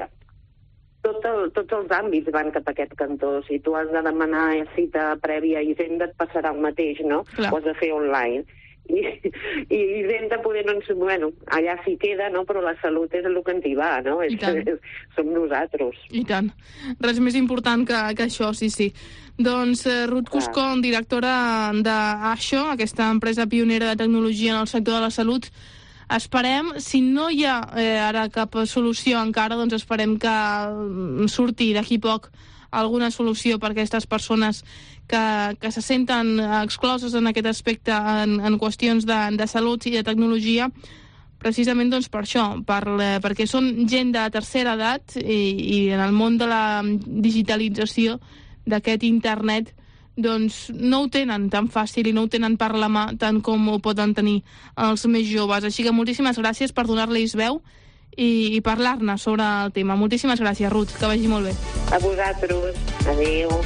S5: tots els àmbits van cap a aquest cantó. Si tu has de demanar cita prèvia i Hisenda et passarà el mateix, no? Clar. Ho has de fer online. I Hisenda poder, allà s'hi queda, no? Però la salut és el que ens hi va, no? Som nosaltres.
S2: I tant. Res més important que això, sí. Doncs Ruth Cuscón, directora d'Aixo, aquesta empresa pionera de tecnologia en el sector de la salut, esperem, si no hi ha ara cap solució encara, doncs esperem que surti d'aquí poc alguna solució per a aquestes persones que se senten excloses en aquest aspecte en qüestions de salut i de tecnologia, precisament doncs, per això, perquè són gent de tercera edat i en el món de la digitalització d'aquest internet doncs no ho tenen tan fàcil i no ho tenen per la mà tant com ho poden tenir els més joves. Així que moltíssimes gràcies per donar-los veu i parlar-ne sobre el tema. Moltíssimes gràcies, Ruth, que vagi molt bé.
S5: A vosaltres. Adéu.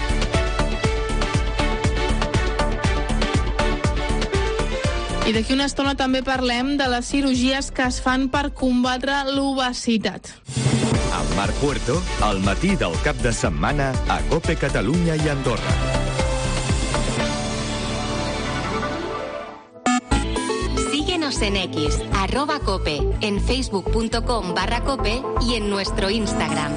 S2: I d'aquí una estona també parlem de les cirurgies que es fan per combatre l'obesitat.
S1: Amb Marc Puerto, al matí del cap de setmana a COPE Catalunya i Andorra.
S7: Síguenos en X, @cope, en facebook.com/cope y en nuestro Instagram.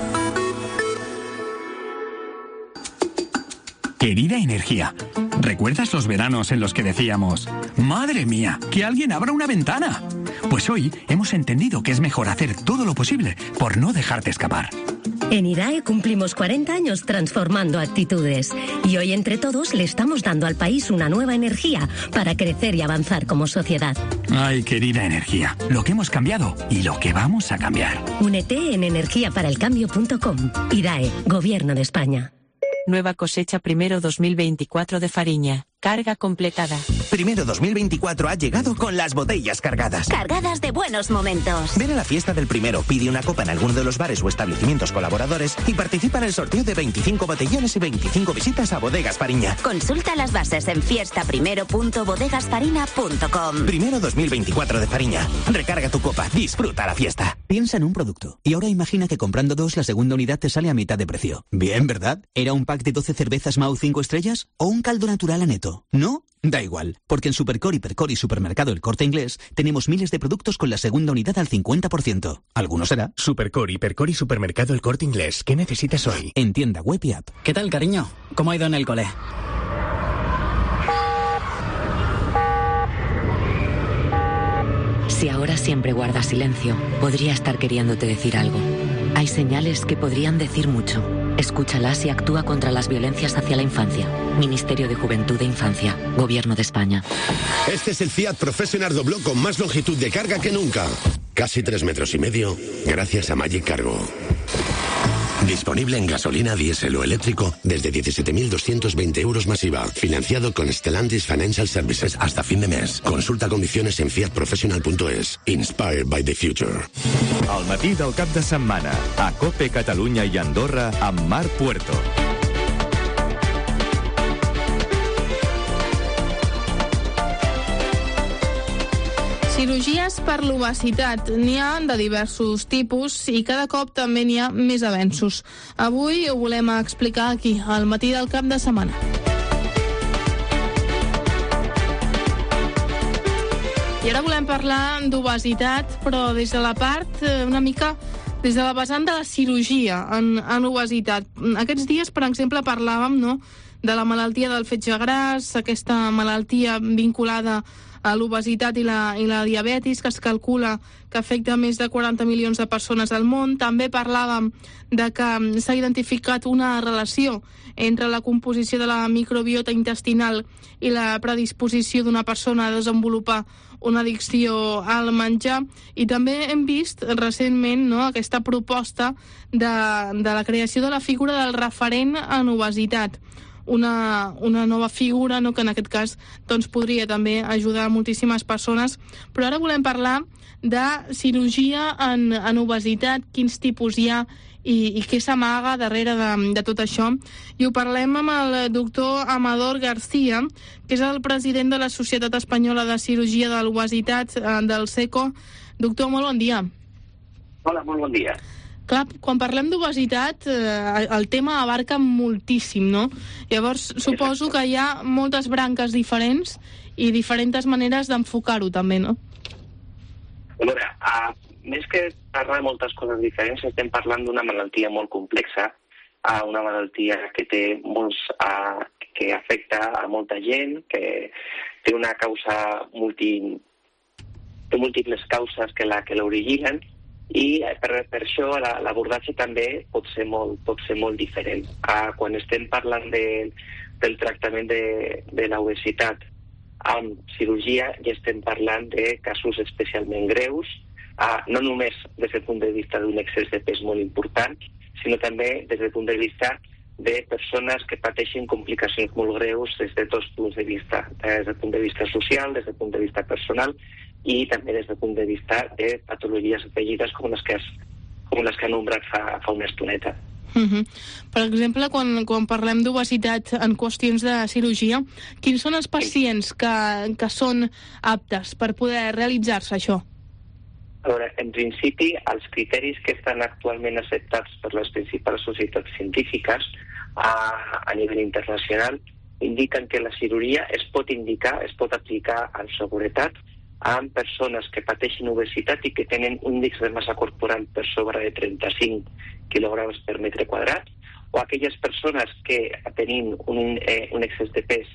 S22: Querida Energía, ¿recuerdas los veranos en los que decíamos, madre mía, que alguien abra una ventana? Pues hoy hemos entendido que es mejor hacer todo lo posible por no dejarte escapar.
S23: En IDAE cumplimos 40 años transformando actitudes y hoy entre todos le estamos dando al país una nueva energía para crecer y avanzar como sociedad.
S22: Ay, querida Energía, lo que hemos cambiado y lo que vamos a cambiar.
S23: Únete en energiaparalcambio.com. IDAE, Gobierno de España.
S24: Nueva cosecha primero 2024 de Fariña. Carga completada.
S25: Primero 2024 ha llegado con las botellas cargadas.
S7: Cargadas de buenos momentos.
S25: Ven a la fiesta del primero, pide una copa en alguno de los bares o establecimientos colaboradores y participa en el sorteo de 25 botellones y 25 visitas a Bodegas Fariña.
S7: Consulta las bases en fiestaprimero.bodegasfarina.com.
S25: Primero 2024 de Fariña. Recarga tu copa, disfruta la fiesta. Piensa en un producto y ahora imagina que comprando dos la segunda unidad te sale a mitad de precio. Bien, ¿verdad? ¿Era un pack de 12 cervezas Mau 5 estrellas o un caldo natural a neto? ¿No? Da igual, porque en Supercore, Hipercore y Supermercado El Corte Inglés tenemos miles de productos con la segunda unidad al 50%. ¿Alguno será?
S26: Supercore, Hipercore y Supermercado El Corte Inglés. ¿Qué necesitas hoy?
S25: En tienda web y app.
S16: ¿Qué tal, cariño? ¿Cómo ha ido en el cole?
S17: Si ahora siempre guardas silencio, podría estar queriéndote decir algo. Hay señales que podrían decir mucho. Escúchalas y actúa contra las violencias hacia la infancia. Ministerio de Juventud e Infancia. Gobierno de España.
S27: Este es el Fiat Professional Dobló con más longitud de carga que nunca. Casi 3,5 metros, gracias a Magic Cargo. Disponible en gasolina, diésel o eléctrico desde 17.220 euros masiva. Financiado con Stellantis Financial Services hasta fin de mes. Consulta condiciones en fiatprofessional.es. Inspired by the future.
S1: Al matí del cap de setmana a COPE Catalunya i Andorra amb Marc Puerto.
S2: Cirurgies per l'obesitat. N'hi ha de diversos tipus i cada cop també n'hi ha més avenços. Avui ho volem explicar aquí, al matí del cap de setmana. I ara volem parlar d'obesitat, però des de la part una mica des de la vessant de la cirurgia en obesitat. Aquests dies, per exemple, parlàvem, no?, de la malaltia del fetge gras, aquesta malaltia vinculada a l'obesitat i la diabetis, que es calcula que afecta més de 40 milions de persones al món. També parlàvem de que s'ha identificat una relació entre la composició de la microbiota intestinal i la predisposició d'una persona a desenvolupar una addicció al menjar. I també hem vist recentment, no?, aquesta proposta de la creació de la figura del referent en obesitat. Una nova figura, no?, que en aquest cas doncs, podria també ajudar moltíssimes persones. Però ara volem parlar de cirurgia en obesitat, quins tipus hi ha i què s'amaga darrere de tot això. I ho parlem amb el doctor Amador García, que és el president de la Societat Espanyola de Cirurgia de l'Obesitat del SECO. Doctor, molt bon dia.
S28: Hola, molt bon dia.
S2: Clar, quan parlem d'obesitat, el tema abarca moltíssim, no? Llavors, suposo que hi ha moltes branques diferents i diferents maneres d'enfocar-ho, també, no?
S28: A veure, més que parlar de moltes coses diferents, estem parlant d'una malaltia molt complexa, una malaltia que té que afecta a molta gent, que té una causa té múltiples causes que l'originen, i per això l'abordatge també pot ser molt diferent. Quan estem parlant del tractament de l'obesitat amb cirurgia, ja estem parlant de casos especialment greus, no només des del punt de vista d'un excés de pes molt important, sinó també des del punt de vista de persones que pateixen complicacions molt greus des de tots punts de vista, des del punt de vista social, des del punt de vista personal i també des del punt de vista de patologies afegides com les que ha nombrat fa una estoneta.
S2: Per exemple, quan parlem d'obesitat en qüestions de cirurgia, quins són els pacients que són aptes per poder realitzar-se això?
S28: A veure, en principi, els criteris que estan actualment acceptats per les principals societats científiques a nivell internacional indiquen que la cirurgia es pot aplicar amb seguretat amb persones que pateixen obesitat i que tenen un índex de massa corporal per sobre de 35 quilograms per metre quadrat, o aquelles persones que tenint un excés de pes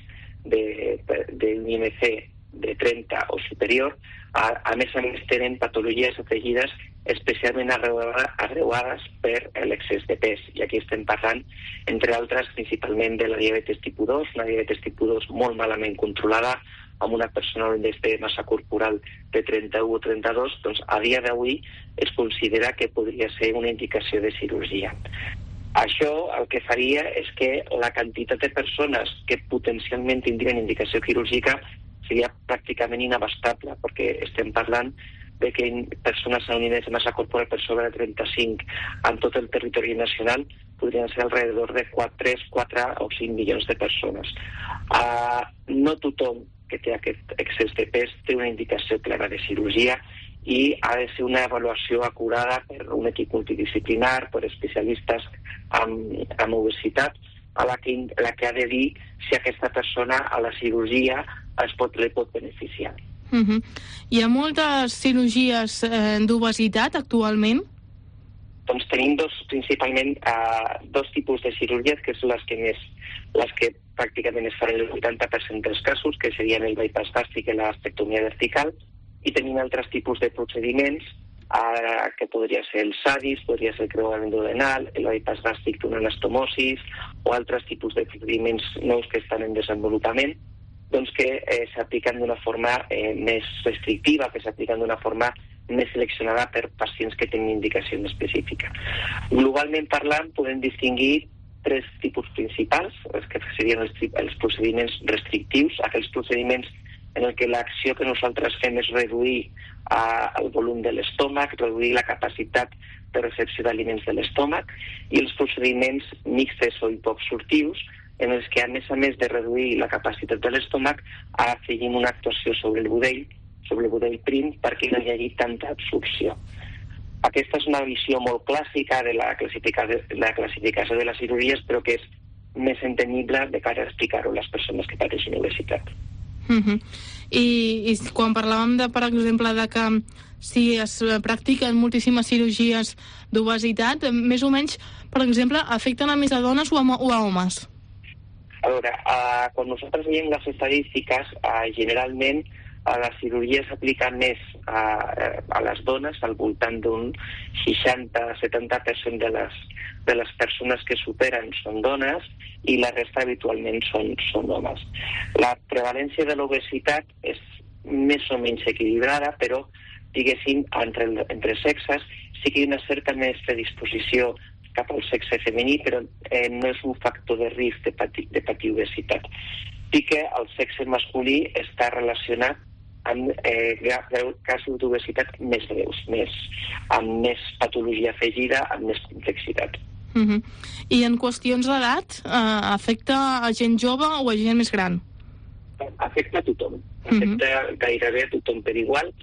S28: d'un IMC de 30 o superior, a més tenen patologies afegides especialment agreuades per l'excés de pes. I aquí estem parlant, entre altres, principalment de la diabetes tipus 2, una diabetes tipus 2 molt malament controlada, amb una persona amb índex de massa corporal de 31 o 32, doncs a dia d'avui es considera que podria ser una indicació de cirurgia. Això el que faria és que la quantitat de persones que potencialment tindrien indicació quirúrgica seria pràcticament inabastable, perquè estem parlant de que persones amb un índex de massa corporal per sobre de 35 en tot el territori nacional podrien ser alrededor de 3, 4 o 5 milions de persones. No tothom que té aquest excés de pes té una indicació clara de cirurgia i ha de ser una avaluació acurada per un equip multidisciplinar, per especialistes en obesitat, a la que ha de dir si aquesta persona a la cirurgia li pot beneficiar.
S2: Hi ha moltes cirurgies d'obesitat actualment?
S28: Doncs tenim principalment dos tipus de cirurgies, que són les que pràcticament es fan en el 80% dels casos, que serien el bypass gàstric i l'astectomia vertical, i tenim altres tipus de procediments, que podria ser el SADIS, podria ser el creuament duodenal, el bypass gàstric d'una anastomosis, o altres tipus de procediments nous que estan en desenvolupament, doncs que s'apliquen d'una forma més restrictiva, que s'apliquen d'una forma més seleccionada per pacients que tenen indicació específica. Globalment parlant, podem distingir 3 tipus principals, que serien els procediments restrictius, aquells procediments en què l'acció que nosaltres fem és reduir el volum de l'estómac, reduir la capacitat de recepció d'aliments de l'estómac, i els procediments mixtes o hipoabsortius, en els que, a més de reduir la capacitat de l'estómac, afegim una actuació sobre el budell prim, perquè no hi hagi tanta absorció. Aquesta és una visió molt clàssica de la classificació de les cirurgies, però que és més entendible de cara a explicar-ho a les persones que pateixen obesitat.
S2: I quan parlàvem, per exemple, de que si es practiquen moltíssimes cirurgies d'obesitat, més o menys, per exemple, afecten a més a dones o a homes?
S28: A veure, quan nosaltres veiem les estadístiques, generalment la cirurgia s'aplica més a les dones, al voltant d'un 60-70% de les persones que superen són dones i la resta habitualment són homes. La prevalència de l'obesitat és més o menys equilibrada, però, diguéssim, entre sexes sí que hi ha una certa més predisposició cap al sexe femení, però no és un factor de risc de patir obesitat. Sí que el sexe masculí està relacionat amb casos d'obesitat més greus, amb més patologia afegida, amb més complexitat.
S2: I en qüestions d'edat, afecta a gent jove o a gent més gran?
S28: Afecta a tothom. Afecta gairebé a tothom per igual.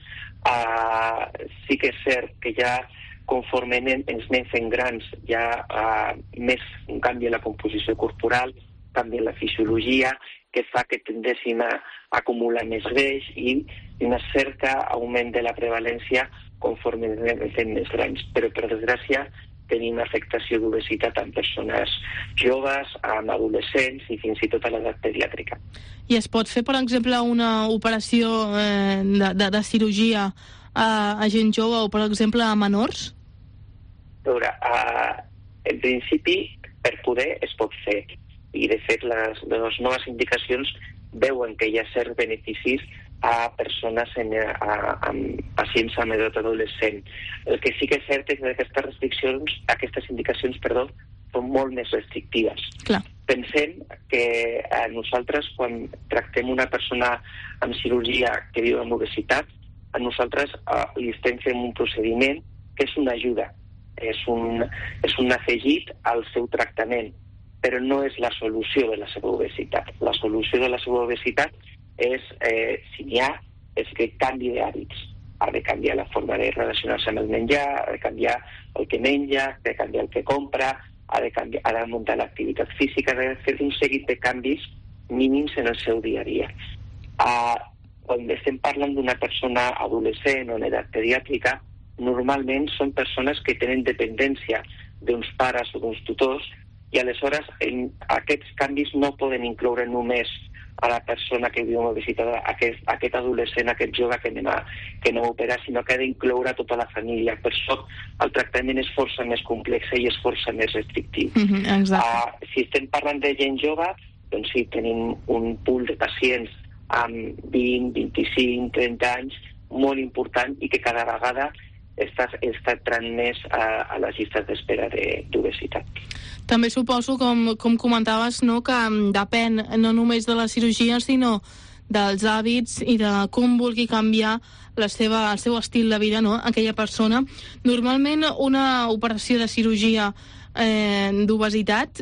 S28: Sí que és cert que ja conforme ens anem fent grans, ja més canvia la composició corporal, canvia la fisiologia, que fa que tendéssim a acumular més greix i un cert augment de la prevalència conforme ens anem fent més grans. Però, per desgràcia, tenim afectació d'obesitat en persones joves, en adolescents i fins i tot a l'edat pediàtrica.
S2: I es pot fer, per exemple, una operació de cirurgia a gent jove o, per exemple, a menors?
S28: A veure, en principi, per poder es pot fer. I, de fet, les noves indicacions veuen que hi ha certs beneficis a persones amb pacients amb edat adolescent. El que sí que és cert és que aquestes indicacions són molt més restrictives.
S2: Clar.
S28: Pensem que nosaltres, quan tractem una persona amb cirurgia que viu amb obesitat, a nosaltres li estem fent un procediment que és una ajuda, és un afegit al seu tractament, però no és la solució de la seva obesitat. La solució de la seva obesitat és, si n'hi ha, és que canvi d'hàbits. Ha de canviar la forma de relacionar-se amb el menjar, ha de canviar el que menja, ha de canviar el que compra, ha de muntar l'activitat física, ha de fer un seguit de canvis mínims en el seu dia a dia. Quan estem parlant d'una persona adolescent o en edat pediàtrica, normalment són persones que tenen dependència d'uns pares o d'uns tutors i aleshores aquests canvis no poden incloure només a la persona que viu amb obesitat, aquest adolescent, aquest jove que anem a operar, sinó que ha d'incloure tota la família. Per això el tractament és força més complex i és força més restrictiu.
S2: Exacte.
S28: Si estem parlant de gent jove, doncs sí, tenim un pool de pacients amb 20, 25, 30 anys molt important i que cada vegada està entrant més a les llistes d'espera d'obesitat.
S2: També suposo, com comentaves, no, que depèn no només de la cirurgia, sinó dels hàbits i de com vulgui canviar el seu estil de vida, no, aquella persona. Normalment una operació de cirurgia d'obesitat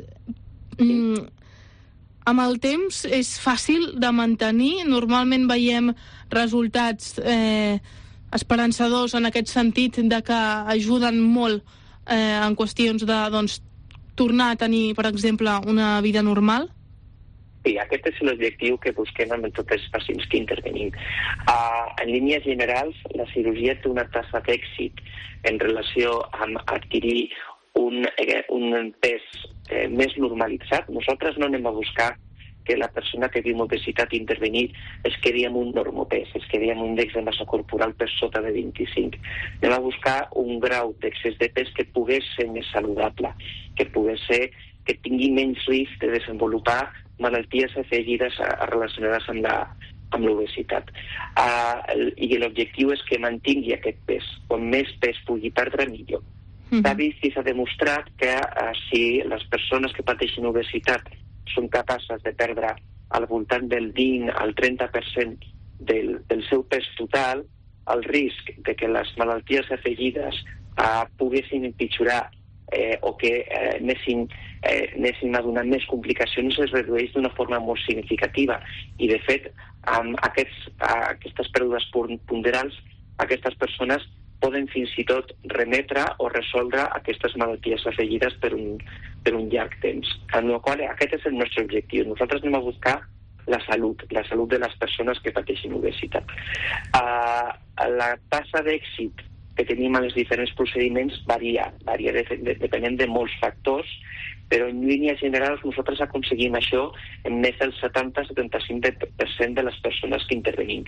S2: amb el temps és fàcil de mantenir. Normalment veiem resultats esperançadors en aquest sentit de que ajuden molt en qüestions de tornar a tenir, per exemple, una vida normal?
S28: Sí, aquest és l'objectiu que busquem amb tots els pacients que intervenim. En línies generals, la cirurgia té una tassa d'èxit en relació amb adquirir un pes més normalitzat. Nosaltres no anem a buscar que la persona que viu amb obesitat intervenir es quedi amb un normopès, es quedi amb un índex de massa corporal per sota de 25. Anem a buscar un grau d'excés de pes que pogués ser més saludable, que pogués ser que tingui menys risc de desenvolupar malalties afegides relacionades amb l'obesitat. I l'objectiu és que mantingui aquest pes. Com més pes pugui perdre, millor. S'ha vist i s'ha demostrat que si les persones que pateixen obesitat són capaces de perdre al voltant del 20 al 30% del seu pes total, el risc de que les malalties afegides poguessin empitjorar o que anessin a donar més complicacions es redueix d'una forma molt significativa. I, de fet, amb aquestes pèrdues ponderals, aquestes persones poden fins i tot remetre o resoldre aquestes malalties afegides per un llarg temps. Amb la qual aquest és el nostre objectiu. Nosaltres anem a buscar la salut de les persones que pateixen obesitat. La tassa d'èxit que tenim en els diferents procediments varia depenent de molts factors, però en línies generals nosaltres aconseguim això en més del 70-75% de les persones que intervenim.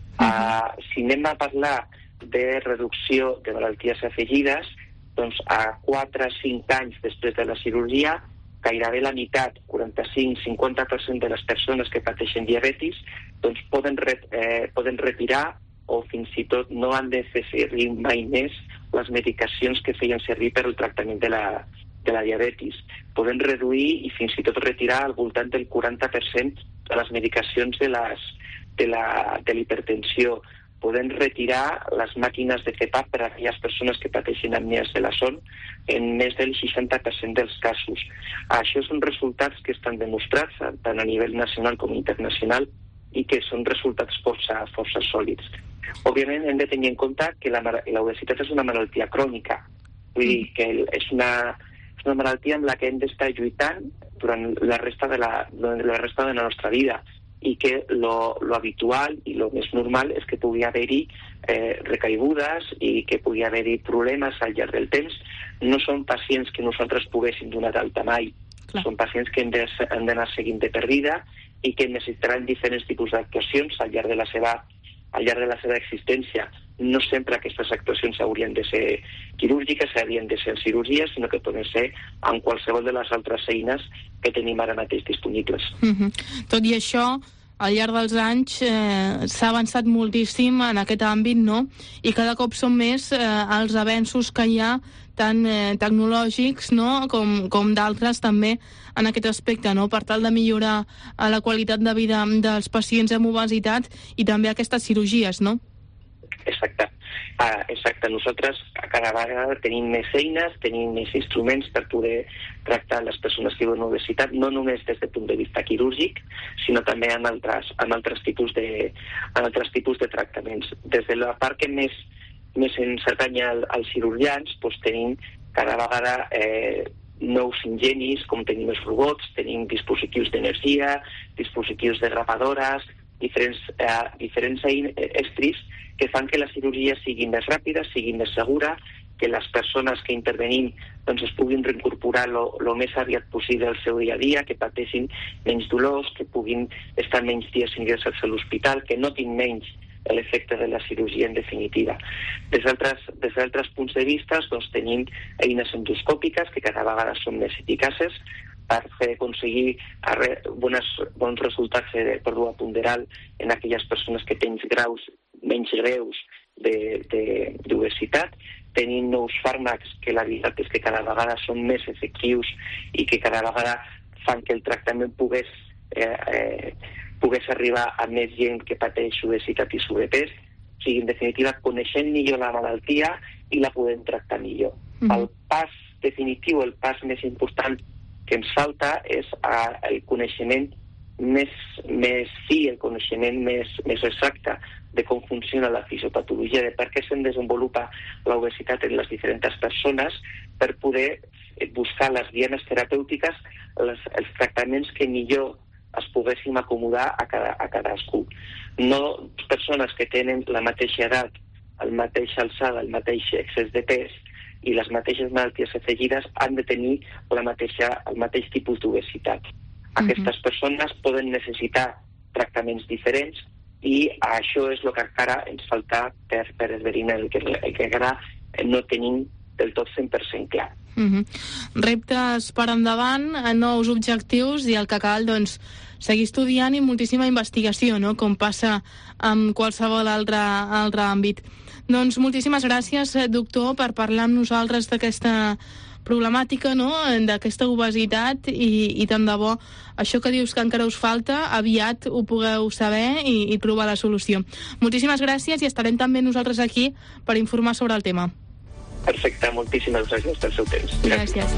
S28: Si anem a parlar de reducció de malalties afegides, doncs a 4-5 anys després de la cirurgia, gairebé la meitat, 45-50% de les persones que pateixen diabetis, doncs poden retirar o fins i tot no han de fer servir mai més les medicacions que feien servir per al tractament de la diabetis. Poden reduir i fins i tot retirar al voltant del 40% de les medicacions de l'hipertensió. Poden retirar les màquines de CPAP per a aquelles persones que pateixen apnees de la son en més del 60% dels casos. Això són resultats que estan demostrats tant a nivell nacional com internacional i que són resultats força sòlids. Òbviament hem de tenir en compte que l'obesitat és una malaltia crònica, vull dir que és una malaltia amb la que hem d'estar lluitant durant la resta de la nostra vida, i que lo habitual i lo més normal és que pugui haver-hi recaigudes i que pugui haver-hi problemes al llarg del temps. No són pacients que nosaltres poguéssim donar d'alta mai. Són pacients que han d'anar seguint de per vida i que necessitaran diferents tipus d'actuacions al llarg de la seva existència. No sempre aquestes actuacions haurien de ser quirúrgiques, haurien de ser en cirurgia, sinó que poden ser en qualsevol de les altres eines que tenim ara mateix disponibles.
S2: Tot i això, al llarg dels anys s'ha avançat moltíssim en aquest àmbit, no? I cada cop són més els avenços que hi ha, tant tecnològics, no?, com d'altres també en aquest aspecte, no?, per tal de millorar la qualitat de vida dels pacients amb obesitat i també aquestes cirurgies, no?
S28: Exacte. Nosaltres cada vegada tenim més eines, tenim més instruments per poder tractar les persones que viuen obesitat, no només des del punt de vista quirúrgic, sinó també en altres tipus de tractaments. Des de la part que més ens atanya als cirurgians, doncs tenim cada vegada nous ingenis, com tenim els robots, tenim dispositius d'energia, dispositius de rapadores, diferents estris que fan que la cirurgia sigui més ràpida, sigui més segura, que les persones que intervenim doncs, es puguin reincorporar el més aviat possible al seu dia a dia, que pateixin menys dolors, que puguin estar menys dies ingressats a l'hospital, que notin menys l'efecte de la cirurgia en definitiva. Des d'altres punts de vista doncs, tenim eines endoscòpiques que cada vegada són més eficaces per aconseguir bons resultats de pèrdua ponderal en aquelles persones que tenen graus menys greus d'obesitat. Tenim nous fàrmacs que la veritat és que cada vegada són més efectius i que cada vegada fan que el tractament pogués arribar a més gent que pateix obesitat i sobrepès. O sigui, en definitiva, coneixem millor la malaltia i la podem tractar millor. El pas definitiu, el pas més important que ens falta és el coneixement més fi, el coneixement més exacte de com funciona la fisiopatologia, de per què se'n desenvolupa l'obesitat en les diferents persones, per poder buscar les dianes terapèutiques, els tractaments que millor es poguéssim acomodar a cadascú. No persones que tenen la mateixa edat, la mateixa alçada, el mateix excés de pes i les mateixes malalties afegides han de tenir el mateix tipus d'obesitat. Aquestes persones poden necessitar tractaments diferents i això és el que encara ens falta per esbrinar, el que encara no tenim del tot 100% clar.
S2: Reptes per endavant, nous objectius i el que cal, doncs, seguir estudiant i moltíssima investigació, no?, com passa en qualsevol altre àmbit. Doncs moltíssimes gràcies, doctor, per parlar amb nosaltres d'aquesta problemàtica, no?, d'aquesta obesitat i tant de bo això que dius que encara us falta, aviat ho pugueu saber i trobar la solució. Moltíssimes gràcies i estarem també nosaltres aquí per informar sobre el tema.
S28: Perfecte, moltíssimes gràcies pel seu temps.
S2: Gràcies.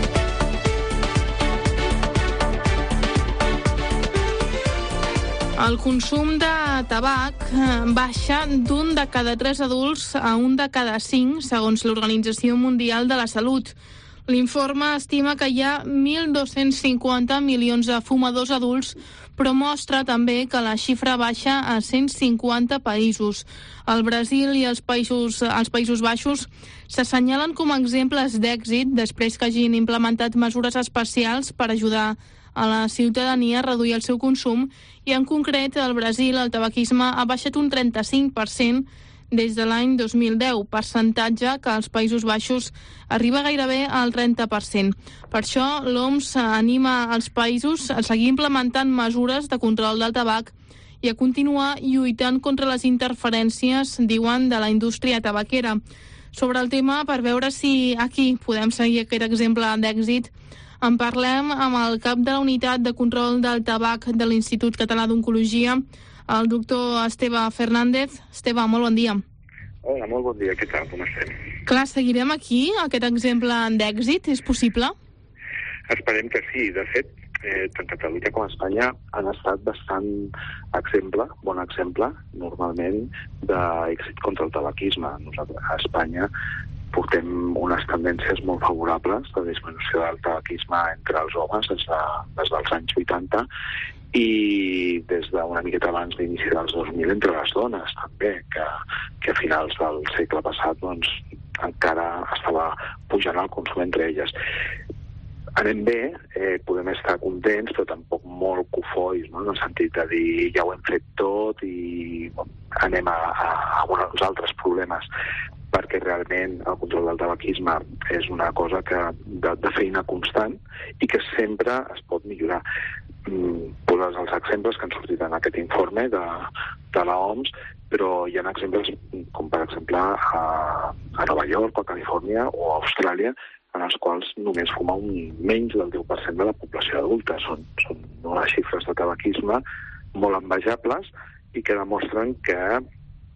S2: El consum de tabac baixa d'un de cada 3 adults a un de cada 5, segons l'Organització Mundial de la Salut. L'informe estima que hi ha 1.250 milions de fumadors adults, però mostra també que la xifra baixa a 150 països. El Brasil i els Països Baixos s'assenyalen com a exemples d'èxit després que hagin implementat mesures especials per ajudar a la ciutadania a reduir el seu consum i, en concret, al Brasil el tabaquisme ha baixat un 35% des de l'any 2010, percentatge que als Països Baixos arriba gairebé al 30%. Per això, l'OMS anima els països a seguir implementant mesures de control del tabac i a continuar lluitant contra les interferències, diuen, de la indústria tabaquera. Sobre el tema, per veure si aquí podem seguir aquest exemple d'èxit, en parlem amb el cap de la Unitat de Control del Tabac de l'Institut Català d'Oncologia, el doctor Esteve Fernández. Esteve, molt bon dia.
S6: Hola, molt bon dia. Què tal? Com estem?
S2: Clar, seguirem aquí, aquest exemple d'èxit? És possible?
S6: Esperem que sí. De fet, tant Catalunya com Espanya han estat bastant bon exemple, normalment, d'èxit contra el tabaquisme. Nosaltres, a Espanya, portem unes tendències molt favorables de disminució del tabaquisme entre els homes des dels anys 80 i des d'una miqueta abans d'inici dels 2000 entre les dones també, que a finals del segle passat doncs, encara estava pujant el consum entre elles. Anem bé, podem estar contents, però tampoc molt cofois, no?, en el sentit de dir ja ho hem fet tot i anem a uns altres problemes, perquè realment el control del tabaquisme és una cosa de feina constant i que sempre es pot millorar. Poses els exemples que han sortit en aquest informe de l'OMS, però hi ha exemples com per exemple a Nova York o a Califòrnia o a Austràlia, en els quals només fuma menys del 10% de la població adulta. Són unes xifres de tabaquisme molt envejables i que demostren que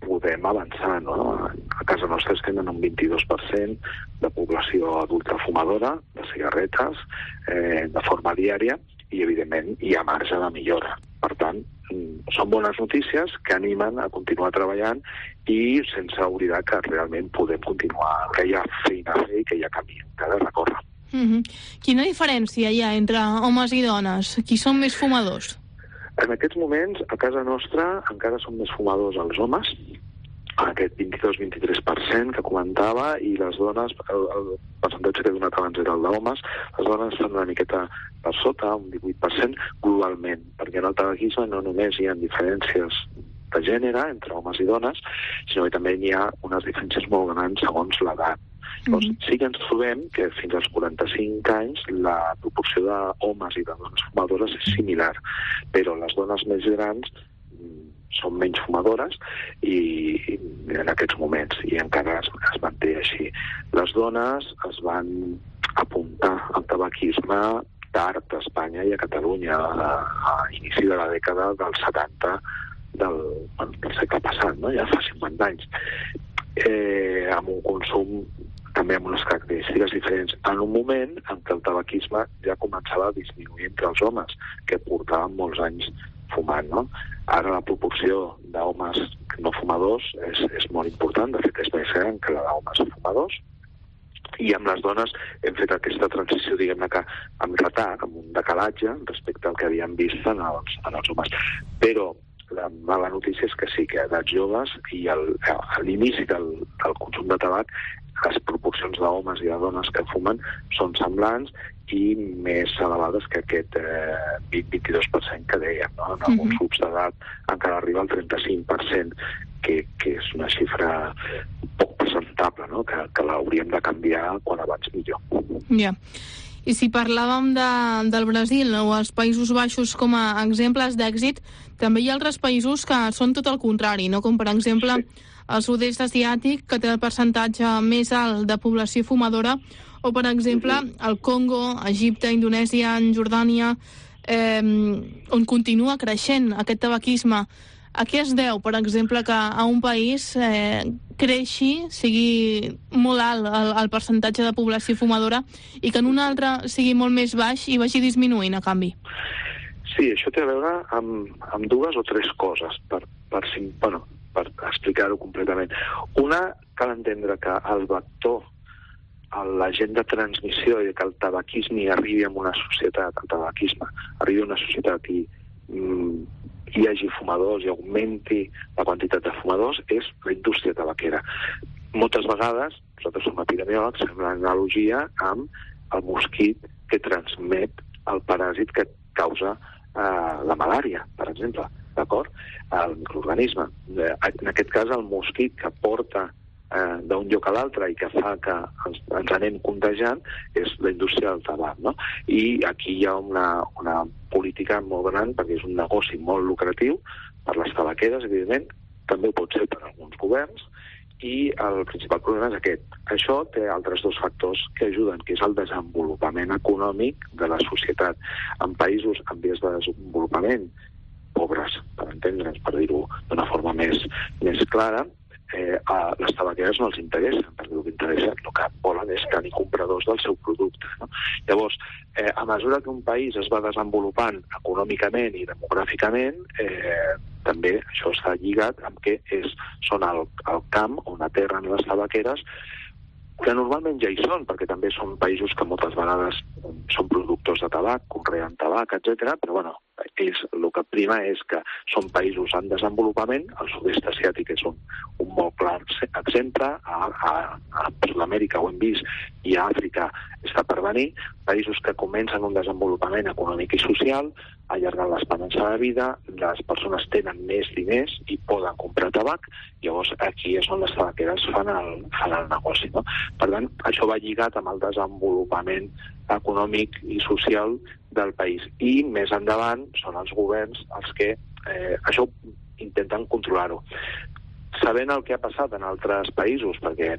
S6: podem avançar, no? A casa nostra estem en un 22% de població adulta fumadora de cigarretes de forma diària i, evidentment, hi ha marge de millora. Per tant, són bones notícies que animen a continuar treballant i sense oblidar que realment podem continuar, que hi ha feina a fer i que hi ha camí que ha de recórrer.
S2: Quina diferència hi ha entre homes i dones? Qui són més fumadors?
S6: En aquests moments, a casa nostra, encara són més fumadors els homes, aquest 22-23% que comentava, i les dones, el percentatge que he donat abans era el d'homes, les dones estan una miqueta per sota, un 18% globalment, perquè en el tabaquisme no només hi ha diferències de gènere entre homes i dones, sinó que també hi ha unes diferències molt grans segons l'edat. Llavors, sí que ens trobem que fins als 45 anys la proporció d'homes i de dones fumadores és similar, però les dones més grans són menys fumadores i en aquests moments, i encara es manté així. Les dones es van apuntar al tabaquisme tard a Espanya i a Catalunya a inici de la dècada dels 70 del segle passat, no? Ja fa 50 anys, amb un consum també amb unes característiques diferents, en un moment en què el tabaquisme ja començava a disminuir entre els homes, que portaven molts anys fumant, no? Ara la proporció d'homes no fumadors és molt important, de fet és més gran que la d'homes fumadors, i amb les dones hem fet aquesta transició, diguem-ne que amb retard, amb un decalatge respecte al que havíem vist en els homes. Però la mala notícia és que sí, que a edats joves i a l'inici del consum de tabac les proporcions d'homes i de dones que fumen són semblants i més elevades que aquest 20-22% que dèiem, no? En alguns grups d'edat encara arriba al 35%, que és una xifra poc presentable, no? Que l'hauríem de canviar quan abans millor.
S2: Ja. I si parlàvem del Brasil o els Països Baixos com a exemples d'èxit, també hi ha altres països que són tot el contrari, no? Com per exemple el sud-est asiàtic, que té el percentatge més alt de població fumadora, o per exemple el Congo, Egipte, Indonèsia, Jordània, on continua creixent aquest tabaquisme. A què es deu, per exemple, que a un país creixi, sigui molt alt el percentatge de població fumadora i que en un altre sigui molt més baix i vagi disminuint, a canvi?
S6: Sí, això té a veure amb dues o tres coses, per explicar-ho completament. Una, cal entendre que el vector, l'agent de transmissió i que el tabaquisme arribi a una societat, el tabaquisme arribi a una societat i hi hagi fumadors i augmenti la quantitat de fumadors, és la indústria tabaquera. Moltes vegades, nosaltres som epidemiòlegs, fem l'analogia amb el mosquit que transmet el paràsit que causa la malària, per exemple, d'acord? El microorganisme. En aquest cas, el mosquit que porta d'un lloc a l'altre i que fa que ens anem contagiant és la indústria del tabac, no? I aquí hi ha una política molt gran, perquè és un negoci molt lucratiu per les tabaqueres, evidentment, també ho pot ser per alguns governs, i el principal problema és aquest. Això té altres dos factors que ajuden, que és el desenvolupament econòmic de la societat. En països en vies de desenvolupament, pobres, per entendre'ns, per dir-ho d'una forma més clara, a les tabaqueres no els interessa, perquè el que interessa, el que volen és tenir compradors del seu producte, no? Llavors, a mesura que un país es va desenvolupant econòmicament i demogràficament, també això està lligat amb que són el camp on aterren les tabaqueres, que normalment ja hi són, perquè també són països que moltes vegades són productors de tabac, conreen tabac, etc. Però bueno, ells el que prima és que són països en desenvolupament. El sud-est asiàtic és un molt clar exemple. A Sud-amèrica ho hem vist, i a Àfrica està per venir. Països que comencen un desenvolupament econòmic i social, allargant l'esperança de vida, les persones tenen més diners i poden comprar tabac, llavors aquí és on les tabaqueres fan el negoci, no? Per tant, això va lligat amb el desenvolupament econòmic i social del país. I més endavant són els governs els que això intenten controlar-ho. Sabent el que ha passat en altres països, perquè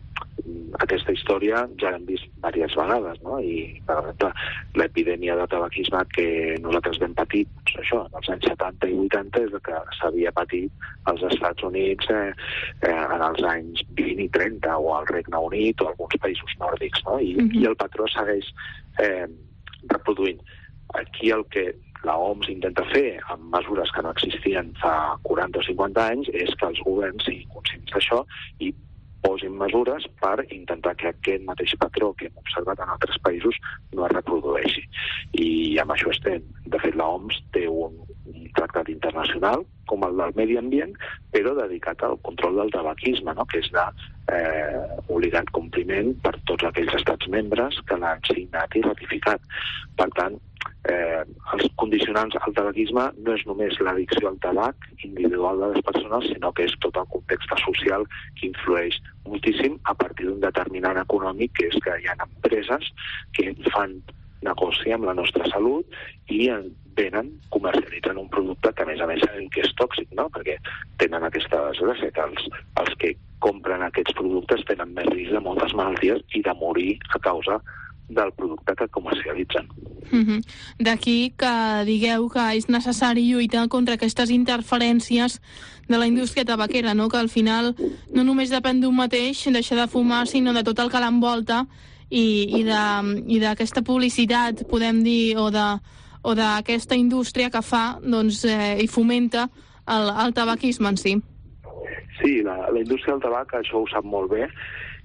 S6: aquesta història ja l'hem vist diverses vegades, no? I, per exemple, l'epidèmia de tabaquisme que nosaltres vam patir, doncs això, en els anys 70 i 80 és el que s'havia patit als Estats Units en els anys 20 i 30, o al Regne Unit o alguns països nòrdics, no? I el patró segueix reproduint. Aquí el que la OMS intenta fer amb mesures que no existien fa 40 o 50 anys és que els governs siguin conscients d'això i posin mesures per intentar que aquest mateix patró que hem observat en altres països no es reprodueixi. I amb això estem. De fet, la OMS té un tractat internacional com el del medi ambient, però dedicat al control del tabaquisme, no? Que és d'obligat compliment per tots aquells estats membres que l'han signat i ratificat. Per tant, els condicionants al tabaquisme no és només l'addicció al tabac individual de les persones, sinó que és tot el context social que influeix moltíssim a partir d'un determinant econòmic, que és que hi ha empreses que fan negoci amb la nostra salut i venen, comercialitzen un producte que a més sabem que és tòxic, no? Perquè tenen aquesta desgràcia que els que compren aquests productes tenen més risc de moltes malalties i de morir a causa del producte que comercialitzen.
S2: D'aquí que digueu que és necessari lluitar contra aquestes interferències de la indústria tabaquera, no? Que al final no només depèn d'un mateix deixar de fumar, sinó de tot el que l'envolta i d'aquesta publicitat, podem dir, o d'aquesta indústria que fa, doncs, i fomenta el tabaquisme en si.
S6: Sí, la indústria del tabac això ho sap molt bé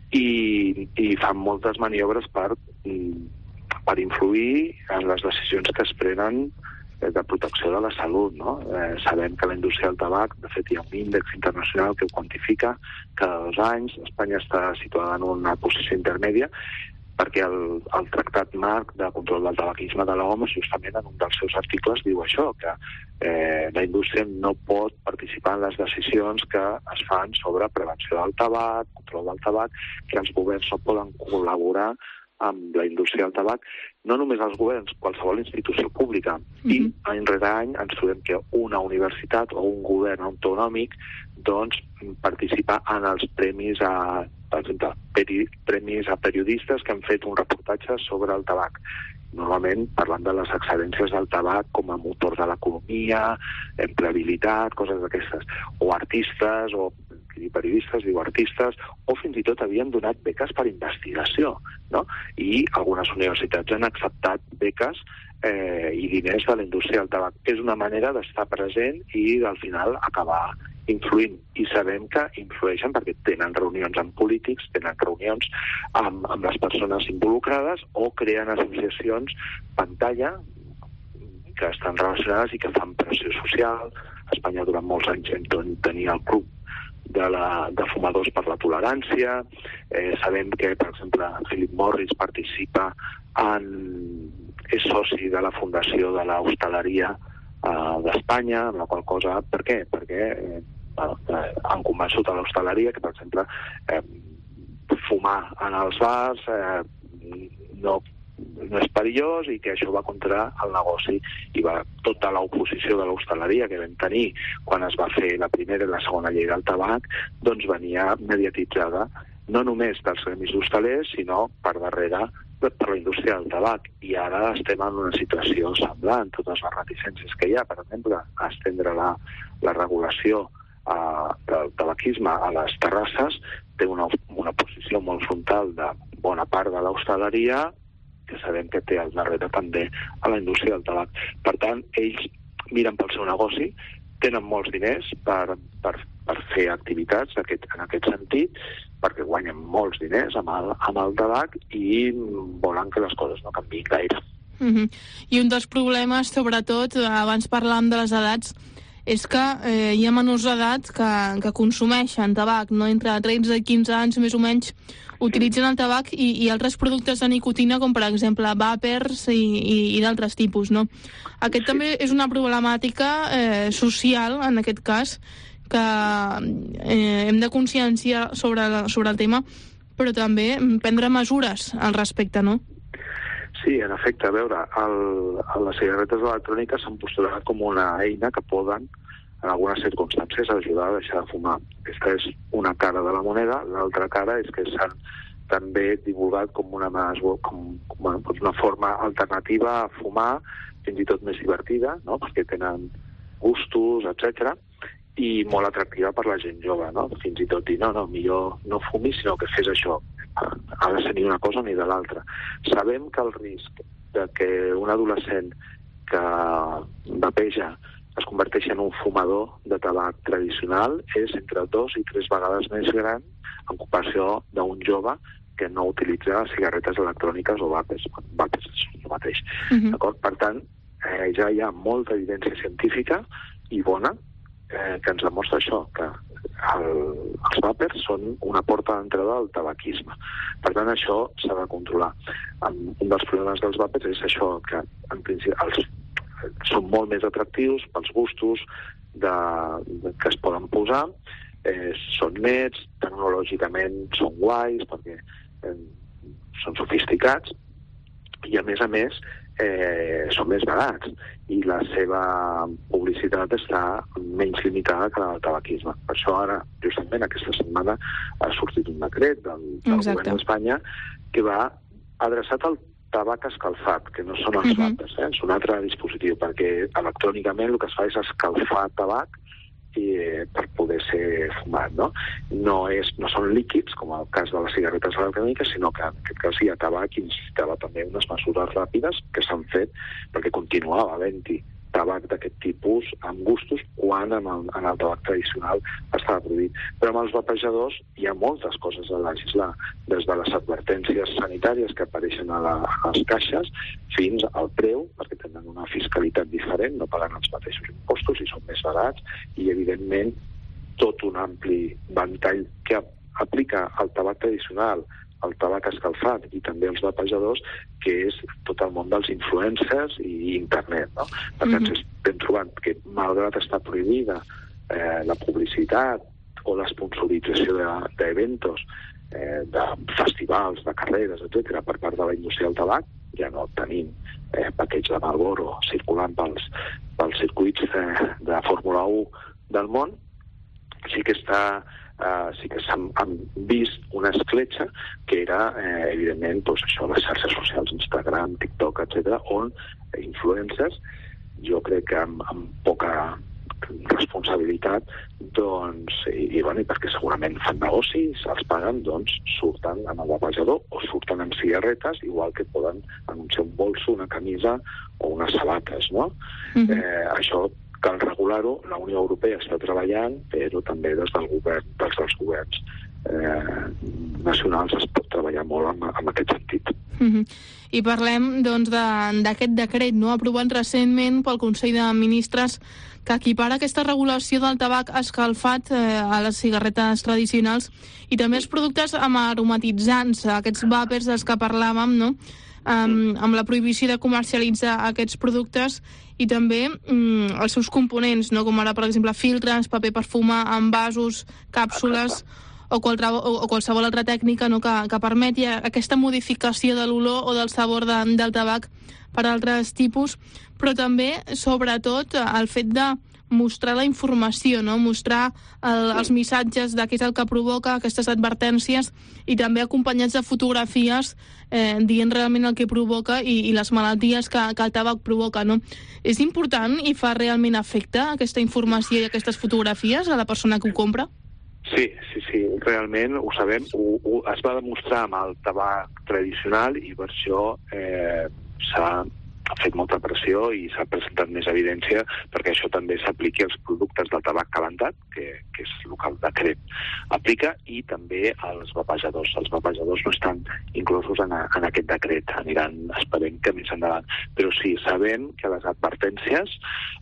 S6: i fan moltes maniobres per influir en les decisions que es prenen de protecció de la salut, no? Sabem que la indústria del tabac, de fet hi ha un índex internacional que ho quantifica cada 2 anys. Espanya està situada en una posició intermèdia perquè el Tractat Marc de Control del Tabaquisme de l'OMS, justament en un dels seus articles, diu això, que la indústria no pot participar en les decisions que es fan sobre prevenció del tabac, control del tabac, que els governs no poden col·laborar amb la indústria del tabac, no només els governs, qualsevol institució pública. I any rere any ens trobem que una universitat o un govern autonòmic doncs participa en els premis per exemple, premis a periodistes que han fet un reportatge sobre el tabac. Normalment parlant de les excel·lències del tabac com a motor de l'economia, empleabilitat, coses d'aquestes. O artistes, o periodistes, diu artistes, o fins i tot havien donat beques per investigació, no? I algunes universitats han acceptat beques i diners de la indústria del tabac. És una manera d'estar present i al final acabar influint. I sabem que influeixen perquè tenen reunions amb polítics, tenen reunions amb les persones involucrades o creen associacions pantalla que estan relacionades i que fan pressió social. A Espanya durant molts anys tenia el club de fumadors per la tolerància. Sabem que, per exemple, Philip Morris participa és soci de la fundació de l'hostaleria d'Espanya, amb la qual cosa... Per què? Perquè han convençut a l'hostaleria que, per exemple, fumar en els bars no és perillós i que això va contra el negoci. I tota l'oposició de l'hostaleria que vam tenir quan es va fer la primera i la segona llei del tabac, doncs venia mediatitzada no només dels gremis hostalers, sinó per darrere per la indústria del tabac. I ara estem en una situació semblant, totes les reticències que hi ha, per exemple, a estendre la regulació del tabaquisme a les terrasses, té una posició molt frontal de bona part de l'hostaleria, que sabem que té al darrere també a la indústria del tabac. Per tant, ells miren pel seu negoci, tenen molts diners per fer activitats en aquest sentit, perquè guanyen molts diners amb el tabac i volen que les coses no canviïn gaire.
S2: I un dels problemes, sobretot, abans parlàvem de les edats, és que hi ha menors d'edat que consumeixen tabac, no? Entre 13 i 15 anys, més o menys, utilitzen el tabac i altres productes de nicotina, com per exemple vapers i d'altres tipus, no? Aquest també és una problemàtica social, en aquest cas, que hem de conscienciar sobre el tema, però també prendre mesures al respecte, no?
S6: Sí, en efecte, a veure, les cigarretes electròniques s'han postulat com una eina que poden, en algunes circumstàncies, ajudar a deixar de fumar. Aquesta és una cara de la moneda, l'altra cara és que s'han també divulgat com una forma alternativa a fumar, fins i tot més divertida, no? Perquè tenen gustos, etc, i molt atractiva per la gent jove, no? Fins i tot dir, no, millor no fumis, sinó que fes això. Ha de ser ni una cosa ni de l'altra. Sabem que el risc de que un adolescent que vapeja es converteix en un fumador de tabac tradicional és entre 2 i 3 vegades més gran en comparació d'un jove que no utilitza cigarretes electròniques o vapes. Vapes és el mateix. D'acord? Per tant, ja hi ha molta evidència científica i bona que ens demostra això, que els vapers són una porta d'entrada al tabaquisme. Per tant, això s'ha de controlar. Un dels problemes dels vapers és això, que en principi són molt més atractius pels gustos que es poden posar, són nets, tecnològicament són guais, perquè són sofisticats, i a més són més barats, i la seva publicitat està menys limitada que la del tabaquisme. Per això ara, justament aquesta setmana, ha sortit un decret del govern d'Espanya que va adreçat al tabac escalfat, que no són els vapers, és un altre dispositiu, perquè electrònicament el que es fa és escalfar tabac per poder ser fumat, no? No són líquids, com el cas de les cigarretes electròniques, sinó que en aquest cas hi ha tabac i necessitava també unes mesures ràpides que s'han fet perquè continuava havent-hi tabac d'aquest tipus amb gustos quan en el tabac tradicional estava prohibit. Però amb els vapejadors hi ha moltes coses a legislar, des de les advertències sanitàries que apareixen a les caixes fins al preu, perquè tenen una fiscalitat diferent, no paguen els mateixos impostos i són més barats, i evidentment tot un ampli ventall que aplica al tabac tradicional, el tabac escalfat i també els vapejadors, que és tot el món dels influencers i internet, no? Per tant, estem trobant que, malgrat estar prohibida la publicitat o l'esponsorització d'eventos, de festivals, de carreres, etc., per part de la indústria del tabac, ja no tenim paquets de Marlboro circulant pels circuits de Fórmula 1 del món, sí que s'han vist una escletxa que era, evidentment, això, les xarxes socials, Instagram, TikTok, etc., on influencers, jo crec que amb poca responsabilitat, doncs, i perquè segurament fan negoci, se'ls paguen, doncs surten amb el vapejador o surten amb cigarretes, igual que poden anunciar un bolso, una camisa o unes sabates, no? Això cal regular-ho, la Unió Europea està treballant, però també des dels governs nacionals es pot treballar molt en aquest sentit.
S2: I parlem doncs d'aquest decret, no, aprovat recentment pel Consell de Ministres, que equipara aquesta regulació del tabac escalfat a les cigarretes tradicionals i també els productes amb aromatitzants, aquests vapers dels que parlàvem, no?, amb la prohibició de comercialitzar aquests productes i també els seus components, no? Com ara, per exemple, filtres, paper per fumar, envasos, càpsules o qualsevol altra tècnica, no? que permeti aquesta modificació de l'olor o del sabor del tabac per altres tipus, però també, sobretot, el fet de mostrar la informació, no? Mostrar els missatges de què és el que provoca aquestes advertències i també acompanyats de fotografies dient realment el que provoca i les malalties que el tabac provoca, no? És important i fa realment efecte aquesta informació i aquestes fotografies a la persona que ho compra?
S6: Sí, realment ho sabem. Es va demostrar amb el tabac tradicional i per això s'ha fet molta pressió i s'ha presentat més evidència perquè això també s'apliqui als productes del tabac calentat, que és el que el decret aplica, i també als vapejadors. Els vapejadors no estan inclosos en aquest decret, esperem que més endavant. Però sí, sabem que les advertències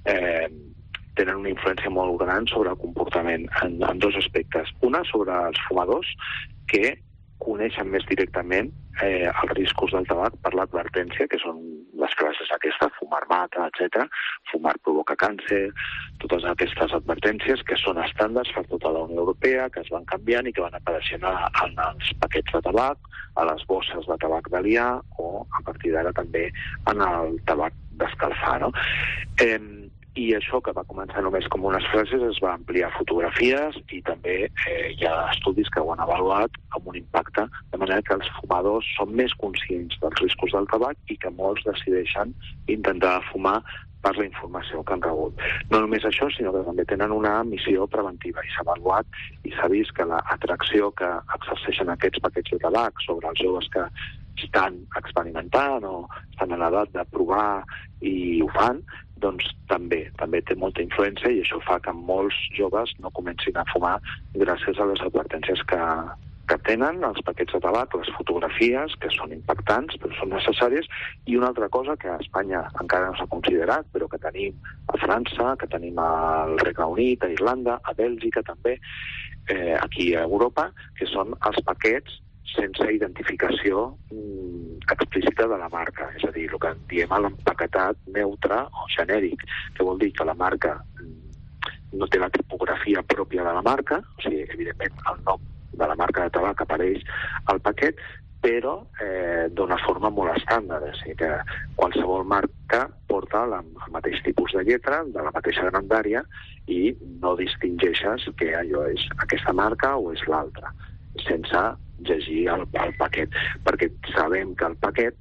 S6: tenen una influència molt gran sobre el comportament en dos aspectes. Una, sobre els fumadors, que coneixen més directament els riscos del tabac per l'advertència, que són les classes aquestes, fumar mata, etc. Fumar provoca càncer, totes aquestes advertències que són estàndards per tota la Unió Europea, que es van canviant i que van apareixent en els paquets de tabac, a les bosses de tabac d'aliar o, a partir d'ara, també en el tabac d'escalfar, no? i això, que va començar només com unes frases, es va ampliar a fotografies i també hi ha estudis que ho han avaluat amb un impacte, de manera que els fumadors són més conscients dels riscos del tabac i que molts decideixen intentar fumar per la informació que han rebut. No només això, sinó que també tenen una missió preventiva i s'ha avaluat i s'ha vist que l'atracció que exerceixen aquests paquets de tabac sobre els joves que estan experimentant o estan en l'edat de provar i ho fan, doncs també té molta influència i això fa que molts joves no comencin a fumar gràcies a les advertències que tenen els paquets de tabac, les fotografies, que són impactants, però són necessàries, i una altra cosa que a Espanya encara no s'ha considerat, però que tenim a França, que tenim al Regne Unit, a Irlanda, a Bèlgica també, aquí a Europa, que són els paquets sense identificació explícita de la marca, és a dir, el que en diem a l'empaquetat neutre o genèric, que vol dir que la marca no té la tipografia pròpia de la marca, o sigui, evidentment el nom de la marca de tabac apareix al paquet, però d'una forma molt estàndard, és a dir, que qualsevol marca porta el mateix tipus de lletra, de la mateixa grandària, i no distingeixes que allò és aquesta marca o és l'altra, sense llegir el paquet, perquè sabem que el paquet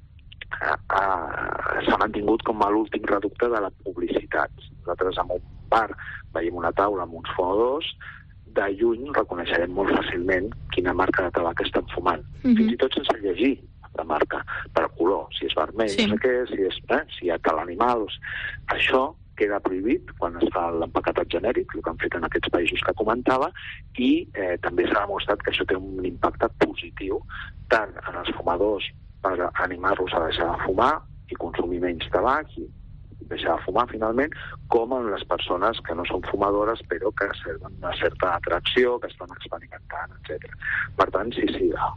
S6: s'ha mantingut com a l'últim reducte de la publicitat. Nosaltres en un bar veiem una taula amb uns fumadors, de lluny reconeixerem molt fàcilment quina marca de tabac estan fumant, fins i tot sense llegir la marca, per color, si és vermell, no sé què, si hi ha tal animals. Això queda prohibit quan es fa l'empaquetat genèric, el que han fet en aquests països que comentava, i també s'ha demostrat que això té un impacte positiu tant en els fumadors per animar-los a deixar de fumar i consumir menys tabac i deixar de fumar finalment, com en les persones que no són fumadores però que tenen una certa atracció, que estan experimentant, etc. Per tant, sí,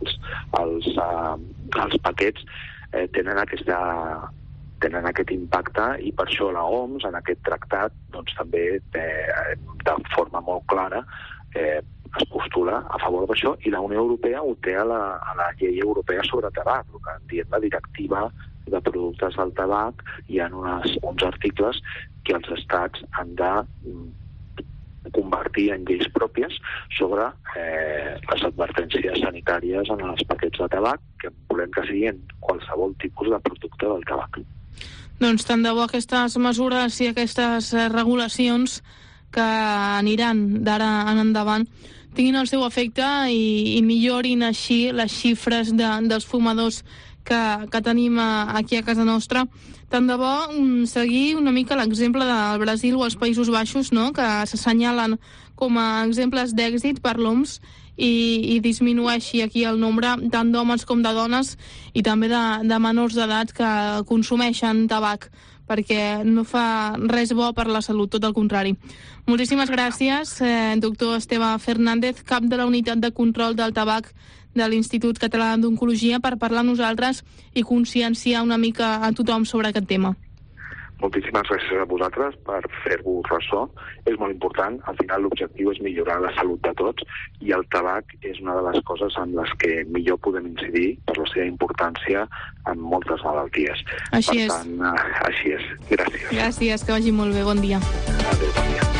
S6: els paquets tenen aquest impacte i per això la OMS en aquest tractat doncs, també de forma molt clara es postula a favor d'això i la Unió Europea ho té a la llei europea sobre tabac, el que en diem la directiva de productes del tabac. Hi ha uns articles que els estats han de convertir en lleis pròpies sobre les advertències sanitàries en els paquets de tabac, que volem que siguin qualsevol tipus de producte del tabac.
S2: Doncs tant de bo aquestes mesures i aquestes regulacions que aniran d'ara en endavant tinguin el seu efecte i millorin així les xifres dels fumadors que tenim aquí a casa nostra. Tant de bo seguir una mica l'exemple del Brasil o els Països Baixos, no?, que s'assenyalen com a exemples d'èxit per l'OMS i disminueixi aquí el nombre tant d'homes com de dones i també de menors d'edat que consumeixen tabac, perquè no fa res bo per la salut, tot el contrari. Moltíssimes gràcies, doctor Esteve Fernández, cap de la Unitat de Control del Tabac de l'Institut Català d'Oncologia, per parlar amb nosaltres i conscienciar una mica a tothom sobre aquest tema.
S6: Moltíssimes gràcies a vosaltres per fer-vos ressò. És molt important. Al final l'objectiu és millorar la salut de tots i el tabac és una de les coses en les que millor podem incidir per la seva importància en moltes malalties.
S2: Així és.
S6: Per tant, així és. Gràcies.
S2: Gràcies, que vagi molt bé. Bon dia.
S6: Adéu, bon dia.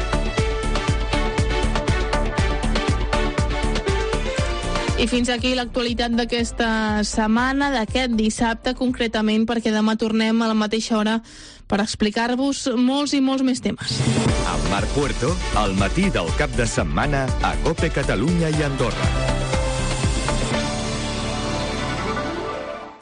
S2: I fins aquí l'actualitat d'aquesta setmana, d'aquest dissabte concretament, perquè demà tornem a la mateixa hora per explicar-vos molts i molts més temes.
S1: Amb Marc Puerto, al matí del cap de setmana a COPE Catalunya i Andorra.